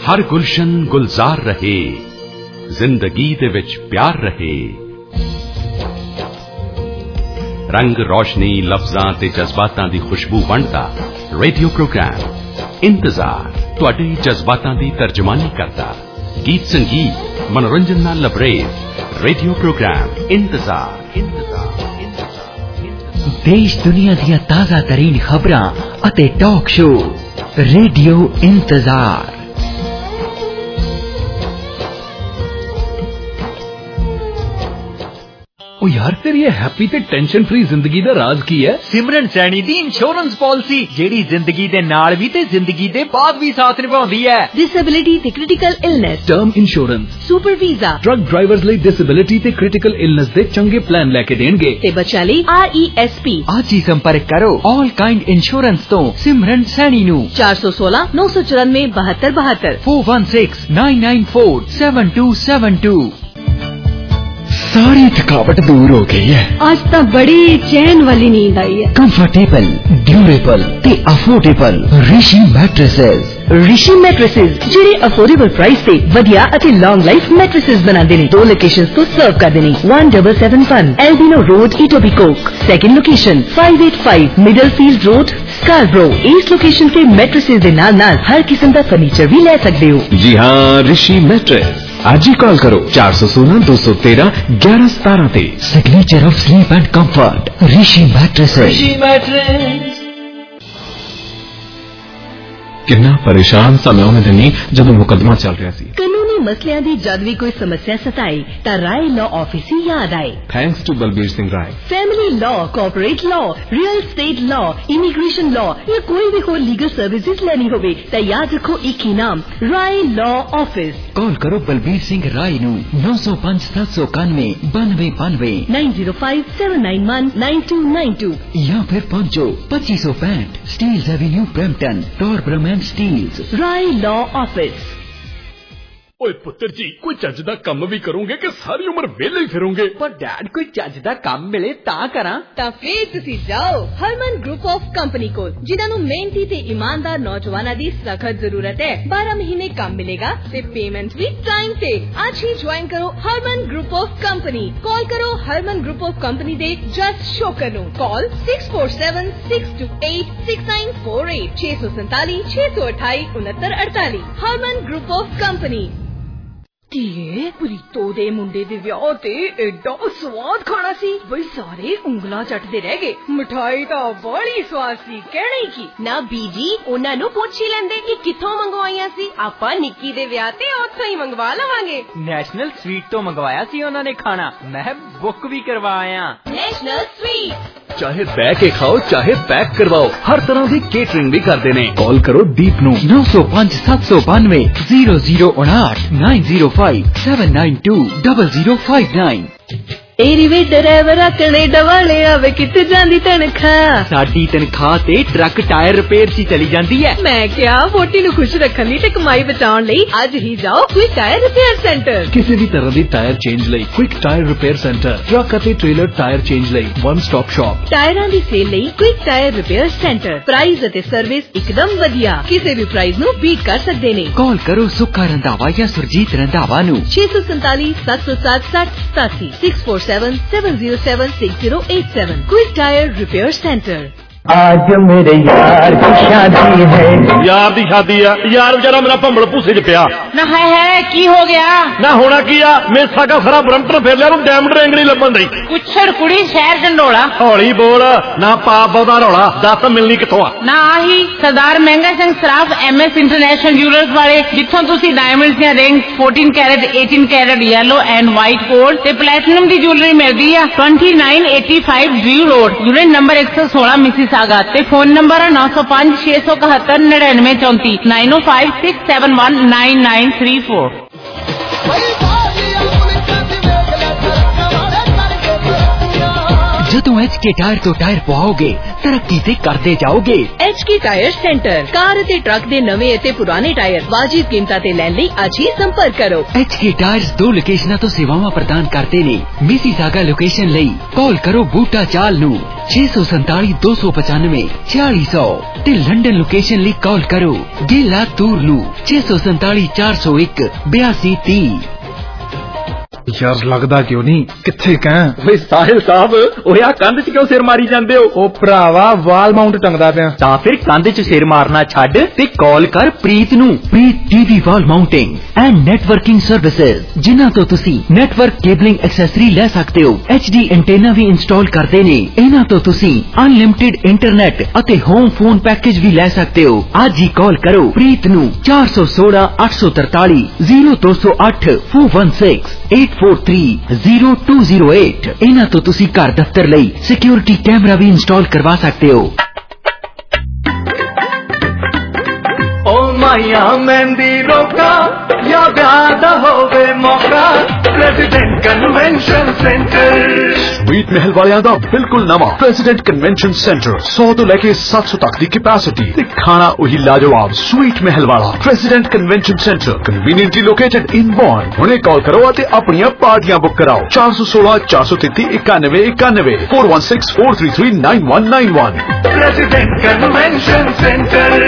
हर गुलशन गुलजार रहे, जिंदगी दे विच प्यार रहे। रंग रोशनी लफ्जां ते जज्बातां दी खुशबू वंडदा रेडियो प्रोग्राम इंतजार तुहाडे जज्बातां दी तर्जमानी करदा। गीत संगीत मनोरंजन नाल लबरेज रेडियो प्रोग्राम इंतजार। देश दुनिया दियां ताज़ा तरीन खबरां अते टॉक शो रेडियो इंतजार। ओ यार तेरी ये हैप्पी ते टेंशन फ्री जिंदगी दा राज की है? सिमरन सैनी दी इंश्योरेंस पॉलिसी जेड़ी जिंदगी दे नाल भी ते जिंदगी दे बाद भी साथ निभाउंदी है। डिसेबिलिटी ते critical illness, term insurance, super visa, truck drivers ਲਈ डिसेबिलिटी ते क्रिटिकल इलनेस दे चंगे प्लान लेके देणगे ते बच्चा ਲਈ RESP। आज ही संपर्क करो ऑल काइंड इंश्योरेंस तो सिमरन सैनी नु 416 994 7272 416 994 7272। सारी थकावट दूर हो गई है। आज तो बड़ी चैन वाली नींद आई है। कंफर्टेबल, ड्यूरेबल ते affordable Rishi mattresses. Rishi mattresses जेडे अफोर्डेबल प्राइस से वधिया अति लॉन्ग लाइफ मैट्रेसेस बनाते हैं। 2 लोकेशंस तो सर्व करते हैं। 1771 Albion road Etobicoke, second location 585 Middlefield road Scarborough. इस लोकेशन के मैट्रेसेस दे नाल नाल हर किस्म का फर्नीचर भी ले सकते हो। जी हाँ, ऋषि मैट्रेस आज ही कॉल करो 416 213 1117 ते। Signature of sleep and comfort Rishi mattresses. कितना परेशान समय में दिनी जब मुकदमा चल रहा सी। कानूनी मसलियां दी जद भी कोई समस्या सताई ता राय लॉ ऑफिस ही याद आए। Thanks to Balbir Singh Rai. Family law, corporate law, real estate law, immigration law या कोई भी हो लीगल सर्विसेज लेनी होवे ता याद रखो एक ही नाम, राय लॉ ऑफिस। कॉल करो बलबीर सिंह राय नु 905 791 9292 905 791 9292 या फिर पहुंचो 2565 Steeles avenue Brampton, Torbram Steeles. Rai law office. ओए पुत्र जी, कोई चज दा काम भी करोगे कि सारी उम्र वेले ही फिरोगे? पर डैड कोई चज दा काम मिले ता करा। ਤਾਂ ਫੇਰ ਤੁਸੀਂ ਜਾਓ ਹਰਮਨ ਗਰੁੱਪ ਆਫ ਕੰਪਨੀ ਕੋਲ, ਜਿਨ੍ਹਾਂ ਨੂੰ ਮਿਹਨਤੀ ਤੇ ਇਮਾਨਦਾਰ ਨੌਜਵਾਨਾਂ ਦੀ ਸਖਤ ਜ਼ਰੂਰਤ ਹੈ। 12 ਮਹੀਨੇ ਕੰਮ ਮਿਲੇਗਾ ਤੇ ਪੇਮੈਂਟ ਵੀ ਟਾਈਮ ਤੇ। ਅੱਜ ਹੀ ਜੁਆਇਨ ਕਰੋ Harman group of company. Call ਕਰੋ ਹਰਮਨ ਗਰੁੱਪ ਆਫ ਕੰਪਨੀ ਦੇ ਜਸਟ ਸ਼ੋਕਰ ਨੂੰ। Call 6476286948 647 628 6948। Harman group of company. ਧੀਏ ਪ੍ਰੀਤੋ ਦੇ ਮੁੰਡੇ ਦੇ ਵਿਆਹ ਤੇ ਐਡਾ ਸਵਾਦ ਖਾਣਾ ਸੀ ਬਈ ਸਾਰੇ ਉਂਗਲਾਂ ਚੱਟਦੇ ਰਹਿ ਗਏ। ਮਿਠਾਈ ਤਾਂ ਬੜੀ ਸਵਾਦ ਸੀ, ਕਹਿਣਾ ਹੀ ਕੀ। ਨਾ ਬੀਜੀ ਉਹਨਾਂ ਨੂੰ ਪੁੱਛ ਹੀ ਲੈਂਦੇ ਕਿ ਕਿੱਥੋਂ ਮੰਗਵਾਈਆਂ ਸੀ। ਆਪਾਂ ਨਿੱਕੀ ਦੇ ਵਿਆਹ ਤੇ ਉੱਥੋਂ ਹੀ ਮੰਗਵਾ ਲਵਾਂਗੇ। ਨੈਸ਼ਨਲ ਸਵੀਟ ਤੋਂ ਮੰਗਵਾਇਆ ਸੀ ਉਹਨਾਂ ਨੇ ਖਾਣਾ, ਮੈਂ बुक भी करवाया। नेशनल स्वीट चाहे बह के खाओ चाहे पैक करवाओ, हर तरह की केटरिंग भी करते हैं। कॉल करो दीप नू 905 792 0059 905 792 0059। ए रिवे ड्राइवर कनेडा वाले आवे किते जांदी तनखा। साडी तनखा ते ट्रक टायर रिपेयर सी चली जांदी है। मैं क्या वोटी नु खुश रखन ली ते कमाई बचाउण लई आज ही जाओ क्विक टायर रिपेयर सेंटर। किसी भी तरह दी टायर चेंज लई quick tyre repair centre, truck अते ट्रेलर टायर चेंज लई वन स्टॉप शॉप। टायरां दी सेल लई quick tyre repair centre. Price अते सर्विस एकदम वधिया, किसी भी प्राइस नु बीट कर सकदे ने। कॉल करो सुक्का रंधावा या सुरजीत रंधावा नु 647 707 6087 647 707 6087। Quick tyre repair centre. आज मेरे यार की शादी है। यार दी शादी है, यार बेचारा मेरा भंबल भूसे च पिया ना है की हो गया ना होना की आ। मेसा का सारा ब्रंटन फिर लिया, डायमंड रिंग नहीं लभन दी। कुछड़ कुड़ी शहर ढंडोला। हौली बोल ना पाप बहुता रौला, दस मिलनी किथों आ। ना ही Sardar Mahanga Singh Saraf MS international jewellers वाले, जिथों तुसी डायमंड्स दी rings 14 carat 18 carat yellow and white gold ते प्लैटिनम दी ज्वेलरी मिलदी है। 2985 ड्यू रोड, यूनिट नंबर 116 मिसिस ते फोन नंबर 905 671 99 34 905 671 9934। जदों HK टायर तो टायर पवाओगे तरक्की ते करते जाओगे। HK टायर सेंटर कार ते ट्रक दे नवे ते पुराने टायर वाजिब कीमतां ते लैण लई अज ही संपर्क करो। HK टायर्स 2 लोकेशनां तो सेवावां प्रदान करते ने। मिसीसागा लोकेशन लई कॉल करो बूटा चाल नू 647 295 4600 ते लंडन लोकेशन लई कॉल करो गेला तूर नू 647 401 8230। यार लगदा क्यों नहीं किथे कह साहिल साहब ओया कंध च क्यों सिर मारी जांदे हो? ओ भरावा वाल माउंट टंगदा पिया। ता फिर कंध च सिर मारना छड्ड ते कॉल कर प्रीत नू। Preet TV wall mounting and networking services जिन्हां तो तुसी नेटवर्क केबलिंग एक्सेसरी ले सकते हो। HD एंटेना भी इंस्टॉल करते ने। इन्हां तो तुसी अनलिमिटेड इंटरनेट अते होम फोन पैकेज भी ले सकते हो। आज ही कॉल करो प्रीत नू 416 843 0208 416 8430208। इन्हां तो तुसी घर दफ्तर लई सिक्योरिटी कैमरा भी इंस्टॉल करवा सकते हो। ओ माया मेहंदी रोका या ब्याह दा होवे मौका प्रेसिडेंट कन्वेंशन सेंटर। स्वीट महल वालियां दा बिल्कुल नवा प्रेसिडेंट कन्वेंशन सेंटर 100 तो लेके 700 तक दी कैपेसिटी ते खाना वही लाजवाब स्वीट महल वाला president convention centre conveniently located in Bond. हुणे कॉल करो ते अपनियां पार्टियां बुक कराओ 416 433 91 91 416 433 9191। President convention centre.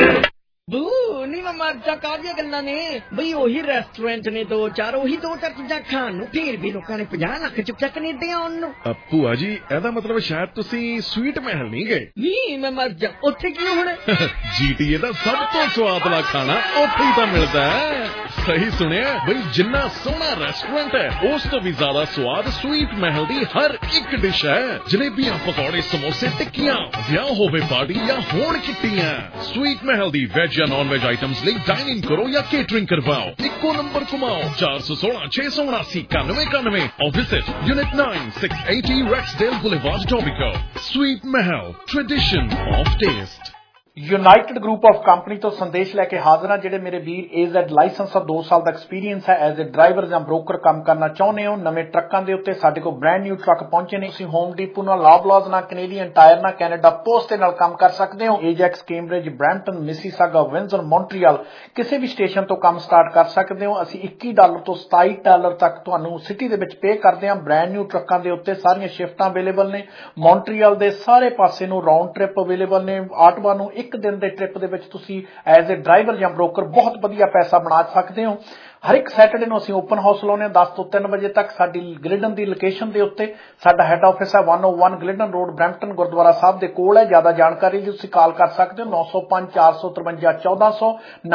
ਮਰਜ਼ਾ ਕਾਹਦੀਆਂ ਗੱਲਾਂ ਨੇ ਬਈ ਉਹੀ ਰੈਸਟੋਰੈਂਟ ਨੇ ਦੋ ਚਾਰ ਚੀਜ਼ਾਂ ਖਾਣ ਨੂੰ ਫੇਰ ਵੀ ਲੋਕਾਂ ਨੇ 50 ਲੱਖ ਚੁੱਕਿਆ ਕੈਨੇਡਾ ਆਉਣ ਨੂੰ। ਭੂਆ ਜੀ ਇਹਦਾ ਮਤਲਬ ਸ਼ਾਇਦ ਤੁਸੀਂ ਸਵੀਟ ਮਹਿਲ ਨਹੀਂ ਗਏ। ਨਹੀਂ ਮੈਂ ਮਰ ਜਾ ਉੱਥੇ ਕਿਉਂ ਹੁਣ GTA ਦਾ ਸਭ ਤੋਂ ਸਵਾਦਲਾ ਖਾਣਾ ਉੱਥੇ ਹੀ ਤਾਂ ਮਿਲਦਾ ਹੈ। ਸਹੀ ਸੁਣਿਆ ਬਈ ਜਿੰਨਾ ਸੋਹਣਾ ਰੈਸਟੋਰੈਂਟ ਹੈ ਉਸ ਤੋਂ ਵੀ ਜ਼ਿਆਦਾ ਸਵਾਦ ਸਵੀਟ ਮਹਿਲ ਦੀ ਹਰ ਇੱਕ ਡਿਸ਼ ਹੈ। ਜਲੇਬੀਆਂ ਪਕੌੜੇ ਸਮੋਸੇ ਟਿੱਕੀਆਂ ਵਿਆਹ ਹੋਵੇ ਪਾਰਟੀ ਜਾਂ ਹੋਣ ਕਿੱਟੀਆਂ ਸਵੀਟ ਮਹਿਲ ਦੀ ਵੈਜ ਜਾਂ ਨॉन वेज आइटम्स ਲਈ डाइनिंग करो या केटरिंग करवाओ। इको नंबर घुमाओ 416 679 91 और visit unit 9 680 Rexdale Boulevard, Etobicoke। Sweet Mahal, tradition of taste। United group of company तो संदेश लेके हाजिर हां जेडे मेरे वीर AZ लाइसेंस और 2 साल दा एक्सपीरियंस है एज ए ड्राइवर या ब्रोकर काम करना चाहते हो। नवे ट्रकों के उत्ते साडे कोल ब्रांड न्यू ट्रक पहुंचे ने। तुसीं होम डिपो नाल लॉबलॉज नाल कैनेडियन टायर नाल कैनेडा पोस्ट दे नाल काम कर सकते हो। Ajax Cambridge Brampton Mississauga Windsor Montreal किसी भी स्टेशन तो काम स्टार्ट कर सकते हो। असीं $21 तो $27 तक तुहानूं सिटी दे विच पे करदे हां। ब्रांड न्यू ट्रकों के उत्ते सारियां शिफ्टां अवेलेबल ने। मॉन्ट्रियल दे सारे पासे नूं राउंड ट्रिप अवेलेबल ने। आटवा नूं एक दिन दे ट्रिप दे विच तुसीं एज ए ड्राइवर या ब्रोकर बहुत वधिया पैसा बना सकते हो। हर एक सैटरडे नूं असीं ओपन हाउस लाउने 10 तो 3 बजे तक। साडी ग्लिडन दी लोकेशन दे उत्ते साडा हैड ऑफिस है 101 ग्लिडन रोड ब्रैम्पटन गुरुद्वारा साहब दे कोल है। ज्यादा जानकारी लई तुसीं कॉल कर सकते हो 905 453 1400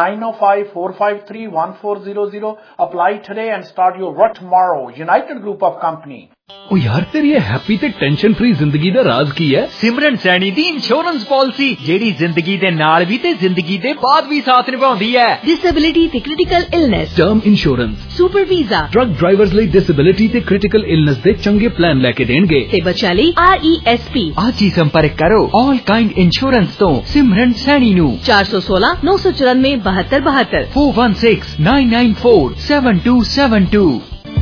905 453 1400। Apply today and start your work tomorrow. United group of company. ओ यार तेरी हैप्पी ते टेंशन फ्री जिंदगी दा राज की है? सिमरन सैनी दी इंश्योरेंस पॉलिसी जेड़ी जिंदगी दे नाल भी ते जिंदगी दे बाद भी साथ निभाउंदी है। डिसेबिलिटी ते critical illness, term insurance, super visa, truck drivers ਲਈ डिसेबिलिटी ते क्रिटिकल इलनेस दे चंगे प्लान लेके देणगे ते बच्चा ਲਈ RESP। आज ही संपर्क करो ऑल काइंड इंश्योरेंस तो सिमरन सैनी नू 416 994 7272 416 994 7272।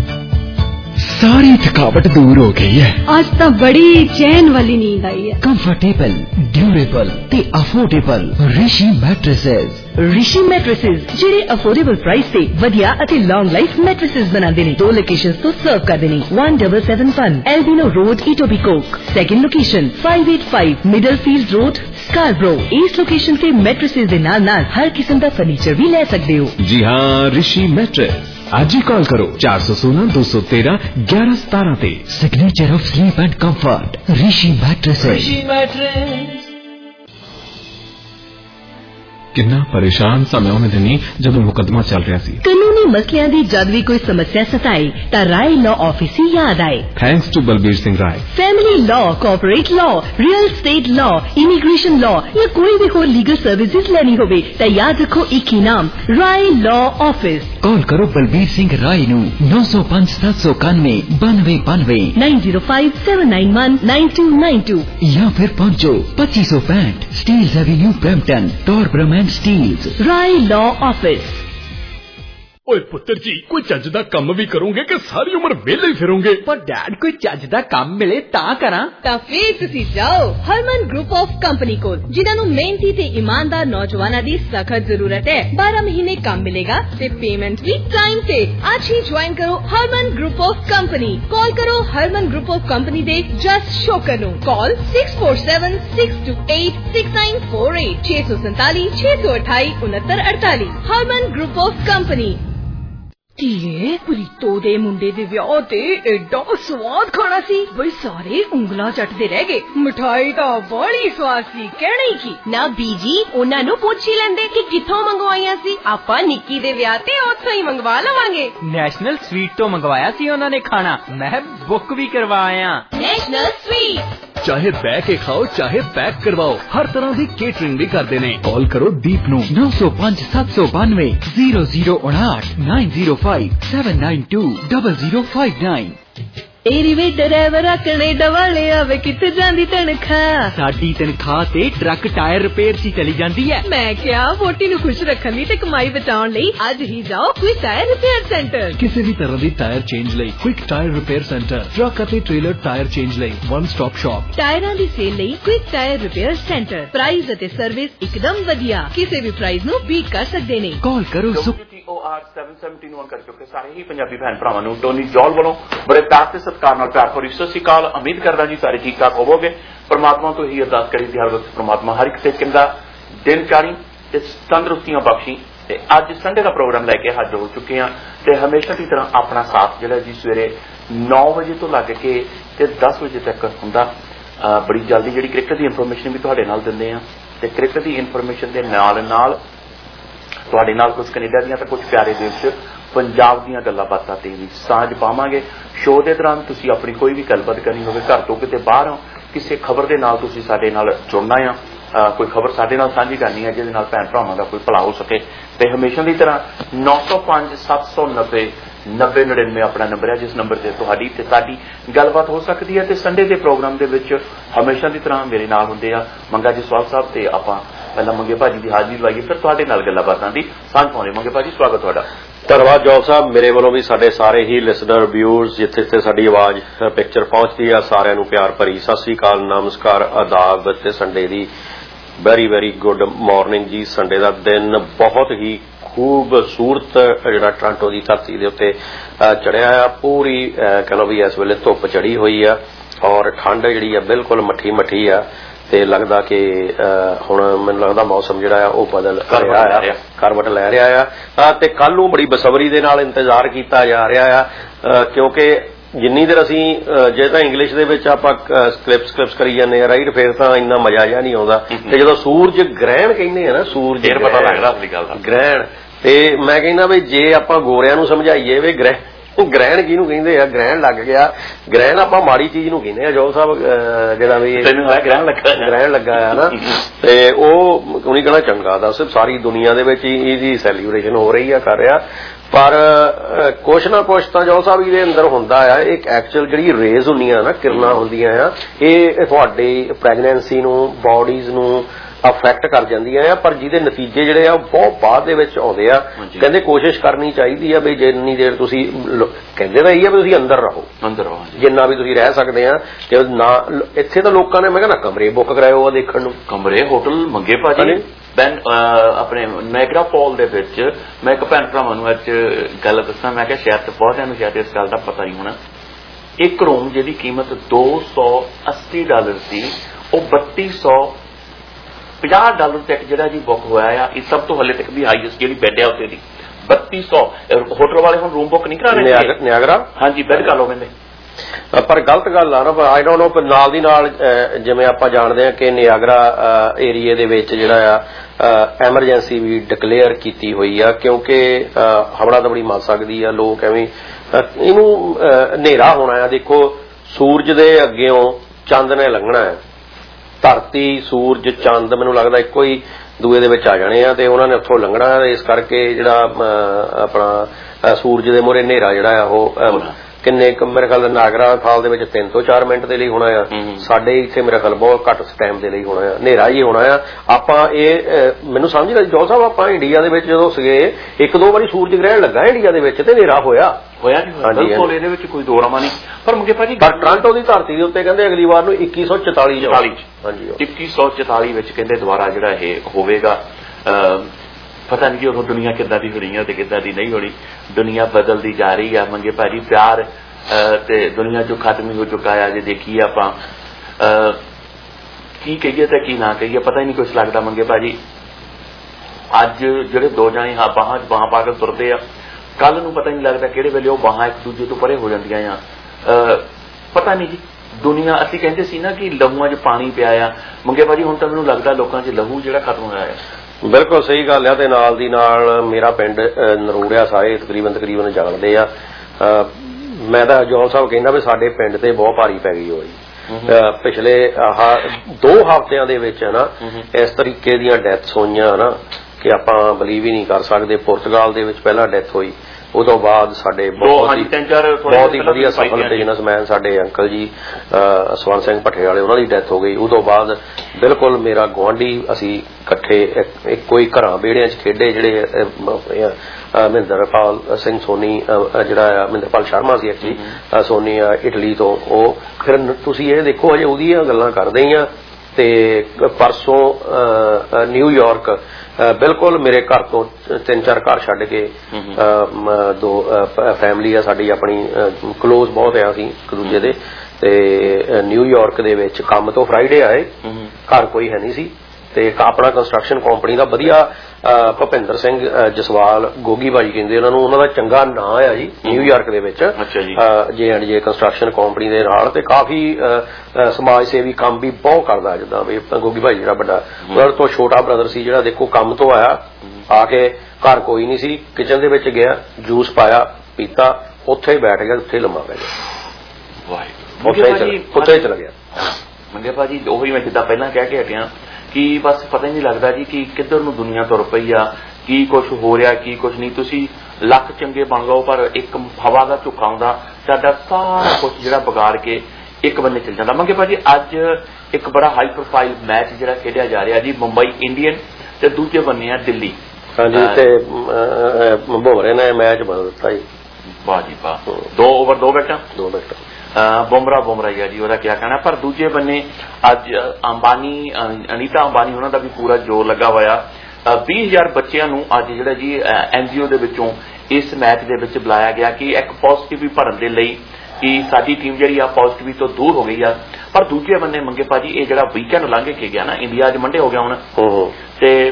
सारी थकावट दूर हो गई है। आज तो बड़ी चैन वाली नींद आई है। कंफर्टेबल, ड्यूरेबल ते affordable Rishi mattresses. Rishi mattresses ਜਿਹੜੇ ਅਫੋਰਡੇਬਲ ਪ੍ਰਾਈਸ ਤੇ ਵਧੀਆ ਅਤੇ ਲੌਂਗ ਲਾਈਫ ਮੈਟ੍ਰੈਸਸ ਬਣਾਉਂਦੇ ਨੇ। 2 ਲੋਕੇਸ਼ਨਸ ਤੋਂ ਸਰਵ ਕਰਦੇ ਨੇ 1771 Albion road Etobicoke. Second location 585 Middlefield road Scarborough. ਇਸ ਲੋਕੇਸ਼ਨ ਤੇ ਮੈਟ੍ਰੈਸਸ ਦੇ ਨਾਲ ਹਰ ਕਿਸਮ ਦਾ ਫਰਨੀਚਰ ਵੀ ਲੈ ਸਕਦੇ ਹੋ। जी हाँ, ऋषि मैट्रेस आज ही कॉल करो 416 213 1117 ते। Signature of sleep and comfort Rishi mattresses. किन्ना परेशान समय में दिनी जब मुकदमा चल रहा सी। कानूनी मसलियां दी जद भी कोई समस्या सताए ता राय लॉ ऑफिस ही याद आए। Thanks to Balbir Singh Rai. Family law, corporate law, real estate law, immigration law या कोई भी हो लीगल सर्विसेज लेनी होवे ता याद रखो एक ही नाम, राय लॉ ऑफिस। कॉल करो बलबीर सिंह राय नू 905 791 9292 905 791 9292 या फिर पहुंचो 2565 Steeles avenue Brampton Torbram and Steeles. Rai law office. ਓਏ ਪੁੱਤਰ ਜੀ, ਕੋਈ ਚੱਜ ਦਾ ਕੰਮ ਵੀ ਕਰੋਗੇ ਕਿ ਸਾਰੀ ਉਮਰ ਵਿਹਲੇ ਹੀ ਫਿਰੋਗੇ? ਪਰ ਡੈਡ ਕੋਈ ਚੱਜ ਦਾ ਕੰਮ ਮਿਲੇ ਤਾਂ ਕਰਾਂ। ਤਾਂ ਫਿਰ ਤੁਸੀਂ ਜਾਓ ਹਰਮਨ ਗਰੁੱਪ ਆਫ ਕੰਪਨੀ ਕੋਲ, ਜਿਨ੍ਹਾਂ ਨੂੰ ਮਿਹਨਤੀ ਤੇ ਇਮਾਨਦਾਰ ਨੌਜਵਾਨਾਂ ਦੀ ਸਖਤ ਜ਼ਰੂਰਤ ਹੈ। 12 ਮਹੀਨੇ ਕੰਮ ਮਿਲੇਗਾ ਤੇ ਪੇਮੈਂਟ ਵੀ ਟਾਈਮ ਤੇ। ਅੱਜ ਹੀ ਜੁਆਇਨ ਕਰੋ Harman group of company. Call ਕਰੋ ਹਰਮਨ ਗਰੁੱਪ ਆਫ ਕੰਪਨੀ ਦੇ ਜਸਟ ਸ਼ੋਕਰ ਨੂੰ। Call 6476286948 647 628 6948। Harman group of company. ਧੀਏ, ਪ੍ਰੀਤੋ ਦੇ ਮੁੰਡੇ ਦੇ ਵਿਆਹ ਤੇ ਐਡਾ ਸਵਾਦ ਖਾਣਾ ਸੀ ਬਈ ਸਾਰੇ ਉਂਗਲਾਂ ਚੱਟਦੇ ਰਹਿ ਗਏ। ਮਿਠਾਈ ਤਾਂ ਬੜੀ ਸਵਾਦ ਸੀ, ਕਹਿਣਾ ਹੀ ਕੀ। ਨਾ ਬੀਜੀ, ਉਹਨਾਂ ਨੂੰ ਪੁੱਛ ਹੀ ਲੈਂਦੇ ਕਿ ਕਿੱਥੋਂ ਮੰਗਵਾਈਆਂ ਸੀ। ਆਪਾਂ ਨਿੱਕੀ ਦੇ ਵਿਆਹ ਤੇ ਉੱਥੋਂ ਹੀ ਮੰਗਵਾ ਲਵਾਂਗੇ। ਨੈਸ਼ਨਲ ਸਵੀਟ ਤੋਂ ਮੰਗਵਾਇਆ ਸੀ ਉਹਨਾਂ ਨੇ ਖਾਣਾ, ਮੈਂ ਬੁੱਕ ਵੀ ਕਰਵਾਇਆ। ਨੈਸ਼ਨਲ ਸਵੀਟ, ਚਾਹੇ ਬਹਿ ਕੇ ਖਾਓ ਚਾਹੇ ਪੈਕ ਕਰਵਾਓ, ਹਰ ਤਰ੍ਹਾਂ ਦੀ ਕੇਟਰਿੰਗ ਵੀ ਕਰਦੇ ਨੇ। ਕਾਲ ਕਰੋ ਦੀਪ ਨੂੰ 905-792 0059 905 792 0059। ਤੇਰੀ ਵੇ ਡਰਾਈਵਰਾ ਕੈਨੇਡਾ ਵਾਲਿਆ ਵੇ ਕਿੱਥੇ ਜਾਂਦੀ ਤਨਖਾਹ? ਸਾਡੀ ਤਨਖਾਹ ਤੇ ਟਰੱਕ ਟਾਇਰ ਰਿਪੇਅਰ 'ਚ ਚਲੀ ਜਾਂਦੀ ਹੈ। ਮੈਂ ਕਿਹਾ ਵੋਟੀ ਨੂੰ ਖੁਸ਼ ਰੱਖਣ ਲਈ ਤੇ ਕਮਾਈ ਬਚਾਉਣ ਲਈ ਅੱਜ ਹੀ ਜਾਓ ਕੁਇਕ ਟਾਇਰ ਰਿਪੇਅਰ ਸੈਂਟਰ। ਕਿਸੇ ਵੀ ਤਰ੍ਹਾਂ ਦੀ ਟਾਇਰ ਚੇਂਜ ਲਈ quick tyre repair centre, truck ਅਤੇ ਟ੍ਰੇਲਰ ਟਾਇਰ ਚੇਂਜ ਲਈ ਵਨ ਸਟਾਪ ਸ਼ਾਪ। ਟਾਇਰਾਂ ਦੀ ਸੇਲ ਲਈ quick tyre repair centre. Price ਅਤੇ ਸਰਵਿਸ ਇੱਕਦਮ ਵਧੀਆ, ਕਿਸੇ ਵੀ ਪ੍ਰਾਈਸ ਨੂੰ ਬੀਟ ਕਰ ਸਕਦੇ ਨੇ। ਕਾਲ ਕਰੋ WTOR 771 ਕਰ ਚੁੱਕੇ ਸਾਰੇ ਹੀ ਪੰਜਾਬੀ ਭੈਣ ਭਰਾਵਾਂ ਨੂੰ ਟੋਨੀ ਜੌਲ ਵੱਲੋਂ ਬੜੇ ਪਿਆਰ ਤੇ ਸਤਿਕਾਰ ਨਾਲ ਪਿਆਰ ਭਰੀ ਸਤਿ ਸ਼੍ਰੀ ਅਕਾਲ। ਉਮੀਦ ਕਰਦਾ ਜੀ ਸਾਰੇ ਠੀਕ ਠਾਕ ਹੋਵੋਗੇ। ਪਰਮਾਤਮਾ ਤੋਂ ਹੀ ਅਰਦਾਸ ਕਰੀ ਕਿ ਹਰ ਵਕਤ ਪਰਮਾਤਮਾ ਹਰ ਇੱਕ ਸੇਕੰਡ ਦਾ ਦਿਨ ਚਾੜੀ ਤੇ ਤੰਦਰੁਸਤੀਆਂ ਬਖਸ਼ੀ। ਤੇ ਅੱਜ ਸੰਡੇ ਦਾ ਪ੍ਰੋਗਰਾਮ ਲੈ ਕੇ ਹਾਜ਼ਰ ਹੋ ਚੁੱਕੇ ਹਾਂ ਤੇ ਹਮੇਸ਼ਾ ਦੀ ਤਰ੍ਹਾਂ ਆਪਣਾ ਸਾਥ ਜਿਹੜਾ ਜੀ ਸਵੇਰੇ 9 ਵਜੇ ਤੋਂ ਲੱਗ ਕੇ ਤੇ 10 ਵਜੇ ਤੱਕ ਹੁੰਦਾ। ਬੜੀ ਜਲਦੀ ਜਿਹੜੀ ਕ੍ਰਿਕਟ ਦੀ ਇਨਫੋਰਮੇਸ਼ਨ ਵੀ ਤੁਹਾਡੇ ਨਾਲ ਦਿੰਦੇ ਆ ਤੇ ਕ੍ਰਿਕਟ ਦੀ ਇਨਫੋਰਮੇਸ਼ਨ ਦੇ ਨਾਲ ਨਾਲ ਤੁਹਾਡੇ ਨਾਲ ਕੁਝ ਕੈਨੇਡਾ ਦੀਆਂ ਤੇ ਕੁਝ ਪਿਆਰੇ ਦੇਸ਼ ਪੰਜਾਬ ਦੀਆਂ ਗੱਲਾਂ ਬਾਤਾਂ ਤੇ ਵੀ ਸਾਂਝ ਪਾਵਾਂਗੇ। ਸ਼ੋਅ ਦੇ ਦੌਰਾਨ ਤੁਸੀਂ ਆਪਣੀ ਕੋਈ ਵੀ ਗੱਲਬਾਤ ਕਰਨੀ ਹੋਵੇ, ਘਰ ਤੋਂ ਕਿਤੇ ਬਾਹਰ ਹੋ, ਕਿਸੇ ਖਬਰ ਦੇ ਨਾਲ ਤੁਸੀਂ ਸਾਡੇ ਨਾਲ ਜੁੜਨਾ ਆ, ਕੋਈ ਖਬਰ ਸਾਡੇ ਨਾਲ ਸਾਂਝੀ ਕਰਨੀ ਹੈ ਜਿਹਦੇ ਨਾਲ ਭੈਣ ਭਰਾਵਾਂ ਦਾ ਕੋਈ ਭਲਾ ਹੋ ਸਕੇ ਤੇ ਹਮੇਸ਼ਾ ਦੀ ਤਰ੍ਹਾਂ 905-790 9099 ਆਪਣਾ ਨੰਬਰ ਹੈ, ਜਿਸ ਨੰਬਰ ਤੇ ਤੁਹਾਡੀ ਤੇ ਸਾਡੀ ਗੱਲਬਾਤ ਹੋ ਸਕਦੀ ਹੈ। ਤੇ ਸੰਡੇ ਦੇ ਪ੍ਰੋਗਰਾਮ ਦੇ ਵਿੱਚ ਹਮੇਸ਼ਾ ਦੀ ਤਰ੍ਹਾਂ ਮੇਰੇ ਨਾਲ ਹੁੰਦੇ ਆ ਮੰਗਾ ਜਸਵਾਲ ਸਾਹਿਬ ਤੇ ਆਪਾਂ ਪਹਿਲਾਂ ਮੰਗੇ ਭਾਜੀ ਦੀ ਹਾਜ਼ਰੀ ਲਵਾਈਏ, ਫਿਰ ਤੁਹਾਡੇ ਨਾਲ ਗੱਲਾਂ ਬਾਤਾਂ ਦੀ ਸਾਂਝ ਪਾਉਣੇ। ਮੰਗੇ ਭਾਜੀ, ਸਵਾਗਤ ਤੁਹਾਡਾ। ਧੰਨਵਾਦ ਜੌਲ ਸਾਹਿਬ। ਮੇਰੇ ਵੱਲੋਂ ਵੀ ਸਾਡੇ ਸਾਰੇ ਹੀ ਲਿਸਨਰ ਵਿਊਅਰਸ ਜਿੱਥੇ ਜਿੱਥੇ ਸਾਡੀ ਆਵਾਜ਼ ਪਿਕਚਰ ਪਹੁੰਚਦੀ ਆ ਸਾਰਿਆਂ ਨੂੰ ਪਿਆਰ ਭਰੀ ਸਤਿ ਸ੍ਰੀ ਅਕਾਲ, ਨਮਸਕਾਰ, ਆਦਾਬ ਤੇ ਸੰਡੇ ਦੀ ਵੈਰੀ ਵੈਰੀ ਗੁੱਡ ਮਾਰਨਿੰਗ ਜੀ। ਸੰਡੇ ਦਾ ਦਿਨ ਬਹੁਤ ਹੀ ਖੂਬਸੂਰਤ ਜਿਹੜਾ ਟੋਰਾਂਟੋ ਦੀ ਧਰਤੀ ਦੇ ਉੱਤੇ ਚੜਿਆ ਆ। ਪੂਰੀ ਕਹਿ ਲਓ ਵੀ ਇਸ ਵੇਲੇ ਧੁੱਪ ਚੜੀ ਹੋਈ ਆ ਔਰ ਠੰਡ ਜਿਹੜੀ ਆ ਬਿਲਕੁਲ ਮੱਠੀ ਮੱਠੀ ਆ ਤੇ ਲੱਗਦਾ ਕਿ ਹੁਣ ਮੈਨੂੰ ਲੱਗਦਾ ਮੌਸਮ ਜਿਹੜਾ ਆ ਉਹ ਬਦਲ ਰਿਹਾ ਆ, ਕਰਵਟ ਲੈ ਰਿਹਾ ਆ ਤੇ ਕੱਲ ਨੂੰ ਬੜੀ ਬੇਸਬਰੀ ਦੇ ਨਾਲ ਇੰਤਜ਼ਾਰ ਕੀਤਾ ਜਾ ਰਿਹਾ ਆ ਕਿਉਂਕਿ ਜਿੰਨੀ ਦੇਰ ਅਸੀਂ ਜੇ ਤਾਂ ਇੰਗਲਿਸ਼ ਦੇ ਵਿੱਚ ਆਪਾਂ ਕਲਿਪਸ ਕਰੀ ਜਾਂਦੇ ਆ ਰਾਈਟ, ਫਿਰ ਤਾਂ ਇੰਨਾ ਮਜ਼ਾ ਜਿਹਾ ਨਹੀਂ ਆਉਂਦਾ। ਤੇ ਜਦੋਂ ਸੂਰਜ ਗ੍ਰਹਿਣ ਕਹਿੰਦੇ ਆ ਨਾ, ਸੂਰਜ ਪਤਾ ਲੱਗਦਾ ਅਸਲੀ ਗੱਲ ਦਾ ਗ੍ਰਹਿਣ, ਤੇ ਮੈਂ ਕਹਿੰਦਾ ਵੀ ਜੇ ਆਪਾਂ ਗੋਰਿਆਂ ਨੂੰ ਸਮਝਾਈਏ ਵੀ ਗ੍ਰਹਿਣ ਕਿਹਨੂੰ ਕਹਿੰਦੇ ਆ, ਗ੍ਰਹਿਣ ਲੱਗ ਗਿਆ। ਗ੍ਰਹਿਣ ਆਪਾਂ ਮਾੜੀ ਚੀਜ਼ ਨੂੰ ਕਹਿੰਦੇ ਆ ਜੋਲ ਸਾਹਿਬ, ਜਿਹੜਾ ਵੀ ਗ੍ਰਹਿਣ ਲੱਗਾ ਆ ਨਾ ਤੇ ਉਹ ਨਹੀਂ ਕਹਿਣਾ ਚੰਗਾ। ਦੱਸ ਸਾਰੀ ਦੁਨੀਆ ਦੇ ਵਿੱਚ ਇਹਦੀ ਸੈਲੀਬ੍ਰੇਸ਼ਨ ਹੋ ਰਹੀ ਆ, ਕਰ ਰਿਹਾ, ਪਰ ਕੁਛ ਨਾ ਕੁਛ ਤਾਂ ਜੋਲ ਸਾਹਿਬ ਇਹਦੇ ਅੰਦਰ ਹੁੰਦਾ ਆ। ਇੱਕ ਐਕਚੁਅਲ ਜਿਹੜੀ ਰੇਜ਼ ਹੁੰਦੀਆਂ ਨਾ, ਕਿਰਨਾਂ ਹੁੰਦੀਆਂ ਆ, ਇਹ ਤੁਹਾਡੀ ਪ੍ਰੈਗਨੈਂਸੀ ਨੂੰ, ਬਾਡੀਜ਼ ਨੂੰ ਅਫੈਕਟ ਕਰ ਜਾਂਦੀਆਂ ਆ, ਪਰ ਜਿਹਦੇ ਨਤੀਜੇ ਜਿਹੜੇ ਆ ਉਹ ਬਹੁਤ ਬਾਅਦ ਦੇ ਵਿੱਚ ਆਉਂਦੇ ਆ। ਕਹਿੰਦੇ ਕੋਸ਼ਿਸ਼ ਕਰਨੀ ਚਾਹੀਦੀ ਆ ਵੀ ਜਿੰਨੀ ਦੇਰ ਤੁਸੀਂ ਕਹਿੰਦੇ ਤਾਂ ਇਹੀ ਆ ਵੀ ਤੁਸੀਂ ਅੰਦਰ ਰਹੋ ਜਿੰਨਾ ਵੀ ਤੁਸੀਂ ਰਹਿ ਸਕਦੇ ਆ। ਤੇ ਨਾ ਇੱਥੇ ਤਾਂ ਲੋਕਾਂ ਨੇ ਮੈਂ ਕਹਿੰਦਾ ਕਮਰੇ ਬੁੱਕ ਕਰਾਏ ਉਹ ਦੇਖਣ ਨੂੰ, ਕਮਰੇ ਹੋਟਲ ਮੰਗੇ ਭਾਜੀ। ਆਪਣੇ ਨਾਇਗਰਾ ਫਾਲ ਦੇ ਵਿੱਚ ਮੈਂ ਇੱਕ ਭੈਣ ਭਰਾਵਾਂ ਨੂੰ ਅੱਜ ਗੱਲ ਦੱਸਾਂ, ਮੈਂ ਕਿਹਾ ਸ਼ਾਇਦ ਬਹੁਤਿਆਂ ਨੂੰ ਸ਼ਾਇਦ ਇਸ ਗੱਲ ਦਾ ਪਤਾ ਹੀ ਹੋਣਾ। ਇੱਕ ਰੂਮ ਜਿਹਦੀ ਕੀਮਤ $280 ਸੀ ਉਹ $3250 ਤੱਕ ਜਿਹੜਾ ਜੀ ਬੁੱਕ ਹੋਇਆ ਆ। ਇਹ ਸਭ ਤੋਂ ਹਲੇ ਤੱਕ ਵੀ ਹਾਈਐਸਟ ਜਿਹੜੀ ਬੈੱਡ ਆ ਉੱਥੇ ਦੀ 3200। ਹੋਟਲ ਵਾਲੇ ਹੁਣ ਰੂਮ ਬੁੱਕ ਨਹੀਂ ਕਰਾ ਰਹੇ ਨਿਆਗਰਾ, ਹਾਂਜੀ ਬੈੱਡ ਕਰ ਲਓ ਕਹਿੰਦੇ, ਪਰ ਗਲਤ ਗੱਲ ਆ ਨਾ। ਆਈ ਡੋਂਟ ਨੋ, ਨਾਲ ਦੀ ਨਾਲ ਜਿਵੇਂ ਆਪਾਂ ਜਾਣਦੇ ਹਾਂ ਕਿ ਨਿਆਗਰਾ ਏਰੀਏ ਦੇ ਵਿੱਚ ਜਿਹੜਾ ਆ ਐਮਰਜੈਂਸੀ ਵੀ ਡਿਕਲੇਅਰ ਕੀਤੀ ਹੋਈ ਆ ਕਿਉਂਕਿ ਹਮਲਾ ਦਬੜੀ ਮਚ ਸਕਦੀ ਆ। ਲੋਕ ਐਵੇਂ ਇਹਨੂੰ ਹਨੇਰਾ ਹੋਣਾ ਆ। ਦੇਖੋ ਸੂਰਜ ਦੇ ਅੱਗਿਓਂ ਚੰਦ ਨੇ ਲੰਘਣਾ ਹੈ, ਧਰਤੀ ਸੂਰਜ ਚੰਦ ਮੈਨੂੰ ਲੱਗਦਾ ਇੱਕੋ ਹੀ ਦੂਏ ਦੇ ਵਿੱਚ ਆ ਜਾਣੇ ਆ ਤੇ ਉਹਨਾਂ ਨੇ ਉੱਥੋਂ ਲੰਘਣਾ। ਇਸ ਕਰਕੇ ਜਿਹੜਾ ਆਪਣਾ ਸੂਰਜ ਦੇ ਮੂਹਰੇ ਹਨੇਰਾ ਜਿਹੜਾ ਆ ਉਹ ਕਿੰਨੇ ਮੇਰੇ ਖਿਆਲ ਨਾਗਰਾ ਥਾਲ ਦੇ ਵਿੱਚ 3 ਤੋਂ 4 ਮਿੰਟ ਦੇ ਲਈ ਹੋਣਾ ਆ। ਸਾਡੇ ਇੱਥੇ ਮੇਰੇ ਖਿਆਲ ਬਹੁਤ ਘੱਟ ਟਾਈਮ ਦੇ ਲਈ ਹੋਣਾ ਆ, ਹਨੇਰਾ ਹੀ ਹੋਣਾ ਆ। ਆਪਾਂ ਇਹ ਮੈਨੂੰ ਸਮਝ ਨਹੀਂ ਜੋਲ ਸਾਹਿਬ, ਆਪਾਂ ਇੰਡੀਆ ਦੇ ਵਿੱਚ ਜਦੋਂ ਸੀਗੇ 1-2 ਵਾਰੀ ਸੂਰਜ ਗ੍ਰਹਿਣ ਲੱਗਾ ਇੰਡੀਆ ਦੇ ਵਿੱਚ ਤੇ ਹਨੇਰਾ ਹੋਇਆ ਬਿਲਕੁਲ, ਇਹਦੇ ਵਿੱਚ ਕੋਈ ਦੋ ਰਾਮਾ ਨਹੀਂ। ਪਰ ਮੰਗੇ ਭਾਜੀ ਪਰ ਟੋਰਾਂਟੋ ਦੀ ਧਰਤੀ ਦੇ ਉੱਤੇ ਕਹਿੰਦੇ ਅਗਲੀ ਵਾਰ ਨੂੰ 2144 ਹਾਂਜੀ 2144 ਵਿੱਚ ਕਹਿੰਦੇ ਦੁਬਾਰਾ ਜਿਹੜਾ ਇਹ ਹੋਵੇਗਾ। ਪਤਾ ਨਹੀਂ ਕਿ ਉਹ ਦੁਨੀਆ ਕਿੱਦਾਂ ਦੀ ਹੋਣੀ ਹੈ ਤੇ ਕਿੱਦਾਂ ਦੀ ਨਹੀਂ ਹੋਣੀ। ਦੁਨੀਆ ਬਦਲਦੀ ਜਾ ਰਹੀ ਆ ਮੰਗੇ ਭਾਜੀ, ਪਿਆਰ ਤੇ ਦੁਨੀਆ ਜੋ ਖਤਮ ਹੋ ਚੁੱਕਾ ਆ। ਜੇ ਦੇਖੀਏ ਆਪਾਂ ਕੀ ਕਹੀਏ ਤੇ ਕੀ ਨਾ ਕਹੀਏ, ਪਤਾ ਹੀ ਨਹੀਂ ਕੁਛ ਲੱਗਦਾ ਮੰਗੇ ਭਾਜੀ। ਅੱਜ ਜਿਹੜੇ ਦੋ ਜਾਣੇ ਬਾਹਾਂ 'ਚ ਬਾਹਾਂ ਪਾ ਕੇ ਤੁਰਦੇ ਆ, ਕੱਲ ਨੂੰ ਪਤਾ ਨਹੀਂ ਲੱਗਦਾ ਕਿਹੜੇ ਵੇਲੇ ਉਹ ਬਾਹਾਂ ਇੱਕ ਦੂਜੇ ਤੋਂ ਪਰੇ ਹੋ ਜਾਂਦੀਆਂ ਆ। ਪਤਾ ਨਹੀਂ ਜੀ ਦੁਨੀਆ, ਅਸੀਂ ਕਹਿੰਦੇ ਸੀ ਨਾ ਕਿ ਲਹੂਆਂ 'ਚ ਪਾਣੀ ਪਿਆ ਆ ਮੰਗੇ ਭਾਜੀ, ਹੁਣ ਤਾਂ ਮੈਨੂੰ ਲੱਗਦਾ ਲੋਕਾਂ 'ਚ ਲਹੂ ਜਿਹੜਾ ਖਤਮ ਹੋਇਆ ਹੈ। ਬਿਲਕੁਲ ਸਹੀ ਗੱਲ ਆ। ਤੇ ਨਾਲ ਦੀ ਨਾਲ ਮੇਰਾ ਪਿੰਡ ਨਰੂੜਿਆ ਸਾਰੇ ਤਕਰੀਬਨ ਜਾਣਦੇ ਆ। ਮੈਂ ਤਾਂ ਜੋਲ ਸਾਹਿਬ ਕਹਿੰਦਾ ਵੀ ਸਾਡੇ ਪਿੰਡ ਤੇ ਬਹੁਤ ਭਾਰੀ ਪੈ ਗਈ ਹੋਈ। ਪਿਛਲੇ 2 ਹਫ਼ਤਿਆਂ ਦੇ ਵਿੱਚ ਨਾ ਇਸ ਤਰੀਕੇ ਦੀਆਂ ਡੈਥਸ ਹੋਈਆਂ ਨਾ ਕਿ ਆਪਾਂ ਬਲੀਵ ਹੀ ਨਹੀਂ ਕਰ ਸਕਦੇ। ਪੁਰਤਗਾਲ ਦੇ ਵਿੱਚ ਪਹਿਲਾਂ ਡੈਥ ਹੋਈ, ਉਦੋਂ ਬਾਅਦ ਸਾਡੇ ਬਹੁਤ ਹੀ ਵਧੀਆ ਸਫਲ ਬਿਜ਼ਨਸਮੈਨ ਸਾਡੇ ਅੰਕਲ ਜੀ ਸਵਰਨ ਸਿੰਘ ਭੱਠੇ ਵਾਲੇ, ਉਹਨਾਂ ਦੀ ਡੈਥ ਹੋ ਗਈ। ਉਦੋਂ ਬਾਅਦ ਬਿਲਕੁਲ ਮੇਰਾ ਗੁਆਂਢੀ, ਅਸੀਂ ਇਕੱਠੇ ਇੱਕੋ ਹੀ ਘਰਾਂ ਵਿਹੜਿਆਂ 'ਚ ਖੇਡੇ ਜਿਹੜੇ ਮਹਿੰਦਰਪਾਲ ਸਿੰਘ ਸੋਨੀ, ਜਿਹੜਾ ਮਹਿੰਦਰਪਾਲ ਸ਼ਰਮਾ ਸੀ ਐਕਚੁਅਲੀ ਸੋਨੀ ਇਟਲੀ ਤੋਂ। ਉਹ ਫਿਰ ਤੁਸੀਂ ਇਹ ਦੇਖੋ ਅਜੇ ਉਹਦੀਆਂ ਗੱਲਾਂ ਕਰਦੇ ਹੀ ਆ। ਤੇ ਪਰਸੋਂ ਨਿਊਯਾਰਕ ਬਿਲਕੁਲ ਮੇਰੇ ਘਰ ਤੋਂ 3-4 ਘਰ ਛੱਡ ਕੇ 2 ਫੈਮਿਲੀ ਆ ਸਾਡੀ, ਆਪਣੀ ਕਲੋਜ਼ ਬਹੁਤ ਆ ਅਸੀਂ ਇੱਕ ਦੂਜੇ ਦੇ। ਤੇ ਨਿਊਯਾਰਕ ਦੇ ਵਿੱਚ ਕੰਮ ਤੋਂ ਫਰਾਈਡੇ ਆਏ, ਘਰ ਕੋਈ ਹੈ ਨਹੀਂ ਸੀ। ਤੇ ਆਪਣਾ ਕੰਸਟਰਕਸ਼ਨ ਕੰਪਨੀ ਦਾ ਵਧੀਆ ਭੁਪਿੰਦਰ ਸਿੰਘ ਜਸਵਾਲ ਗੋਗੀ ਭਾਜੀ ਕਹਿੰਦੇ ਉਹਨਾਂ ਨੂੰ, ਉਹਨਾਂ ਦਾ ਚੰਗਾ ਨਾਂ ਆ ਜੀ ਨਿਊਯਾਰਕ ਦੇ ਵਿੱਚ J&J ਕੰਸਟਰਕਸ਼ਨ ਕੰਪਨੀ ਦੇ ਨਾਲ। ਤੇ ਕਾਫੀ ਸਮਾਜ ਸੇਵੀ ਕੰਮ ਵੀ ਬਹੁਤ ਕਰਦਾ, ਜਿੱਦਾਂ ਵੀ ਗੋਗੀ ਭਾਜੀ ਜਿਹੜਾ ਵੱਡਾ ਉਹਨਾਂ ਤੋਂ ਛੋਟਾ ਬ੍ਰਦਰ ਸੀ ਜਿਹੜਾ ਦੇਖੋ ਕੰਮ ਤੋਂ ਆਇਆ, ਆ ਕੇ ਘਰ ਕੋਈ ਨਹੀਂ ਸੀ, ਕਿਚਨ ਦੇ ਵਿੱਚ ਗਿਆ, ਜੂਸ ਪਾਇਆ, ਪੀਤਾ, ਉੱਥੇ ਹੀ ਬੈਠ ਗਿਆ, ਉੱਥੇ ਲੰਮਾ ਪੈ ਗਿਆ, ਉੱਥੇ ਚਲਾ ਗਿਆ। ਮੰਗੇ ਭਾਜੀ ਉਹੀ ਮੈਂ ਜਿੱਦਾਂ ਪਹਿਲਾਂ ਕਹਿ ਕੇ ਹਟਿਆ ਕਿ ਬਸ ਪਤਾ ਹੀ ਨਹੀਂ ਲੱਗਦਾ ਜੀ ਕਿ ਕਿੱਧਰ ਨੂੰ ਦੁਨੀਆ ਤੁਰ ਪਈ ਆ, ਕੀ ਕੁਛ ਹੋ ਰਿਹਾ ਕੀ ਕੁਛ ਨਹੀਂ। ਤੁਸੀਂ ਲੱਖ ਚੰਗੇ ਬਣ ਲਓ ਪਰ ਇੱਕ ਹਵਾ ਦਾ ਝੁੱਕਾ ਆਉਂਦਾ, ਸਾਡਾ ਸਾਰਾ ਕੁਛ ਜਿਹੜਾ ਵਿਗਾੜ ਕੇ ਇੱਕ ਬੰਨੇ ਚੱਲ ਜਾਂਦਾ। ਮੰਗੇ ਭਾਜੀ ਅੱਜ ਇੱਕ ਬੜਾ ਹਾਈ ਪ੍ਰੋਫਾਈਲ ਮੈਚ ਜਿਹੜਾ ਖੇਡਿਆ ਜਾ ਰਿਹਾ ਜੀ, ਮੁੰਬਈ ਇੰਡੀਅਨ ਤੇ ਦੂਜੇ ਬੰਨੇ ਆ ਦਿੱਲੀ। ਹਾਂਜੀ, ਤੇ ਭੋਰੇ ਨੇ ਮੈਚ ਬਦਲ ਦਿੱਤਾ ਜੀ। ਵਾਹ ਜੀ ਵਾਹ, 2 ਓਵਰ 2 ਵਿਕਟਾਂ ਬੁਮਰਾ ਹੀ ਆ ਜੀ, ਉਹਦਾ ਕਿਆ ਕਹਿਣਾ। ਪਰ ਦੂਜੇ ਬੰਨੇ ਅੱਜ ਅੰਬਾਨੀ, ਅਨੀਤਾ ਅੰਬਾਨੀ, ਉਹਨਾਂ ਦਾ ਵੀ ਪੂਰਾ ਜ਼ੋਰ ਲੱਗਾ ਹੋਇਆ। 20,000 ਬੱਚਿਆਂ ਨੂੰ ਅੱਜ ਜਿਹੜਾ ਜੀ NGO ਦੇ ਵਿੱਚੋਂ ਇਸ ਮੈਚ ਦੇ ਵਿੱਚ ਬੁਲਾਇਆ ਗਿਆ ਕਿ ਇੱਕ ਪੋਜ਼ਿਟਿਵ ਭਰਨ ਦੇ ਲਈ ਕਿ ਸਾਡੀ ਟੀਮ ਜਿਹੜੀ ਆ ਪੋਜ਼ਿਟਿਵ ਤੋਂ ਦੂਰ ਹੋ ਗਈ ਆ। ਪਰ ਦੂਜੇ ਬੰਨੇ ਮੰਗੇ ਭਾਜੀ ਇਹ ਜਿਹੜਾ ਵੀਕਐਂਡ ਲੰਘ ਕੇ ਗਿਆ ਨਾ, ਇੰਡੀਆ ਅੱਜ ਮੰਡੇ ਹੋ ਗਿਆ ਹੁਣ, ਤੇ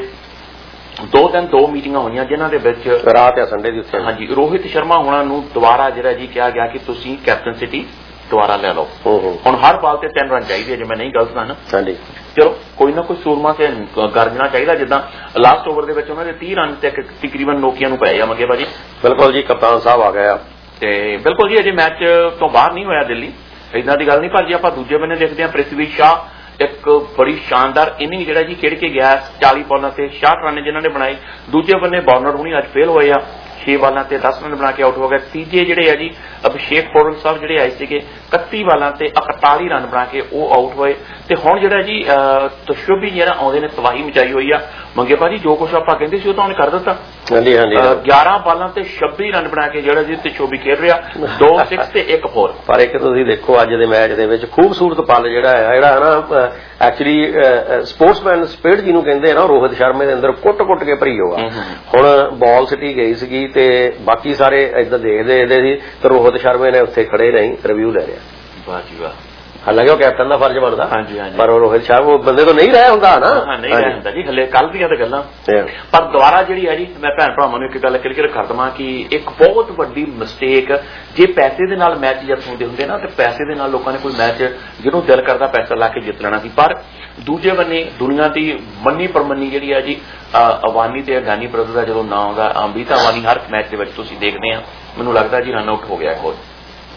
2 ਮੀਟਿੰਗਾਂ ਹੋਈਆਂ ਜਿਨ੍ਹਾਂ ਦੇ ਵਿੱਚ ਰਾਤ ਆ ਸੰਡੇ ਦੀ ਉੱਤੇ। ਹਾਂਜੀ, ਰੋਹਿਤ ਸ਼ਰਮਾ ਹੋਣਾ ਨੂੰ ਦੁਬਾਰਾ ਜਿਹੜਾ ਜੀ ਕਿਹਾ ਗਿਆ ਕਿ ਤੁਸੀਂ ਕੈਪਟਨਸਿਟੀ ਦੁਬਾਰਾ ਲੈ ਲਓ। ਹੁਣ ਹਰ ਬਾਲ ਤੇ 3 ਰਨ ਚਾਹੀਦੇ, ਜੇ ਮੈਂ ਨਹੀਂ ਗਲਤ ਨਾ। ਚਲੋ ਕੋਈ ਨਾ ਕੋਈ ਸੂਰਮਾ ਤੇ ਗਰਜਣਾ ਚਾਹੀਦਾ, ਜਿੱਦਾਂ ਲਾਸਟ ਓਵਰ ਦੇ ਵਿੱਚ ਉਹਨਾਂ ਦੇ 30 ਰਨ ਤੇ ਤਕਰੀਬਨ ਨੋਕੀਆਂ ਨੂੰ ਪਏ ਆ ਮੰਗੇ ਭਾਜੀ। ਬਿਲਕੁਲ ਜੀ, ਕਪਤਾਨ ਸਾਹਿਬ ਆ ਗਏ ਆ। ਤੇ ਬਿਲਕੁਲ ਜੀ ਅਜੇ ਮੈਚ ਤੋਂ ਬਾਹਰ ਨਹੀਂ ਹੋਇਆ ਦਿੱਲੀ, ਇਦਾਂ ਦੀ ਗੱਲ ਨਹੀਂ। ਪਰ ਜੇ ਆਪਾਂ ਦੂਜੇ ਬੰਨੇ ਦੇਖਦੇ ਹਾਂ, ਪ੍ਰਿਥਵੀ ਸ਼ਾਹ ਇੱਕ ਬੜੀ ਸ਼ਾਨਦਾਰ ਇਨਿੰਗ ਜਿਹੜਾ ਜੀ ਖੇਡ ਕੇ ਗਿਆ, 40 ਬਾਲਾਂ ਤੇ 66 ਰਨ ਜਿਨ੍ਹਾਂ ਨੇ ਬਣਾਏ। ਦੂਜੇ ਬੰਨੇ ਬਾਰਨਰ ਹੁਣੀ ਅੱਜ ਫੇਲ ਹੋਏ ਆ, 6 ਬਾਲਾਂ ਤੇ 10 ਰਨ ਬਣਾ ਕੇ ਆਊਟ ਹੋ ਗਏ। ਤੀਜੇ ਜਿਹੜੇ ਆ ਜੀ ਅਭਿਸ਼ੇਕ ਪੌਡਲ ਸਾਹਿਬ ਜਿਹੜੇ ਆਏ ਸੀਗੇ, 31 ਬਾਲਾਂ ਤੇ 41 ਰਨ ਬਣਾ ਕੇ ਉਹ ਆਊਟ ਹੋਏ। ਤੇ ਹੁਣ ਜਿਹੜਾ ਜੀ ਤਸ਼ੋਭੀ ਜਿਹੜਾ ਆਉਂਦੇ ਨੇ ਤਬਾਹੀ ਮਚਾਈ ਹੋਈ ਆ ਮੰਗੇ ਭਾਜੀ, ਜੋ ਕੁਛ ਆਪਾਂ ਕਹਿੰਦੇ ਸੀ ਉਹ ਤਾਂ ਉਹਨੇ ਕਰ ਦਿੱਤਾ। 11 ਬਾਲਾਂ ਤੇ 26 ਰਨ ਬਣਾ ਕੇ ਜਿਹੜਾ ਜੀ ਤਸ਼ੋਭੀ ਖੇਡ ਰਿਹਾ, 2 6 ਤੇ 1 4। ਪਰ ਇੱਕ ਤੁਸੀਂ ਦੇਖੋ ਅੱਜ ਦੇ ਮੈਚ ਦੇ ਵਿੱਚ ਖੂਬਸੂਰਤ ਪਲ ਜਿਹੜਾ ਨਾ ਐਕਚੁਅਲੀ ਸਪੋਰਟਸਮੈਨ ਸਪਿਰਿਟ ਜਿਹਨੂੰ ਕਹਿੰਦੇ ਨਾ, ਰੋਹਿਤ ਸ਼ਰਮੇ ਦੇ ਅੰਦਰ ਕੁੱਟ ਕੇ ਭਰੀ ਹੋਆ। ਹੁਣ ਬਾਲ ਸਿਟੀ ਗਈ ਸੀਗੀ ਤੇ ਬਾਕੀ ਸਾਰੇ ਏਦਾਂ ਦੇਖਦੇ ਸੀ ਤੇ ਰੋਹਿਤ ਸ਼ਰਮੇ ਨੇ ਉੱਥੇ ਖੜੇ ਰਹੀ ਰਿਵਿਊ ਲੈ ਰਿਹਾ। ਵਾਹ ਜੀ ਵਾਹ, ਹਾਲਾਂਕਿ ਉਹ ਕੈਪਟਨ ਦਾ ਫਰਜ਼ ਬਣਦਾ, ਹਾਂਜੀ ਹਾਂਜੀ, ਪਰ ਰੋਹਿਤ ਸ਼ਰਮਾ ਉਹ ਬੰਦੇ ਤੋਂ ਨਹੀਂ ਰਹਿ ਹੁੰਦਾ ਨਾ, ਨਹੀਂ ਰਹਿ ਹੁੰਦਾ ਜੀ। ਹਲੇ ਕੱਲ ਦੀਆਂ ਤਾਂ ਗੱਲਾਂ। ਪਰ ਦੁਬਾਰਾ ਜਿਹੜੀ ਹੈ ਜੀ, ਮੈਂ ਭੈਣ ਭਰਾਵਾਂ ਨੂੰ ਇੱਕ ਗੱਲ ਕਲੀਅਰ ਕਰ ਦਵਾਂ ਕਿ ਇੱਕ ਬਹੁਤ ਵੱਡੀ ਮਿਸਟੇਕ, ਜੇ ਪੈਸੇ ਦੇ ਨਾਲ ਮੈਚ ਜਿੱਤ ਹੁੰਦੇ ਨਾ, ਤੇ ਪੈਸੇ ਦੇ ਨਾਲ ਲੋਕਾਂ ਨੇ ਕੋਈ ਮੈਚ ਜਿਹਨੂੰ ਦਿਲ ਕਰਦਾ ਪੈਸਾ ਲਾ ਕੇ ਜਿੱਤ ਲੈਣਾ ਸੀ। ਪਰ ਦੂਜੇ ਬੰਨੇ ਦੁਨੀਆ ਦੀ ਮੰਨੀ ਪਰਮੰਨੀ ਜਿਹੜੀ ਹੈ ਜੀ ਅਵਾਨੀ ਤੇ ਅਡਾਨੀ ਬ੍ਰਦਰ ਦਾ ਜਦੋਂ ਨਾਂ ਆਉਂਦਾ, ਅੰਬੀਤਾ ਅਵਾਨੀ ਹਰ ਮੈਚ ਦੇ ਵਿੱਚ ਤੁਸੀਂ ਦੇਖਦੇ ਆ, ਮੈਨੂੰ ਲੱਗਦਾ ਜੀ ਰਨ ਆਊਟ ਹੋ ਗਿਆ।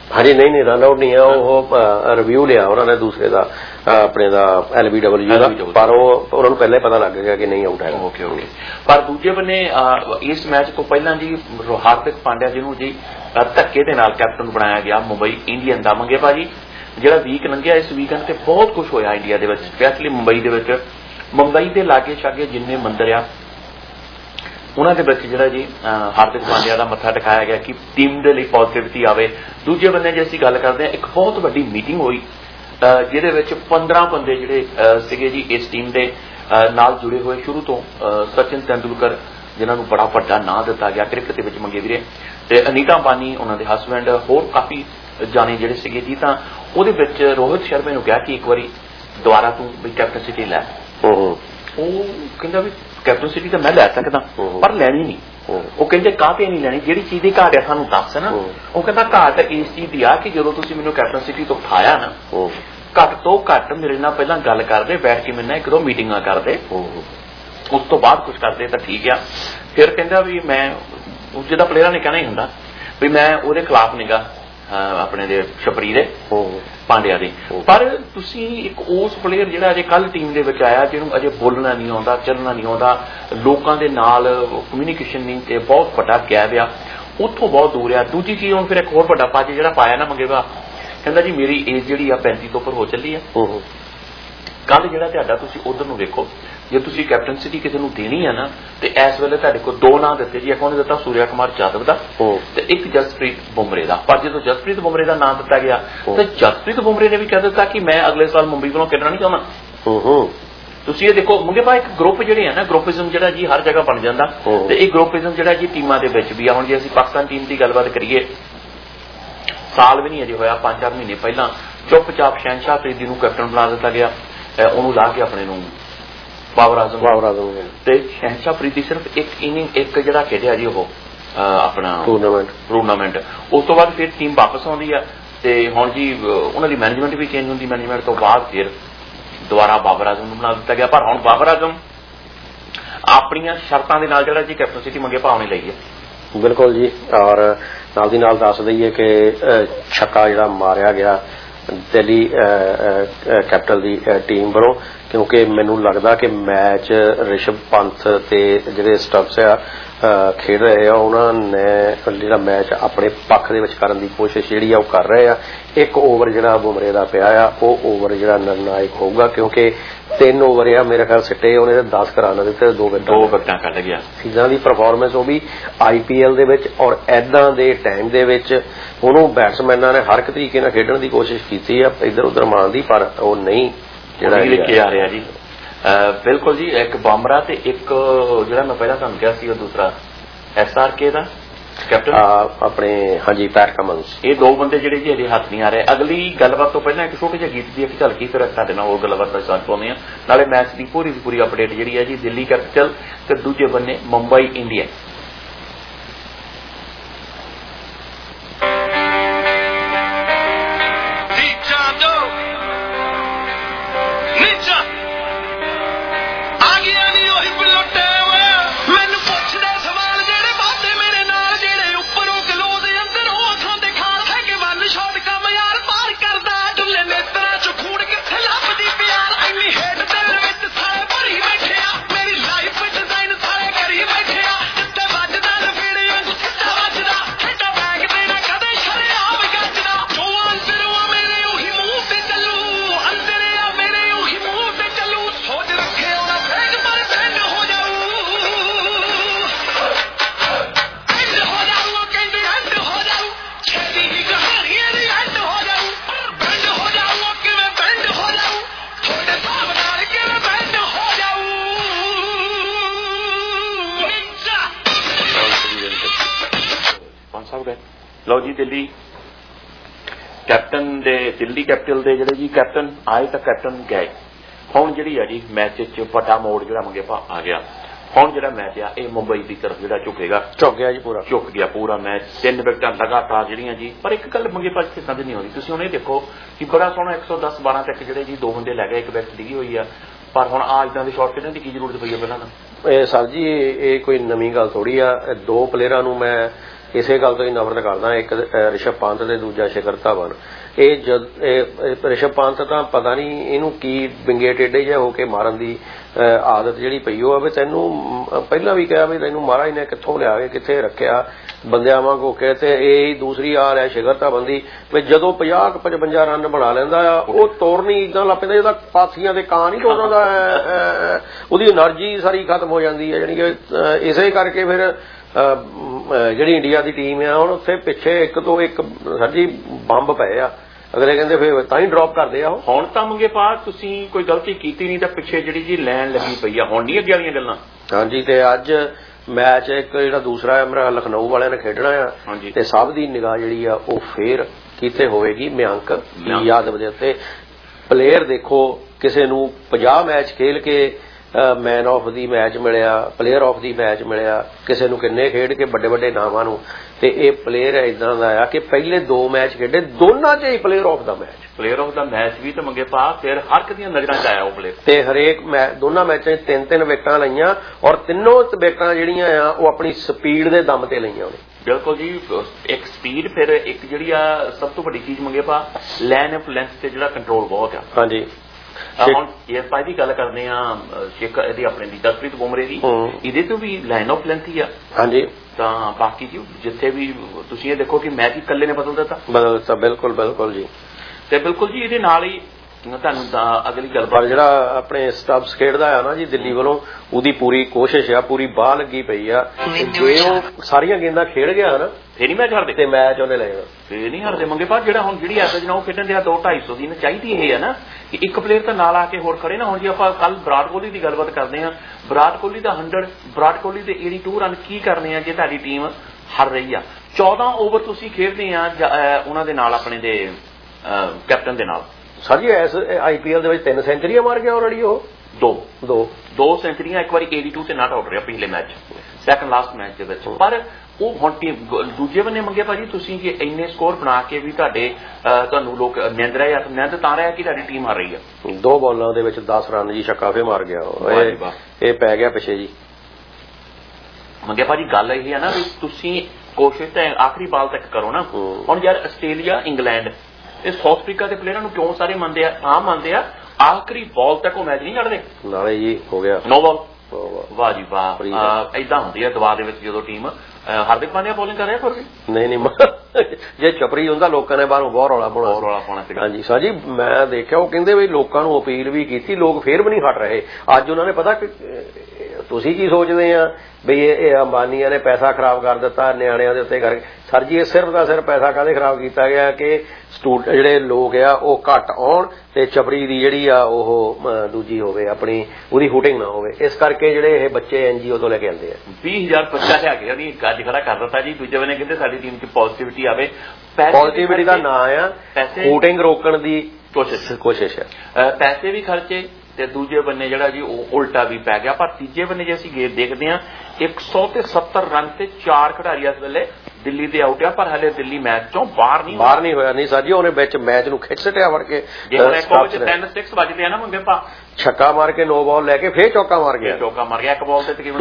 ਹਾਂਜੀ ਨਹੀਂ ਰਨ ਆਊਟ ਨਹੀਂ ਆ, ਉਹ ਰਿਵਿਊ ਲਿਆ ਉਹਨਾਂ ਨੇ ਦੂਸਰੇ ਦਾ ਆਪਣੇ ਦਾ LBW ਦਾ, ਪਰ ਉਹ ਉਹਨਾਂ ਨੂੰ ਪਹਿਲਾਂ ਹੀ ਪਤਾ ਲੱਗ ਗਿਆ ਕਿ ਨਹੀਂ ਆਊਟ ਹੈ। Okay okay. ਪਰ ਦੂਜੇ ਬੰਨੇ ਇਸ ਮੈਚ ਤੋਂ ਪਹਿਲਾਂ ਜੀ ਹਾਰਦਿਕ ਪਾਂਡਿਆ ਜਿਹਨੂੰ ਜੀ ਧੱਕੇ ਦੇ ਨਾਲ ਕੈਪਟਨ ਬਣਾਇਆ ਗਿਆ ਮੁੰਬਈ ਇੰਡੀਅਨ ਦਾ, ਮੰਗੇ ਭਾਜੀ ਜਿਹੜਾ ਵੀਕ ਲੰਘਿਆ ਇਸ ਵੀਕਐਂਡ ਤੇ ਬਹੁਤ ਕੁਝ ਹੋਇਆ ਇੰਡੀਆ ਦੇ ਵਿੱਚ, ਸਪੈਸ਼ਲੀ ਮੁੰਬਈ ਦੇ ਵਿੱਚ। ਮੁੰਬਈ ਦੇ ਲਾਗੇ ਛਾਗੇ ਜਿੰਨੇ ਮੰਦਰ ਆ ਉਹਨਾਂ ਦੇ ਵਿੱਚ ਜਿਹੜਾ ਜੀ ਹਾਰਦਿਕ ਪਾਂਡਿਆ ਦਾ ਮੱਥਾ ਟਿਕਾਇਆ ਗਿਆ ਕਿ ਟੀਮ ਦੇ ਲਈ ਪੋਜ਼ਿਟਿਵਿਟੀ ਆਵੇ। ਦੂਜੇ ਬੰਨੇ ਜੇ ਅਸੀਂ ਗੱਲ ਕਰਦੇ ਹਾਂ, ਇੱਕ ਬਹੁਤ ਵੱਡੀ ਮੀਟਿੰਗ ਹੋਈ ਜਿਹਦੇ ਵਿੱਚ 15 ਬੰਦੇ ਜਿਹੜੇ ਸੀਗੇ ਜੀ ਇਸ ਟੀਮ ਦੇ ਨਾਲ ਜੁੜੇ ਹੋਏ ਸ਼ੁਰੂ ਤੋਂ, ਸਚਿਨ ਤੇਂਦੁਲਕਰ ਜਿਨ੍ਹਾਂ ਨੂੰ ਬੜਾ ਵੱਡਾ ਨਾਂ ਦਿੱਤਾ ਗਿਆ ਕ੍ਰਿਕਟ ਦੇ ਵਿੱਚ ਮੰਗੇ ਵੀਰੇ, ਤੇ ਅਨੀਤਾ ਅੰਬਾਨੀ ਉਹਨਾਂ ਦੇ ਹਸਬੈਂਡ, ਹੋਰ ਕਾਫੀ ਜਾਣੇ ਜਿਹੜੇ ਸੀਗੇ ਜੀ। ਤਾਂ ਉਹਦੇ ਵਿੱਚ ਰੋਹਿਤ ਸ਼ਰਮਾ ਨੂੰ ਕਿਹਾ ਕਿ ਇੱਕ ਵਾਰੀ ਦੁਬਾਰਾ ਤੂੰ ਵੀ ਕੈਪਟਨਸਿਟੀ ਲੈ। ਉਹ ਕਹਿੰਦਾ ਵੀ ਕੈਪਟਨਸਿਟੀ ਤਾਂ ਮੈਂ ਲੈ ਸਕਦਾ ਪਰ ਲੈਣੀ ਨਹੀਂ। ਉਹ ਕਹਿੰਦੇ ਕਾਹਤੇ ਨਹੀਂ ਲੈਣੀ, ਜਿਹੜੀ ਚੀਜ਼ ਦੀ ਘਾਟ ਆ ਸਾਨੂੰ ਦੱਸ ਨਾ। ਉਹ ਕਹਿੰਦਾ ਘਾਟ ਇਸ ਚੀਜ਼ ਦੀ ਆ ਕਿ ਜਦੋਂ ਤੁਸੀਂ ਮੈਨੂੰ ਕੈਪਟਨਸਿਟੀ ਤੋਂ ਉਠਾਇਆ ਨਾ, ਘੱਟ ਤੋਂ ਘੱਟ ਮੇਰੇ ਨਾਲ ਪਹਿਲਾਂ ਗੱਲ ਕਰਦੇ, ਬੈਠ ਕੇ ਮੇਰੇ ਨਾਲ ਇੱਕ ਦੋ ਮੀਟਿੰਗਾਂ ਕਰਦੇ, ਉਸ ਤੋਂ ਬਾਅਦ ਕੁਝ ਕਰਦੇ ਤਾਂ ਠੀਕ ਆ। ਫਿਰ ਕਹਿੰਦਾ ਵੀ ਮੈਂ ਜਿਹਦਾ ਪਲੇਅਰਾਂ ਨੇ ਕਹਿਣਾ ਹੀ ਹੁੰਦਾ ਵੀ ਮੈਂ ਉਹਦੇ ਖਿਲਾਫ ਨਿਗਾ ਆਪਣੇ ਦੇ ਛਪਰੀ ਦੇ ਪਾਂਡਿਆ ਦੇ। ਪਰ ਤੁਸੀਂ ਇੱਕ ਉਸ ਪਲੇਅਰ ਜਿਹੜਾ ਅਜੇ ਕੱਲ ਟੀਮ ਦੇ ਵਿੱਚ ਆਇਆ ਜਿਹਨੂੰ ਅਜੇ ਬੋਲਣਾ ਨਹੀਂ ਆਉਂਦਾ, ਚੱਲਣਾ ਨਹੀਂ ਆਉਂਦਾ, ਲੋਕਾਂ ਦੇ ਨਾਲ ਕਮਿਊਨੀਕੇਸ਼ਨ ਨਹੀਂ, ਤੇ ਬਹੁਤ ਵੱਡਾ ਗੈਪ ਆ, ਉੱਥੋਂ ਬਹੁਤ ਦੂਰ ਆ। ਦੂਜੀ ਚੀਜ਼ ਹੁਣ ਫਿਰ ਇੱਕ ਹੋਰ ਵੱਡਾ ਪੱਜ ਜਿਹੜਾ ਪਾਇਆ ਨਾ ਮੰਗੇਗਾ, ਕਹਿੰਦਾ ਜੀ ਮੇਰੀ ਏਜ ਜਿਹੜੀ ਆ 35 ਤੋਂ ਉੱਪਰ ਹੋ ਚੱਲੀ ਆ। ਕੱਲ ਜਿਹੜਾ ਤੁਹਾਡਾ ਤੁਸੀਂ ਉਧਰ ਨੂੰ ਵੇਖੋ, ਜੇ ਤੁਸੀਂ ਕੈਪਟਨਸਿਟੀ ਕਿਸੇ ਨੂੰ ਦੇਣੀ ਆ ਨਾ ਤੇ ਇਸ ਵੇਲੇ ਤੁਹਾਡੇ ਕੋਲ ਦੋ ਨਾਂ ਦਿੱਤੇ ਜੀ, ਇੱਕ ਉਹਨੇ ਦਿੱਤਾ ਸੂਰਿਆ ਕੁਮਾਰ ਯਾਦਵ ਦਾ ਤੇ ਇੱਕ ਜਸਪ੍ਰੀਤ ਬੁਮਰੇ ਦਾ। ਪਰ ਜਦੋਂ ਜਸਪ੍ਰੀਤ ਬੁਮਰੇ ਦਾ ਨਾਂ ਦਿੱਤਾ ਗਿਆ ਤਾਂ ਜਸਪ੍ਰੀਤ ਬੁਮਰੇ ਨੇ ਵੀ ਕਹਿ ਦਿੱਤਾ ਕਿ ਮੈਂ ਅਗਲੇ ਸਾਲ ਮੁੰਬਈ ਵੱਲੋਂ ਖੇਡਣਾ ਨਹੀਂ ਚਾਹੁੰਦਾ। ਤੁਸੀਂ ਇਹ ਦੇਖੋ ਮੰਗੇ ਭਾ, ਇੱਕ ਗਰੁੱਪ ਜਿਹੜੇ ਆ ਨਾ, ਗਰੁੱਪਿਜ਼ਮ ਜਿਹੜਾ ਜੀ ਹਰ ਜਗ੍ਹਾ ਬਣ ਜਾਂਦਾ, ਤੇ ਇਹ ਗਰੁੱਪਿਜ਼ਮ ਜਿਹੜਾ ਜੀ ਟੀਮਾਂ ਦੇ ਵਿੱਚ ਵੀ ਆ। ਹੁਣ ਜੇ ਅਸੀਂ ਪਾਕਿਸਤਾਨ ਟੀਮ ਦੀ ਗੱਲਬਾਤ ਕਰੀਏ, ਸਾਲ ਵੀ ਨਹੀਂ ਅਜੇ ਹੋਇਆ, 5-4 ਮਹੀਨੇ ਪਹਿਲਾਂ ਚੁੱਪਚਾਪ ਸ਼ਹਿਨਸ਼ਾਹ ਅਫਰੀਦੀ ਨੂੰ ਕੈਪਟਨ ਬਣਾ ਦਿੱਤਾ ਗਿਆ, ਉਹਨੂੰ ਲਾ ਕੇ ਆਪਣੇ ਨੂੰ ਬਾਬਰ ਆਜ਼ਮ ਤੇ ਸ਼ਹਿਨਸ਼ਾਹ ਅਫਰੀਦੀ ਸਿਰਫ ਇੱਕ ਇਨਿੰਗ ਇੱਕ ਜਿਹੜਾ ਖੇਡਿਆ ਜੀ ਉਹ ਆਪਣਾ ਟੂਰਨਾਮੈਂਟ। ਉਸ ਤੋਂ ਬਾਅਦ ਫਿਰ ਟੀਮ ਵਾਪਸ ਆਉਂਦੀ ਆ ਤੇ ਹੁਣ ਜੀ ਉਹਨਾਂ ਦੀ ਮੈਨੇਜਮੈਂਟ ਵੀ ਚੇਂਜ ਹੁੰਦੀ, ਮੈਨੇਜਮੈਂਟ ਤੋਂ ਬਾਅਦ ਫਿਰ ਦੁਬਾਰਾ ਬਾਬਰ ਆਜ਼ਮ ਨੂੰ ਬਣਾ ਦਿੱਤਾ ਗਿਆ। ਪਰ ਹੁਣ ਬਾਬਰ ਆਜ਼ਮ ਆਪਣੀਆਂ ਸ਼ਰਤਾਂ ਦੇ ਨਾਲ ਜਿਹੜਾ ਜੀ ਕੈਪਟਨਸਿਟੀ ਮੰਗੇ ਭਾਵ ਨੇ ਲਈ ਹੈ। ਬਿਲਕੁਲ ਜੀ, ਔਰ ਨਾਲ ਦੀ ਨਾਲ ਦੱਸ ਦਈਏ ਕਿ ਛੱਕਾ ਜਿਹੜਾ ਮਾਰਿਆ ਗਿਆ ਦਿੱਲੀ ਕੈਪੀਟਲ ਦੀ ਟੀਮ ਵੱਲੋਂ, ਕਿਉਂਕਿ ਮੈਨੂੰ ਲੱਗਦਾ ਕਿ ਮੈਚ ਰਿਸ਼ਭ ਪੰਥ ਤੇ ਜਿਹੜੇ ਸਟੱਬਸ ਆ ਖੇਡ ਰਹੇ ਆ, ਉਹਨਾਂ ਨੇ ਜਿਹੜਾ ਮੈਚ ਆਪਣੇ ਪੱਖ ਦੇ ਵਿੱਚ ਕਰਨ ਦੀ ਕੋਸ਼ਿਸ਼ ਜਿਹੜੀ ਆ ਉਹ ਕਰ ਰਹੇ ਆ। ਇੱਕ ਓਵਰ ਜਿਹੜਾ ਬੁਮਰੇ ਦਾ ਪਿਆ ਆ, ਉਹ ਓਵਰ ਜਿਹੜਾ ਨਿਰਣਾਇਕ ਹੋਊਗਾ, ਕਿਉਂਕਿ 3 ਓਵਰ ਆ ਮੇਰੇ ਖਿਆਲ ਸਿੱਟੇ ਉਹਨੇ 10 ਰਨ ਦਿੱਤੇ, 2 ਵਿਕਟਾਂ ਕੱਢ ਗਿਆ। ਇਦਾਂ ਦੀ ਪਰਫਾਰਮੈਂਸ ਉਹ ਵੀ IPL ਦੇ ਵਿੱਚ, ਔਰ ਏਦਾਂ ਦੇ ਟਾਈਮ ਦੇ ਵਿੱਚ ਉਹਨੂੰ ਬੈਟਸਮੈਨਾਂ ਨੇ ਹਰ ਇੱਕ ਤਰੀਕੇ ਨਾਲ ਖੇਡਣ ਦੀ ਕੋਸ਼ਿਸ਼ ਕੀਤੀ ਆ, ਇੱਧਰ ਉੱਧਰ ਮਾਰਨ ਦੀ, ਪਰ ਉਹ ਨਹੀਂ ਜਿਹੜਾ ਲਿਖੇ ਆ ਰਿਹਾ ਜੀ। ਬਿਲਕੁਲ ਜੀ, ਇੱਕ ਬਾਮਰਾ ਤੇ ਇੱਕ ਜਿਹੜਾ ਮੈਂ ਪਹਿਲਾਂ ਤੁਹਾਨੂੰ ਕਿਹਾ ਸੀ ਉਹ ਦੂਸਰਾ SRK ਦਾ ਕੈਪਟਨ ਆਪਣੇ, ਹਾਂਜੀ ਪੈਟ ਕਮਨਸ। ਇਹ ਦੋ ਬੰਦੇ ਜਿਹੜੇ ਜੀ ਅਜੇ ਹੱਥ ਨਹੀਂ ਆ ਰਹੇ। ਅਗਲੀ ਗੱਲਬਾਤ ਤੋਂ ਪਹਿਲਾਂ ਇੱਕ ਛੋਟੇ ਜਿਹੇ ਗੀਤ ਦੀ ਇੱਕ ਝਲਕੀ, ਫਿਰ ਸਾਡੇ ਨਾਲ ਹੋਰ ਗੱਲਬਾਤ ਦਾ ਸਾਥ ਪਾਉਂਦੇ ਆ, ਨਾਲੇ ਮੈਚ ਦੀ ਪੂਰੀ ਅਪਡੇਟ ਜਿਹੜੀ ਹੈ ਜੀ ਦਿੱਲੀ ਕੈਪੀਟਲ ਤੇ ਦੂਜੇ ਬੰਨੇ ਮੁੰਬਈ ਇੰਡੀਅਨ। ਲਓ ਜੀ, ਦਿੱਲੀ ਕੈਪੀਟਲ ਦੇ ਜਿਹੜੇ ਜੀ ਕੈਪਟਨ ਆਏ ਤਾਂ ਕੈਪਟਨ ਗਏ। ਹੁਣ ਜਿਹੜੀ ਆ ਜੀ ਮੈਚ 'ਚ ਵੱਡਾ ਮੋੜ ਜਿਹੜਾ ਮੰਗੇ ਭਾ ਆ ਗਿਆ। ਹੁਣ ਜਿਹੜਾ ਮੈਚ ਆ ਇਹ ਮੁੰਬਈ ਦੀ ਤਰਫ ਜਿਹੜਾ ਝੁਕੇਗਾ, ਝੁਕ ਗਿਆ ਪੂਰਾ ਮੈਚ। 3 ਵਿਕਟਾਂ ਲਗਾਤਾਰ ਜਿਹੜੀਆਂ ਜੀ। ਪਰ ਇੱਕ ਗੱਲ ਮੰਗੇ ਭਾ ਇੱਥੇ ਸਮਝ ਨਹੀਂ ਆਉਂਦੀ, ਤੁਸੀਂ ਹੁਣ ਇਹ ਦੇਖੋ ਕਿ ਬੜਾ ਸੋਹਣਾ 110-12 ਤੱਕ ਜਿਹੜੇ ਜੀ 2 ਬੰਦੇ ਲੈ ਗਏ, 1 ਵਿਕਟ ਡਿੱਗੀ ਹੋਈ ਆ, ਪਰ ਹੁਣ ਆ ਇਦਾਂ ਦੇ ਸ਼ਾਟ ਖੇਡਣ ਦੀ ਕੀ ਜ਼ਰੂਰਤ ਪਈ ਆ ਪਹਿਲਾਂ? ਇਹ ਸਰ ਜੀ ਇਹ ਕੋਈ ਨਵੀਂ ਗੱਲ ਥੋੜੀ ਆ। 2 ਪਲੇਅਰਾਂ ਨੂੰ ਮੈਂ ਇਸੇ ਗੱਲ ਤੋਂ ਹੀ ਨਫ਼ਰਤ ਕਰਦਾ। ਇੱਕ ਰਿਸ਼ਭ ਪੰਤ ਤੇ ਦੂਜਾ ਸ਼ਿਖਰ ਧਵਨ। ਇਹ ਰਿਸ਼ਭ ਪੰਤ ਤਾਂ ਪਤਾ ਨਹੀਂ ਇਹਨੂੰ ਕੀ ਵਿੰਗੇ ਟੇਢੇ ਜਿਹੇ ਹੋ ਕੇ ਮਾਰਨ ਦੀ ਆਦਤ ਜਿਹੜੀ ਪਈ ਉਹ ਆ ਵੀ ਤੈਨੂੰ ਪਹਿਲਾਂ ਵੀ ਕਿਹਾ ਵੀ ਤੈਨੂੰ ਮਹਾਰਾਜ ਨੇ ਕਿੱਥੋਂ ਲਿਆ ਕੇ ਕਿੱਥੇ ਰੱਖਿਆ ਬੰਦਿਆਂ ਵਾਂਗੂ ਕੇ। ਤੇ ਇਹ ਦੂਸਰੀ ਹਾਲ ਹੈ ਸ਼ਿਖਰ ਧਵਨ ਦੀ ਵੀ ਜਦੋਂ 50-55 ਰਨ ਬਣਾ ਲੈਂਦਾ ਆ ਉਹ ਤੋੜਨੀ ਇਦਾਂ ਲੱਗ ਪੈਂਦਾ ਜਿਹਦਾ ਪਾਥੀਆਂ ਦੇ ਕਾਂ ਨਹੀਂ ਤੋੜਦਾ, ਉਹਦੀ એનર્ਜੀ ਸਾਰੀ ਖਤਮ ਹੋ ਜਾਂਦੀ ਹੈ। ਜਾਣੀ ਕਿ ਇਸੇ ਕਰਕੇ ਫਿਰ ਜਿਹੜੀ ਇੰਡੀਆ ਦੀ ਟੀਮ ਆ ਹੁਣ ਉੱਥੇ ਪਿੱਛੇ ਇੱਕ ਤੋਂ ਇੱਕ ਸਾਡੀ ਬੰਬ ਪਏ ਆ। ਅਗਲੇ ਕਹਿੰਦੇ ਫਿਰ ਤਾਂ ਹੀ ਡ੍ਰੌਪ ਕਰਦੇ ਆ। ਹੁਣ ਤਾਂ ਮੰਗੇ ਪਾ ਤੁਸੀਂ ਕੋਈ ਗਲਤੀ ਕੀਤੀ ਨਹੀਂ ਤਾਂ ਪਿੱਛੇ ਜਿਹੜੀ ਜੀ ਲੈਣ ਲੱਗੀ ਪਈ ਆ, ਹੁਣ ਨਹੀਂ ਅੱਗੇ ਵਾਲੀਆਂ ਗੱਲਾਂ। ਹਾਂਜੀ, ਤੇ ਅੱਜ ਮੈਚ ਇੱਕ ਜਿਹੜਾ ਦੂਸਰਾ ਮੇਰਾ ਲਖਨਊ ਵਾਲਿਆਂ ਨੇ ਖੇਡਣਾ ਆ ਤੇ ਸਭ ਦੀ ਨਿਗਾਹ ਜਿਹੜੀ ਆ ਉਹ ਫੇਰ ਕਿਤੇ ਹੋਵੇਗੀ ਮਯੰਕ ਯਾਦਵ ਦੇ ਉੱਤੇ। ਪਲੇਅਰ ਦੇਖੋ, ਕਿਸੇ ਨੂੰ 50 ਮੈਚ ਖੇਲ ਕੇ ਮੈਨ ਆਫ ਦੀ ਮੈਚ ਮਿਲਿਆ, ਪਲੇਅਰ ਆਫ ਦੀ ਮੈਚ ਮਿਲਿਆ, ਕਿਸੇ ਨੂੰ ਕਿੰਨੇ ਖੇਡ ਕੇ ਵੱਡੇ ਵੱਡੇ ਨਾਵਾਂ ਨੂੰ। ਤੇ ਇਹ ਪਲੇਅਰ ਇਦਾਂ ਦਾ ਆ ਕਿ ਪਹਿਲੇ 2 ਮੈਚ ਖੇਡੇ, ਦੋਨਾਂ 'ਚ ਹੀ player of the match. Player of the match ਵੀ ਤਾਂ ਮੰਗੇ ਪਾ ਫਿਰ ਹਰ ਇੱਕ ਦੀਆਂ ਨਜ਼ਰਾਂ 'ਚ ਆਇਆ ਉਹ ਪਲੇਅਰ। ਤੇ ਹਰੇਕ ਦੋਨਾਂ ਮੈਚਾਂ 'ਚ 3-3 ਵਿਕਟਾਂ ਲਈਆਂ ਔਰ ਤਿੰਨੋਂ ਵਿਕਟਾਂ ਜਿਹੜੀਆਂ ਆ ਉਹ ਆਪਣੀ ਸਪੀਡ ਦੇ ਦਮ ਤੇ ਲਈਆਂ ਉਹਨੇ। ਬਿਲਕੁਲ ਜੀ, ਇੱਕ ਸਪੀਡ, ਫਿਰ ਇੱਕ ਜਿਹੜੀ ਆ ਸਭ ਤੋਂ ਵੱਡੀ ਚੀਜ਼ ਮੰਗੇ ਪਾ ਲਾਈਨ ਆਫ ਲੈਂਥ ਤੇ ਜਿਹੜਾ ਕੰਟਰੋਲ ਬਹੁਤ ਆ। ਹਾਂਜੀ, ਹੁਣ ਇਹ ਪਾਈ ਦੀ ਗੱਲ ਕਰਦੇ ਆ ਇਹਦੀ ਆਪਣੇ ਦੀ ਜਸਪ੍ਰੀਤ ਬੁਮਰੇ ਦੀ, ਇਹਦੇ ਤੋਂ ਵੀ ਲਾਈਨ ਆਫ ਲੈਂਥ ਹੀ ਆ। ਹਾਂਜੀ, ਤਾਂ ਬਾਕੀ ਜੀ ਜਿੱਥੇ ਵੀ ਤੁਸੀਂ ਇਹ ਦੇਖੋ ਕਿ ਮੈਚ ਇਕੱਲੇ ਨੇ ਬਦਲ ਦਿੱਤਾ। ਬਿਲਕੁਲ ਬਿਲਕੁਲ ਜੀ। ਤੇ ਬਿਲਕੁਲ ਜੀ ਇਹਦੇ ਨਾਲ ਹੀ ਤੁਹਾਨੂੰ ਅਗਲੀ ਗੱਲ ਪਰ ਜਿਹੜਾ ਆਪਣੇ ਸਟਬਸ ਖੇਡਦਾ ਆ ਨਾ ਜੀ ਦਿੱਲੀ ਵੱਲੋਂ, ਉਹਦੀ ਪੂਰੀ ਕੋਸ਼ਿਸ਼ ਆ, ਪੂਰੀ ਬਾਹ ਲੱਗੀ ਪਈ ਆ। ਜੇ ਉਹ ਸਾਰੀਆਂ ਗੇਂਦਾਂ ਖੇਡ ਗਿਆ ਨਾ ਫੇਰ ਨਹੀਂ ਮੈਚ ਹਾਰਦੇ, ਤੇ ਮੈਚ ਉਹਨੇ ਲੈਣਾ। ਫੇਰ ਨਹੀਂ ਹਾਰਦੇ ਮੰਗੇ ਪਰ ਜਿਹੜਾ ਹੁਣ ਜਿਹੜੀ ਐਵਰੇਜ ਨਾ ਉਹ ਖੇਡਣ ਦੇ 200-250 ਦੀ ਚਾਹੀਦੀ ਇਹ ਹੈ ਨਾ ਕਿ ਇੱਕ ਪਲੇਅਰ ਤਾਂ ਨਾਲ ਆ ਕੇ ਹੋਰ ਖੜੇ ਨਾ। ਹੁਣ ਜੇ ਆਪਾਂ ਕੱਲ ਵਿਰਾਟ ਕੋਹਲੀ ਦੀ ਗੱਲਬਾਤ ਕਰਦੇ ਹਾਂ, ਵਿਰਾਟ ਕੋਹਲੀ ਦਾ 100, ਵਿਰਾਟ ਕੋਹਲੀ ਦੇ 82 ਰਨ ਕੀ ਕਰਨੇ ਆ ਜੇ ਤੁਹਾਡੀ ਟੀਮ ਹਾਰ ਰਹੀ ਆ। 14 ਓਵਰ ਤੁਸੀਂ ਖੇਡਦੇ ਆ ਉਹਨਾਂ ਦੇ ਨਾਲ, ਆਪਣੇ ਦੇ ਕੈਪਟਨ ਦੇ ਨਾਲ। ਸਰ ਜੀ ਇਸ IPL ਦੇ ਵਿੱਚ 3 ਸੈਂਚਰੀਆਂ ਮਾਰ ਗਿਆ ਆਲਰੇਡੀ ਉਹ। ਦੋ ਸੈਂਚਰੀਆਂ, ਇੱਕ ਵਾਰੀ 82 ਤੇ ਨਾਟ ਆਊਟ ਰਿਹਾ ਪਿਛਲੇ ਮੈਚ, ਸੈਕੰਡ ਲਾਸਟ ਮੈਚ ਦੇ ਵਿੱਚ। ਪਰ ਉਹ ਹੁਣ ਦੂਜੇ ਬੰਨੇ ਮੰਗੇ ਭਾਜੀ ਤੁਸੀਂ ਕਿ ਇੰਨੇ ਸਕੋਰ ਬਣਾ ਕੇ ਵੀ ਤੁਹਾਨੂੰ ਲੋਕ ਨਿੰਦ ਰਹੇ ਆ, ਨਿੰਦ ਤਾਂ ਰਿਹਾ ਕਿ ਤੁਹਾਡੀ ਟੀਮ ਹਾਰ ਰਹੀ ਆ। 2 ਬਾਲਾਂ ਦੇ ਵਿੱਚ 10 ਰਨ ਜੀ ਛੱਕਾ ਫੇ ਮਾਰ ਗਿਆ ਇਹ ਪੈ ਗਿਆ ਪਿੱਛੇ ਜੀ। ਮੰਗੇ ਭਾਜੀ ਗੱਲ ਇਹ ਹੈ ਨਾ ਵੀ ਤੁਸੀਂ ਕੋਸ਼ਿਸ਼ ਤਾਂ ਆਖਰੀ ਬਾਲ ਤੱਕ ਕਰੋ ਨਾ। ਹੁਣ ਯਾਰ ਆਸਟ੍ਰੇਲੀਆ, ਇੰਗਲੈਂਡ, ਇਹ ਸਾਊਥ ਅਫਰੀਕਾ ਦੇ ਪਲੇਅਰਾਂ ਨੂੰ ਕਿਉਂ ਸਾਰੇ ਮੰਨਦੇ ਆ ਆਖਰੀ ਬਾਲ ਤੱਕ ਉਹ ਮੈਚ ਨਹੀਂ ਛੱਡਦੇ। ਨਾਲੇ ਜੀ ਹੋ ਗਿਆ 9 ਬਾਲ। ਵਾਹ ਜੀ ਵਾਹ, ਏਦਾਂ ਹੁੰਦੀ ਹੈ ਦਬਾਅ ਦੇ ਵਿੱਚ ਜਦੋਂ ਟੀਮ। ਹਾਰਦਿਕ ਪਾਂਡਿਆ ਬੋਲਿੰਗ ਕਰ ਰਿਹਾ ਫਿਰ ਨਹੀਂ ਜੇ ਚਪਰੀ ਹੁੰਦਾ ਲੋਕਾਂ ਨੇ ਬਾਹਰੋਂ ਬਹੁਤ ਰੌਲਾ ਪਾਉਣਾ ਸੀ। ਹਾਂਜੀ ਸਰ ਜੀ, ਮੈਂ ਦੇਖਿਆ ਉਹ ਕਹਿੰਦੇ ਵੀ ਲੋਕਾਂ ਨੂੰ ਅਪੀਲ ਵੀ ਕੀਤੀ, ਲੋਕ ਫੇਰ ਵੀ ਨਹੀਂ ਹਟ ਰਹੇ। ਅੱਜ ਉਹਨਾਂ ਨੇ ਪਤਾ ਤੁਸੀਂ ਕੀ ਸੋਚਦੇ ਆ ਬਈ ਇਹ ਅੰਬਾਨੀਆਂ ਨੇ ਪੈਸਾ ਖਰਾਬ ਕਰ ਦਿੱਤਾ ਨਿਆਣਿਆਂ ਦੇ ਉੱਤੇ ਕਰਕੇ। ਸਰ ਜੀ ਇਹ ਸਿਰਫ ਦਾ ਸਿਰਫ ਪੈਸਾ ਕਾਹਦੇ ਖਰਾਬ ਕੀਤਾ ਗਿਆ ਕਿ ਜਿਹੜੇ ਲੋਕ ਆ ਉਹ ਘੱਟ ਆਉਣ ਤੇ ਚਪਰੀ ਦੀ ਜਿਹੜੀ ਆ ਉਹ ਦੂਜੀ ਹੋਵੇ, ਆਪਣੀ ਉਹਦੀ ਹੁਟਿੰਗ ਨਾ ਹੋਵੇ। ਇਸ ਕਰਕੇ ਜਿਹੜੇ ਇਹ ਬੱਚੇ NGO ਤੋਂ ਲੈ ਕੇ ਆਉਂਦੇ ਆ 20,000 ਬੱਚਾ ਲਿਆ ਕੇ ਉਹਦੀ ਗੱਜ ਖੜਾ ਕਰ ਦਿੱਤਾ ਜੀ। ਦੂਜੇ ਬੰਨੇ ਕਹਿੰਦੇ ਸਾਡੀ ਟੀਮ 'ਚ ਪੋਜ਼ਿਟਿਵਿਟੀ ਆਵੇ। ਪੋਜ਼ਿਟਿਵਿਟੀ ਦਾ ਨਾਂ ਆ ਹੁਟਿੰਗ ਰੋਕਣ ਦੀ ਕੋਸ਼ਿਸ਼ ਹੈ। ਪੈਸੇ ਵੀ ਖਰਚੇ ਤੇ ਦੂਜੇ ਬੰਨੇ ਜਿਹੜਾ ਜੀ ਉਹ ਉਲਟਾ ਵੀ ਪੈ ਗਿਆ। ਪਰ ਤੀਜੇ ਬੰਨੇ ਜੇ ਅਸੀਂ ਗੇਮ ਦੇਖਦੇ ਹਾਂ 170 ਰਨ ਤੇ 4 ਖਿਡਾਰੀ ਇਸ ਵੇਲੇ ਦਿੱਲੀ ਦੇ ਆਊਟ ਆ, ਪਰ ਹਲੇ ਦਿੱਲੀ ਮੈਚ ਚੋਂ ਬਾਹਰ ਨਹੀਂ ਹੋਇਆ। ਨਹੀਂ ਸਰ ਜੀ, ਉਹਨੇ ਵਿੱਚ ਮੈਚ ਨੂੰ ਖਿੱਚ ਸਟਿਆ ਵੜ ਕੇ। ਜੇ ਹੁਣ ਇੱਕ ਓਵਰ 'ਚ 10 6 ਵੱਜਦੇ ਆ ਨਾ ਮੰਗੇ ਪਾ, ਛੱਕਾ ਮਾਰ ਕੇ 9 ਬਾਲ ਲੈ ਕੇ ਫੇਰ ਚੌਕਾ ਮਾਰ ਗਿਆ ਇੱਕ ਬਾਲ ਤੇ ਤਕਰੀਬਨ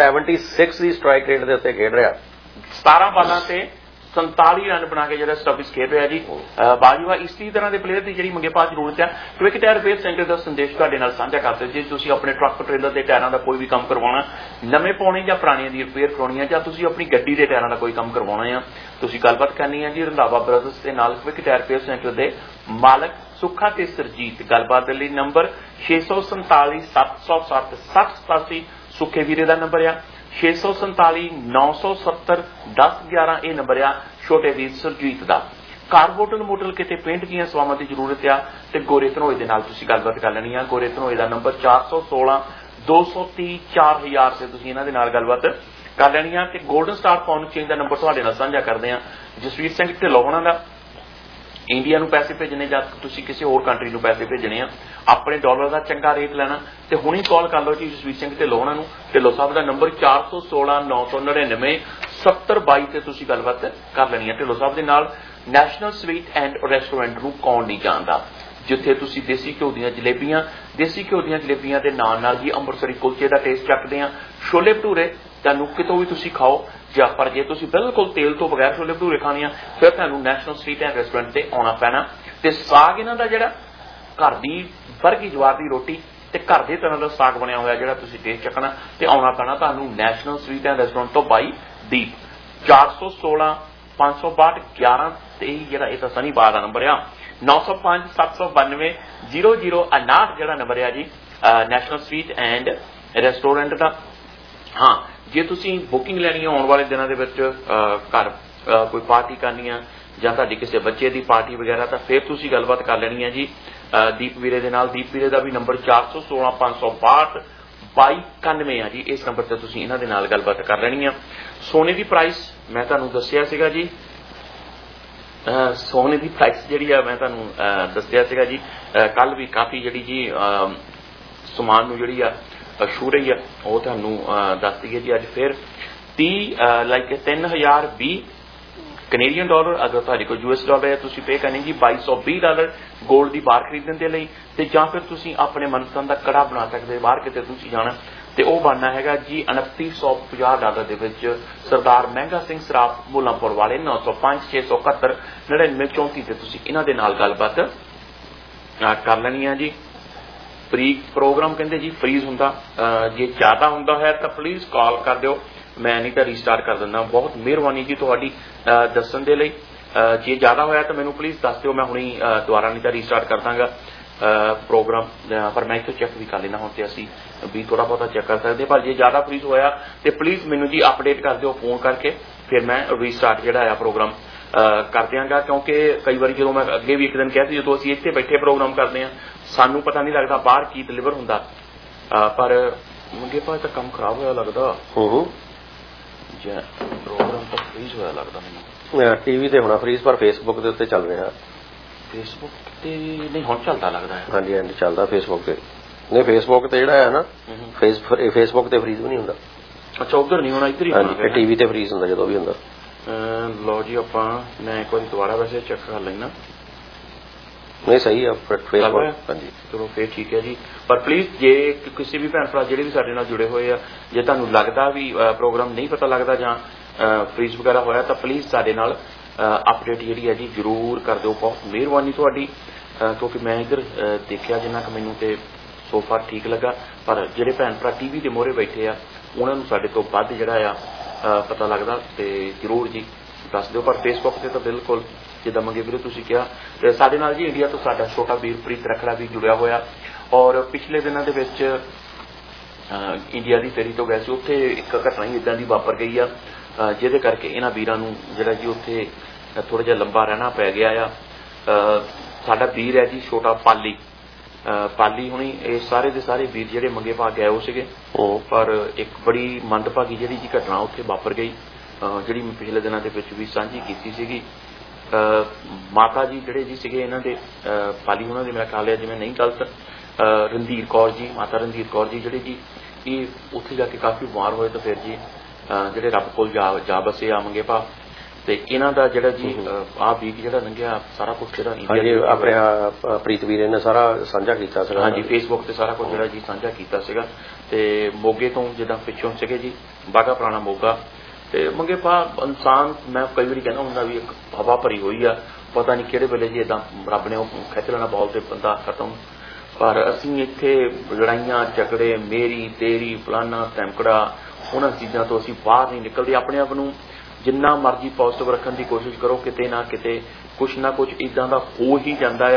276 ਦੀ ਸਟ੍ਰਾਈਕ ਰੇਟ ਦੇ ਉੱਤੇ ਖੇਡ ਰਿਹਾ। 17 ਬਾਲਾਂ ਤੇ 47 ਰਨ ਬਣਾ ਕੇ ਜਿਹੜਾ ਸਟੱਬਿਸ ਖੇਡ ਰਿਹਾ ਜੀ। ਬਾਜੂਆ ਇਸੇ ਤਰ੍ਹਾਂ ਦੇ ਪਲੇਅਰ ਦੀ ਜਿਹੜੀ ਮੰਗੇ ਪਾ ਜ਼ਰੂਰਤ ਹੈ। ਕਵਿਕ ਟਾਇਰ ਰਿਪੇਅਰ ਸੈਂਟਰ ਦਾ ਸੰਦੇਸ਼ ਤੁਹਾਡੇ ਨਾਲ ਸਾਂਝਾ ਕਰਦੇ। ਜੇ ਤੁਸੀਂ ਆਪਣੇ ਟਰੱਕ ਟ੍ਰੇਲਰ ਦੇ ਟਾਇਰਾਂ ਦਾ ਕੋਈ ਵੀ ਕੰਮ ਕਰਵਾਉਣਾ, ਨਵੇਂ ਪਾਉਣੇ ਜਾਂ ਪੁਰਾਣੀਆਂ ਦੀ ਰਿਪੇਅਰ ਕਰਾਉਣੀ ਹੈ, ਜਾਂ ਤੁਸੀਂ ਆਪਣੀ ਗੱਡੀ ਦੇ ਟਾਇਰਾਂ ਦਾ ਕੋਈ ਕੰਮ ਕਰਵਾਉਣਾ ਆ, ਤੁਸੀਂ ਗੱਲਬਾਤ ਕਰਨੀ ਹੈ ਜੀ ਰੰਧਾਵਾ ਬ੍ਰਦਰਸ ਦੇ ਨਾਲ, ਕਵਿਕ ਟਾਇਰ ਰਿਪੇਅਰ ਸੈਂਟਰ ਦੇ ਮਾਲਕ ਸੁੱਖਾ ਤੇ ਸਰਜੀਤ। ਗੱਲਬਾਤ ਦੇ ਲਈ ਨੰਬਰ 647 707 6087 ਸੁੱਖੇ ਵੀਰੇ ਦਾ ਨੰਬਰ ਆ। 647 970 1011 ਇਹ ਨੰਬਰ ਆ ਛੋਟੇ ਵੀਰ ਸਰਜੀਤ ਦਾ। ਕਾਰ ਹੋਟਲ ਕਿਤੇ ਪੇਂਟ ਦੀਆਂ ਸੇਵਾਵਾਂ ਦੀ ਜ਼ਰੂਰਤ ਆ ਤੇ ਗੋਰੇ ਧਨੋਏ ਦੇ ਨਾਲ ਤੁਸੀਂ ਗੱਲਬਾਤ ਕਰ ਲੈਣੀ ਆ। ਗੋਰੇ ਧਨੋਏ ਦਾ ਨੰਬਰ 416 230 4000 ਤੇ ਤੁਸੀਂ ਇਹਨਾਂ ਦੇ ਨਾਲ ਗੱਲਬਾਤ ਕਰ ਲੈਣੀ ਆ। ਤੇ ਗੋਲਡਨ ਸਟਾਰ ਫਾਊਂਡ ਚੇਂਜ ਦਾ ਨੰਬਰ ਤੁਹਾਡੇ ਨਾਲ ਸਾਂਝਾ ਕਰਦੇ ਆ। ਜਸਵੀਰ ਸਿੰਘ ਢਿੱਲੋਂ ਹੋਣਾ ਦਾ ਇੰਡੀਆ ਨੂੰ ਪੈਸੇ ਭੇਜਣੇ ਜਾਂ ਤੁਸੀਂ ਕਿਸੇ ਹੋਰ ਕੰਟਰੀ ਨੂੰ ਪੈਸੇ ਭੇਜਣੇ ਆ, ਆਪਣੇ ਡਾਲਰ ਦਾ ਚੰਗਾ ਰੇਟ ਲੈਣਾ ਤੇ ਹੁਣੀ ਕਾਲ ਕਰ ਲਓ ਜੀ ਜਸਵੀਰ ਸਿੰਘ ਢਿੱਲੋਂ ਹੋਣਾ ਨੂੰ। ਢਿੱਲੋਂ ਸਾਹਿਬ ਦਾ ਨੰਬਰ 416 999 7022 ਤੇ ਤੁਸੀਂ ਗੱਲਬਾਤ ਕਰ ਲੈਣੀ ਹੈ ਢਿੱਲੋਂ ਸਾਹਿਬ ਦੇ ਨਾਲ। ਨੈਸ਼ਨਲ ਸਵੀਟ ਐਂਡ ਰੈਸਟੋਰੈਂਟ ਨੂੰ ਕੌਣ ਨਹੀਂ ਜਾਣਦਾ, ਜਿੱਥੇ ਤੁਸੀਂ ਦੇਸੀ ਘਿਓ ਦੀਆਂ ਜਲੇਬੀਆਂ ਦੇ ਨਾਲ ਨਾਲ ਜੀ ਅੰਮ੍ਰਿਤਸਰੀ ਕੁਲਚੇ ਦਾ ਟੇਸਟ ਚੱਕਦੇ ਆ, ਛੋਲੇ ਭਟੂਰੇ ਤੁਹਾਨੂੰ ਕਿਤੋਂ ਵੀ ਤੁਸੀਂ ਖਾਓ ਜਾਂ ਪਰ ਜੇ ਤੁਸੀਂ ਬਿਲਕੁਲ ਤੇਲ ਤੋਂ ਬਗੈਰ ਛੋਲੇ ਭਟੂਰੇ ਖਾਣੇ ਆ ਫਿਰ ਤੁਹਾਨੂੰ ਨੈਸ਼ਨਲ ਸਟਰੀਟ ਐਂਡ ਰੈਸਟੋਰੈਂਟ ਤੇ ਆਉਣਾ ਪੈਣਾ। ਤੇ ਸਾਗ ਇਹਨਾਂ ਦਾ ਜਿਹੜਾ ਘਰ ਦੀ ਵਰਗੀ ਜਵਾਰ ਦੀ ਰੋਟੀ ਤੇ ਘਰ ਦੇ ਤਰ੍ਹਾਂ ਦਾ ਸਾਗ ਬਣਿਆ ਹੋਇਆ ਜਿਹੜਾ ਤੁਸੀਂ ਟੇਸਟ ਚੱਕਣਾ ਤੇ ਆਉਣਾ ਪੈਣਾ ਤੁਹਾਨੂੰ ਨੈਸ਼ਨਲ ਸਟਰੀਟ ਐਂਡ ਰੈਸਟੋਰੈਂਟ ਤੋਂ ਬਾਈ ਦੀਪ 416 562 11 23 ਜਿਹੜਾ ਇਹ ਤਾਂ ਸਨੀਵਾਰ ਦਾ ਨੰਬਰ ਆ 905 792 0059 ਜਿਹੜਾ ਨੰਬਰ ਆ ਜੀ ਨੈਸ਼ਨਲ ਸਟਰੀਟ ਐਂਡ ਰੈਸਟੋਰੈਂਟ ਦਾ। ਹਾਂ ਜੇ ਤੁਸੀਂ ਬੁਕਿੰਗ ਲੈਣੀ ਹੈ ਆਉਣ ਵਾਲੇ ਦਿਨਾਂ ਦੇ ਵਿੱਚ ਘਰ ਕੋਈ ਪਾਰਟੀ ਕਰਨੀ ਆ ਜਾਂ ਤੁਹਾਡੀ ਕਿਸੇ ਬੱਚੇ ਦੀ ਪਾਰਟੀ ਵਗੈਰਾ ਤਾਂ ਫਿਰ ਤੁਸੀਂ ਗੱਲਬਾਤ ਕਰ ਲੈਣੀ ਹੈ ਜੀ ਦੀਪ ਵੀਰੇ ਦੇ ਨਾਲ। ਦੀਪ ਵੀਰੇ ਦਾ ਵੀ ਨੰਬਰ 416 562 2291 ਆ ਜੀ। ਇਸ ਨੰਬਰ ਤੇ ਤੁਸੀਂ ਇਹਨਾਂ ਦੇ ਨਾਲ ਗੱਲਬਾਤ ਕਰ ਲੈਣੀ ਆ। ਸੋਨੇ ਦੀ ਪ੍ਰਾਈਸ ਮੈਂ ਤੁਹਾਨੂੰ ਦੱਸਿਆ ਸੀਗਾ ਜੀ ਸੋਨੇ ਦੀ ਪ੍ਰਾਈਸ ਜਿਹੜੀ ਆ ਮੈਂ ਤੁਹਾਨੂੰ ਦੱਸਿਆ ਸੀਗਾ ਜੀ ਕੱਲ ਵੀ ਕਾਫੀ ਜਿਹੜੀ ਜੀ ਸਮਾਨ ਨੂੰ ਜਿਹੜੀ ਆ ਛੂ ਰਹੀ ਆ ਉਹ ਤੁਹਾਨੂੰ ਦੱਸ ਦਈਏ ਜੀ ਅੱਜ ਫਿਰ 3020 ਕੈਨੇਡੀਅਨ ਡਾਲਰ ਅਗਰ ਤੁਹਾਡੇ ਕੋਲ US ਡਾਲਰ ਹੈ ਤੁਸੀਂ ਪੇ ਕਰਨੀ ਜੀ $2220 ਗੋਲਡ ਦੀ ਬਾਰ ਖਰੀਦਣ ਦੇ ਲਈ ਤੇ ਜਾਂ ਫਿਰ ਤੁਸੀਂ ਆਪਣੇ ਮਨਪਸੰਦ ਦਾ ਕੜਾ ਬਣਾ ਸਕਦੇ ਬਾਹਰ ਕਿਤੇ ਤੁਸੀਂ ਜਾਣਾ ਤੇ ਉਹ ਬਣਨਾ ਹੈਗਾ ਜੀ $2950 ਦੇ ਵਿੱਚ ਸਰਦਾਰ ਮਹਿੰਗਾ ਸਿੰਘ ਸਰਾਫ ਮੁੱਲਾਂਪੁਰ ਵਾਲੇ 905 671 99 34 ਤੇ ਤੁਸੀਂ ਇਹਨਾਂ ਦੇ ਨਾਲ ਗੱਲਬਾਤ ਕਰ ਲੈਣੀ ਆ ਜੀ। ਪ੍ਰੋਗਰਾਮ ਕਹਿੰਦੇ ਜੀ ਫਰੀਜ਼ ਹੁੰਦਾ ਜੇ ਜ਼ਿਆਦਾ ਹੁੰਦਾ ਹੈ ਤਾਂ ਪਲੀਜ਼ ਕਾਲ ਕਰ ਦਿਓ ਮੈਂ ਨਹੀਂ ਤਾਂ ਰੀਸਟਾਰਟ ਕਰ ਦਿੰਦਾ। ਬਹੁਤ ਮਿਹਰਬਾਨੀ ਜੀ ਤੁਹਾਡੀ ਦੱਸਣ ਦੇ ਲਈ। ਜੇ ਜ਼ਿਆਦਾ ਹੋਇਆ ਤਾਂ ਮੈਨੂੰ ਪਲੀਜ਼ ਦੱਸ ਦਿਓ ਮੈਂ ਹੁਣੀ ਦੁਬਾਰਾ ਨਹੀਂ ਤਾਂ ਰੀਸਟਾਰਟ ਕਰ ਦਾਂਗਾ ਪ੍ਰੋਗਰਾਮ ਪਰ ਮੈਂ ਇੱਥੋਂ ਚੈੱਕ ਵੀ ਕਰ ਲੈਣਾ ਹੁਣ ਤੇ ਅਸੀਂ ਵੀ ਥੋੜਾ ਬਹੁਤਾ ਚੈੱਕ ਕਰ ਸਕਦੇ ਪਰ ਜੇ ਜ਼ਿਆਦਾ ਫਰੀਜ਼ ਹੋਇਆ ਤੇ ਪਲੀਜ਼ ਮੈਨੂੰ ਜੀ ਅਪਡੇਟ ਕਰ ਦਿਓ ਫੋਨ ਕਰਕੇ ਫਿਰ ਮੈਂ ਰੀਸਟਾਰਟ ਜਿਹੜਾ ਆ ਪ੍ਰੋਗਰਾਮ ਕਰ ਦਿਆਂਗਾ ਕਿਉਂਕਿ ਕਈ ਵਾਰੀ ਜਦੋਂ ਮੈਂ ਅੱਗੇ ਵੀ ਇੱਕ ਦਿਨ ਕਹਿ ਸੀ ਜਦੋਂ ਅਸੀਂ ਇੱਥੇ ਬੈਠੇ ਪ੍ਰੋਗਰਾਮ ਕਰਦੇ ਹਾਂ ਸਾਨੂੰ ਪਤਾ ਨਹੀਂ ਲੱਗਦਾ ਬਾਹਰ ਕੀ ਡਿਲੀਵਰ ਹੁੰਦਾ ਪਰ ਮੰਗੇ ਭਾਵੇਂ ਤਾਂ ਕੰਮ ਖਰਾਬ ਹੋਇਆ ਲੱਗਦਾ ਪ੍ਰੋਗਰਾਮ ਤਾਂ ਫਰੀਜ਼ ਹੋਇਆ ਲੱਗਦਾ ਮੈਨੂੰ ਟੀਵੀ ਤੇ ਹੋਣਾ ਫਰੀਜ਼ ਪਰ ਫੇਸਬੁੱਕ ਦੇ ਉੱਤੇ ਚੱਲ ਰਿਹਾ ਫੇਸਬੁੱਕ ਤੇ ਨਹੀਂ ਹੁਣ ਚੱਲਦਾ ਲੱਗਦਾ ਹੈ ਹਾਂਜੀ ਹਾਂਜੀ ਚੱਲਦਾ ਫੇਸਬੁੱਕ ਤੇ ਨਹੀਂ ਫੇਸਬੁੱਕ ਤੇ ਜਿਹੜਾ ਹੈ ਨਾ ਫੇਸਬੁੱਕ ਤੇ ਫਰੀਜ਼ ਵੀ ਨਹੀਂ ਹੁੰਦਾ ਅੱਛਾ ਉਧਰ ਨਹੀਂ ਹੋਣਾ ਇੱਧਰ ਹੀ ਹਾਂਜੀ ਟੀਵੀ ਤੇ ਫਰੀਜ਼ ਹੁੰਦਾ ਜਦੋਂ ਵੀ ਹੁੰਦਾ ਲਓ ਜੀ ਆਪਾਂ ਮੈਂ ਇੱਕ ਵਾਰੀ ਦੁਬਾਰਾ ਵੈਸੇ ਚੈੱਕ ਕਰ ਲੈਣਾ ਨਹੀਂ ਸਹੀ ਆ ਫੇਸਬੁੱਕ ਹਾਂਜੀ ਚਲੋ ਫੇਰ ਠੀਕ ਹੈ ਜੀ ਪਰ ਪਲੀਜ਼ ਜੇ ਕਿਸੇ ਵੀ ਭੈਣ ਭਰਾ ਜਿਹੜੇ ਵੀ ਸਾਡੇ ਨਾਲ ਜੁੜੇ ਹੋਏ ਆ ਜੇ ਤੁਹਾਨੂੰ ਲੱਗਦਾ ਵੀ ਪ੍ਰੋਗਰਾਮ ਨਹੀਂ ਪਤਾ ਲੱਗਦਾ ਜਾਂ ਫਰੀਜ਼ ਵਗੈਰਾ ਹੋਇਆ ਤਾਂ ਪਲੀਜ਼ ਸਾਡੇ ਨਾਲ ਅਪਡੇਟ ਜਿਹੜੀ ਹੈ ਜੀ ਜ਼ਰੂਰ ਕਰ ਦਿਓ ਬਹੁਤ ਮਿਹਰਬਾਨੀ ਤੁਹਾਡੀ ਕਿਉਂਕਿ ਮੈਂ ਇੱਧਰ ਦੇਖਿਆ ਜਿੰਨਾ ਕੁ ਮੈਨੂੰ ਤੇ ਸੋਫਾ ਠੀਕ ਲੱਗਾ ਪਰ ਜਿਹੜੇ ਭੈਣ ਭਰਾ ਟੀਵੀ ਦੇ ਮੋਹਰੇ ਬੈਠੇ ਆ ਉਹਨਾਂ ਨੂੰ ਸਾਡੇ ਤੋਂ ਵੱਧ ਜਿਹੜਾ ਆ ਪਤਾ ਲੱਗਦਾ ਤੇ ਜ਼ਰੂਰ ਜੀ ਦੱਸ ਦਿਓ ਪਰ ਫੇਸਬੁੱਕ ਤੇ ਤਾਂ ਬਿਲਕੁਲ ਜਿੱਦਾਂ ਮੰਗੇ ਵੀਰੇ ਤੁਸੀਂ ਕਿਹਾ ਤੇ ਸਾਡੇ ਨਾਲ ਜੀ ਇੰਡੀਆ ਤੋਂ ਸਾਡਾ ਛੋਟਾ ਵੀਰ ਪ੍ਰੀਤ ਰਖੜਾ ਵੀ ਜੁੜਿਆ ਹੋਇਆ ਔਰ ਪਿਛਲੇ ਦਿਨਾਂ ਦੇ ਵਿੱਚ ਇੰਡੀਆ ਦੀ ਫੇਰੀ ਤੋਂ ਗਏ ਸੀ ਉੱਥੇ ਇੱਕ ਘਟਨਾ ਹੀ ਇਦਾਂ ਦੀ ਵਾਪਰ ਗਈ ਆ ਜਿਹਦੇ ਕਰਕੇ ਇਹਨਾਂ ਵੀਰਾਂ ਨੂੰ ਜਿਹੜਾ ਜੀ ਉੱਥੇ ਥੋੜਾ ਜਿਹਾ ਲੰਬਾ ਰਹਿਣਾ ਪੈ ਗਿਆ ਆ ਸਾਡਾ ਵੀਰ ਹੈ ਜੀ ਛੋਟਾ ਪਾਲੀ ਹੁਣੀ ਇਹ ਸਾਰੇ ਦੇ ਸਾਰੇ ਵੀਰ ਜਿਹੜੇ ਮੰਗੇ ਭਾਗ ਗਏ ਹੋ ਸੀਗੇ ਪਰ ਇੱਕ ਬੜੀ ਮੰਦਭਾਗੀ ਜਿਹੜੀ ਜੀ ਘਟਨਾ ਉੱਥੇ ਵਾਪਰ ਗਈ ਜਿਹੜੀ ਮੈਂ ਪਿਛਲੇ ਦਿਨਾਂ ਦੇ ਵਿੱਚ ਵੀ ਸਾਂਝੀ ਕੀਤੀ ਸੀਗੀ ਮਾਤਾ ਜੀ ਜਿਹੜੇ ਜੀ ਸੀਗੇ ਇਹਨਾਂ ਦੇ ਪਾਲੀ ਉਹਨਾਂ ਦੇ ਮੇਰਾ ਖਿਆਲ ਹੈ ਜਿਵੇਂ ਨਹੀਂ ਗਲਤ ਰਣਧੀਰ ਕੌਰ ਜੀ ਮਾਤਾ ਰਣਧੀਰ ਕੌਰ ਜੀ ਜਿਹੜੇ ਜੀ ਇਹ ਉੱਥੇ ਜਾ ਕੇ ਕਾਫੀ ਬਿਮਾਰ ਹੋਏ ਤਾਂ ਫਿਰ ਜੀ ਜਿਹੜੇ ਰੱਬ ਕੋਲ ਜਾ ਬਸੇ ਆ ਮੰਗੇ ਭਾ ਤੇ ਇਹਨਾਂ ਦਾ ਜਿਹੜਾ ਜੀ ਆਹ ਵੀਕ ਜਿਹੜਾ ਲੰਘਿਆ ਸਾਰਾ ਕੁਝ ਜਿਹੜਾ ਹਾਂਜੀ ਆਪਣੇ ਪ੍ਰੀਤ ਵੀਰੇ ਨੇ ਸਾਰਾ ਸਾਂਝਾ ਕੀਤਾ ਸੀਗਾ ਹਾਂਜੀ ਫੇਸਬੁੱਕ ਤੇ ਸਾਰਾ ਕੁਝ ਜਿਹੜਾ ਜੀ ਸਾਂਝਾ ਕੀਤਾ ਸੀਗਾ ਤੇ ਮੋਗੇ ਤੋਂ ਜਿੱਦਾਂ ਪਿੱਛੋਂ ਸੀਗੇ ਜੀ ਬਾਗਾ ਪੁਰਾਣਾ ਮੋਗਾ ਤੇ ਮੰਗੇ ਭਾ ਇਨਸਾਨ ਮੈਂ ਕਈ ਵਾਰੀ ਕਹਿੰਦਾ ਹੁੰਦਾ ਵੀ ਇੱਕ ਹਵਾ ਭਰੀ ਹੋਈ ਆ ਪਤਾ ਨਹੀਂ ਕਿਹੜੇ ਵੇਲੇ ਜੀ ਏਦਾਂ ਰੱਬ ਨੇ ਉਹ ਖਿੱਚ ਲੈਣਾ ਬਾਲ ਤੇ ਬੰਦਾ ਖਤਮ ਪਰ ਅਸੀਂ ਇੱਥੇ ਲੜਾਈਆਂ ਝਗੜੇ ਮੇਰੀ ਤੇਰੀ ਫਲਾਨਾ ਧਮਕੜਾ ਉਹਨਾਂ ਚੀਜ਼ਾਂ ਤੋਂ ਅਸੀਂ ਬਾਹਰ ਨਹੀਂ ਨਿਕਲਦੇ ਆਪਣੇ ਆਪ ਨੂੰ ਜਿੰਨਾ ਮਰਜ਼ੀ ਪੋਜ਼ਿਟਿਵ ਰੱਖਣ ਦੀ ਕੋਸ਼ਿਸ਼ ਕਰੋ ਕਿਤੇ ਨਾ ਕਿਤੇ ਕੁਛ ਨਾ ਕੁਛ ਇਦਾਂ ਦਾ ਹੋ ਹੀ ਜਾਂਦਾ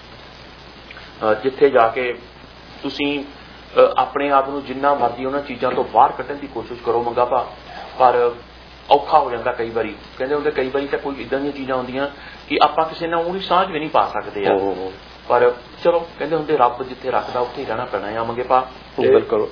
ਆ ਜਿੱਥੇ ਜਾ ਕੇ ਤੁਸੀਂ ਆਪਣੇ ਆਪ ਨੂੰ ਜਿੰਨਾ ਮਰਜ਼ੀ ਉਹਨਾਂ ਚੀਜ਼ਾਂ ਤੋਂ ਬਾਹਰ ਕੱਢਣ ਦੀ ਕੋਸ਼ਿਸ਼ ਕਰੋ ਮੰਗਾ ਭਾ ਪਰ ਔਖਾ ਹੋ ਜਾਂਦਾ ਕਈ ਵਾਰੀ ਕਹਿੰਦੇ ਹੁੰਦੇ ਕਈ ਵਾਰੀ ਤਾਂ ਕੋਈ ਇਦਾਂ ਦੀਆਂ ਚੀਜ਼ਾਂ ਹੁੰਦੀਆਂ ਕਿ ਆਪਾਂ ਕਿਸੇ ਨਾਲ ਉਹਦੀ ਸਾਂਝ ਵੀ ਨਹੀਂ ਪਾ ਸਕਦੇ ਆ ਪਰ ਚਲੋ ਕਹਿੰਦੇ ਹੁੰਦੇ ਰੱਬ ਜਿੱਥੇ ਰੱਖਦਾ ਉੱਥੇ ਹੀ ਰਹਿਣਾ ਪੈਣਾ ਆ ਮੰਗੇ ਭਾ ਬਿਲਕੁਲ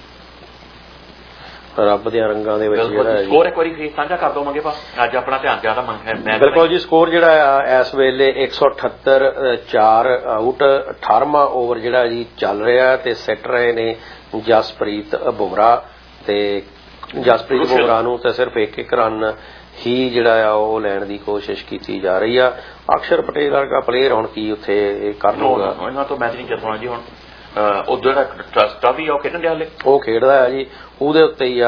ਰੱਬ ਦੇ ਰੰਗਾਂ ਦੇ ਵਿੱਚ ਜਿਹੜਾ ਸਕੋਰ ਇੱਕ ਵਾਰੀ ਸਾਂਝਾ ਕਰ ਦੋ ਮੰਗੇ ਭਾ ਅੱਜ ਆਪਣਾ ਧਿਆਨ ਜ਼ਿਆਦਾ ਮੈਂ ਬਿਲਕੁਲ ਜੀ ਸਕੋਰ ਜਿਹੜਾ ਆ ਇਸ ਵੇਲੇ 178 4 ਆਊਟ 18ਵਾਂ ਓਵਰ ਜਿਹੜਾ ਜੀ ਚੱਲ ਰਿਹਾ ਤੇ ਸਿੱਟ ਰਹੇ ਨੇ ਜਸਪ੍ਰੀਤ ਬੁਮਰਾਹ ਤੇ ਜਸਪ੍ਰੀਤ ਬੁਮਰਾਹ ਨੂੰ ਤਾਂ ਸਿਰਫ ਇੱਕ ਰਨ ਹੀ ਜਿਹੜਾ ਆ ਉਹ ਲੈਣ ਦੀ ਕੋਸ਼ਿਸ਼ ਕੀਤੀ ਜਾ ਰਹੀ ਆ ਅਕਸ਼ਰ ਪਟੇਲ ਵਰਗਾ ਪਲੇਅਰ ਹੁਣ ਕੀ ਉੱਥੇ ਕਰ ਲਊਗਾ ਇਹਨਾਂ ਤੋਂ ਮੈਚ ਨਹੀਂ ਜਿੱਤਣਾ ਜੀ ਹੁਣ ਉਹ ਜਿਹੜਾ ਟਰਸਟ ਆ ਵੀ ਉਹ ਖੇਡਣ ਦੇ ਹਾਲੇ ਉਹ ਖੇਡਦਾ ਆ ਜੀ ਉਹਦੇ ਉੱਤੇ ਹੀ ਆ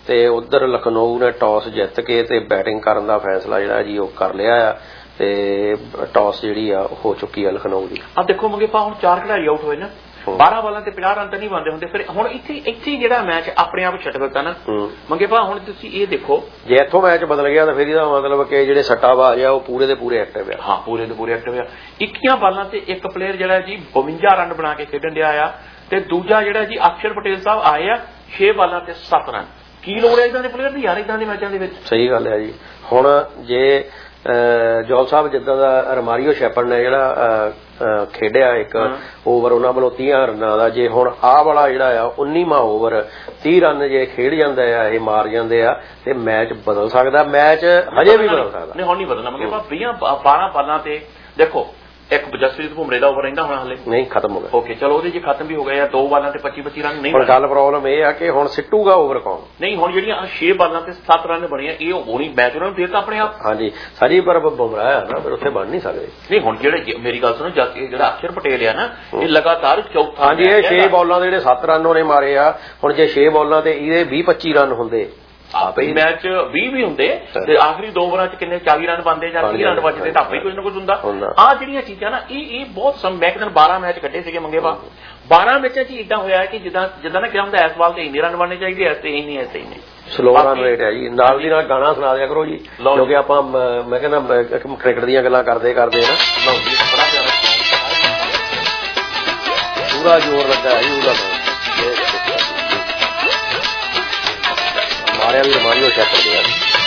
ਤੇ ਉਧਰ ਲਖਨਊ ਨੇ ਟਾਸ ਜਿੱਤ ਕੇ ਤੇ ਬੈਟਿੰਗ ਕਰਨ ਦਾ ਫੈਸਲਾ ਜਿਹੜਾ ਜੀ ਉਹ ਕਰ ਲਿਆ ਆ ਤੇ ਟਾਸ ਜਿਹੜੀ ਆ ਹੋ ਚੁੱਕੀ ਆ ਲਖਨਊ ਦੀ। ਆ ਦੇਖੋ ਮੰਗੇਪਾ ਹੁਣ 4 ਖਿਡਾਰੀ ਆਊਟ ਹੋਏ ਨਾ, 12 ਬਾਲਾਂ ਤੇ 50 ਰਨ ਤਾਂ ਨਹੀਂ ਬਣਦੇ ਹੁੰਦੇ। ਫਿਰ ਹੁਣ ਇੱਥੇ ਜਿਹੜਾ ਮੈਚ ਆਪਣੇ ਆਪ ਛੱਡ ਦਿੱਤਾ ਨਾ ਮੰਗੇਪਾ। ਹੁਣ ਤੁਸੀਂ ਇਹ ਦੇਖੋ ਜੇ ਇੱਥੋਂ ਮੈਚ ਬਦਲ ਗਿਆ ਤਾਂ ਫਿਰ ਇਹਦਾ ਮਤਲਬ ਕਿ ਜਿਹੜੇ ਸੱਟਾਬਾਜ਼ ਆ ਉਹ ਪੂਰੇ ਦੇ ਪੂਰੇ ਐਕਟਿਵ ਆ। ਹਾਂ ਪੂਰੇ ਦੇ ਪੂਰੇ ਐਕਟਿਵ ਆ। 21 ਬਾਲਾਂ ਤੇ ਇੱਕ ਪਲੇਅਰ ਜਿਹੜਾ ਜੀ 52 ਰਨ ਬਣਾ ਕੇ ਖੇਡਣ ਡਿਆ ਆ ਤੇ ਦੂਜਾ ਜਿਹੜਾ ਜੀ ਅਕਸ਼ਰ ਪਟੇਲ ਸਾਹਿਬ ਆਏ ਆ 6 ਬਾਲਾਂ ਤੇ 7 ਰਨ। ਕੀ ਲੋੜ ਹੈ ਇਦਾਂ ਦੇ ਪਲੇਅਰ ਦੀ ਯਾਰ ਇਦਾਂ ਦੇ ਮੈਚਾਂ ਦੇ ਵਿੱਚ? ਸਹੀ ਗੱਲ ਹੈ ਜੀ। ਹੁਣ ਜੇ ਜੌਲ ਸਾਹਿਬ ਜਿੱਦਾਂ ਦਾ ਰਮਾਰੀਓ ਸ਼ੈਪਰਡ ਨੇ ਜਿਹੜਾ ਖੇਡਿਆ ਇੱਕ ਓਵਰ ਉਹਨਾਂ ਵੱਲੋਂ 30 ਰਨਾਂ ਦਾ, ਜੇ ਹੁਣ ਆਹ ਵਾਲਾ ਜਿਹੜਾ ਆ 19ਵਾਂ ਓਵਰ 30 ਰਨ ਜੇ ਖੇਡ ਜਾਂਦਾ ਆ ਇਹ ਮਾਰ ਜਾਂਦੇ ਆ ਤੇ ਮੈਚ ਬਦਲ ਸਕਦਾ। ਮੈਚ ਹਜੇ ਵੀ ਬਦਲ ਸਕਦਾ ਨਹੀਂ, ਹੁਣ ਨਹੀਂ ਬਦਲਣਾ ਮੰਗੇ 12 ਬਾਲਾਂ ਤੇ ਦੇਖੋ ਇੱਕ ਜਸਪ੍ਰੀਤ ਬੁਮਰੇ ਦਾ ਓਵਰ ਰਹਿੰਦਾ ਹੁਣ ਹਲੇ ਨਹੀਂ ਖਤਮ ਹੋ ਗਿਆ। ਓਕੇ ਚਲੋ ਉਹਦੇ ਜੇ ਖਤਮ ਵੀ ਹੋ ਗਏ ਆ 2 ਬਾਲਾਂ ਤੇ 25 ਰਨ ਨਹੀਂ। ਹੁਣ ਗੱਲ ਪ੍ਰੋਬਲਮ ਇਹ ਆ ਕਿ ਹੁਣ ਸਿੱਟੂਗਾ ਓਵਰ ਕੌਣ? ਨਹੀਂ ਹੁਣ ਜਿਹੜੀਆਂ 6 ਬਾਲਾਂ ਤੇ 7 ਰਨ ਬਣੇ ਆ ਇਹ ਹੋਣੀ ਮੈਚ ਉਹਨਾਂ ਨੂੰ ਦੇਤਾ ਆਪਣੇ ਆਪ। ਹਾਂਜੀ ਸਾਰੀ ਪਰ ਬੁਮਰਾਹ ਆ ਨਾ ਫਿਰ ਉੱਥੇ ਬਣ ਨਹੀਂ ਸਕਦੇ। ਨਹੀਂ ਹੁਣ ਜਿਹੜੇ ਮੇਰੀ ਗੱਲ ਸੁਣੋ ਜਿਹੜਾ ਅਕਸ਼ਰ ਪਟੇਲ ਆ ਨਾ ਇਹ ਲਗਾਤਾਰ ਚੌਥਾ। ਹਾਂਜੀ ਇਹ 6 ਬਾਲਾਂ ਦੇ ਜਿਹੜੇ 7 ਰਨ ਉਹਨੇ ਮਾਰੇ ਆ। ਹੁਣ ਜੇ 6 ਬਾਲਾਂ ਤੇ ਇਹਦੇ 20-25 ਰਨ ਹੁੰਦੇ ਆਪੇ ਮੈਚ 20 ਵੀ ਹੁੰਦੇ ਤੇ ਆਖਰੀ 2 ਓਵਰਾਂ ਚ ਕਿੰਨੇ 40 ਰਨ ਬਣਦੇ ਜਾਂ 30 ਰਨ ਬਚਦੇ ਤਾਂ ਆਪੇ ਕੁਝ ਨਾ ਕੁਝ ਹੁੰਦਾ। ਆਹ ਜਿਹੜੀਆਂ ਚੀਜ਼ਾਂ ਨਾ ਇਹ ਬਹੁਤ ਮੈਂ ਕਹਿੰਦਾ 12 ਮੈਚ ਕੱਢੇ ਸੀਗੇ ਮੰਗੇਪਾ। 12 ਮੈਚਾਂ ਚ ਇਦਾਂ ਹੋਇਆ ਕਿ ਜਿੱਦਾਂ ਨਾ ਕਿਹਾ ਹੁੰਦਾ ਇਸ ਵਾਲ ਤੇ ਇੰਨੇ ਰਨ ਬਣਨੇ ਚਾਹੀਦੇ ਐਸੇ ਇੰਨੇ ਐਸੇ ਇੰਨੇ ਸਲੋ ਰਨ ਰੇਟ ਹੈ ਜੀ। ਨਾਲ ਦੀ ਨਾਲ ਗਾਣਾ ਸੁਣਾ ਦਿਆ ਕਰੋ ਜੀ ਕਿਉਂਕਿ ਆਪਾਂ ਮੈਂ ਕਹਿੰਦਾ ਕ੍ਰਿਕਟ ਦੀਆਂ ਗੱਲਾਂ ਕਰਦੇ ਨਾ ਪੂਰਾ ਜ਼ੋਰ ਲੱਗਾ ਜੀ ਉਹਦਾ ਮਾਰਿਆ ਵੀ ਰਮਾਰੀਓ ਸ਼ੈਪਰਡ ਦੇ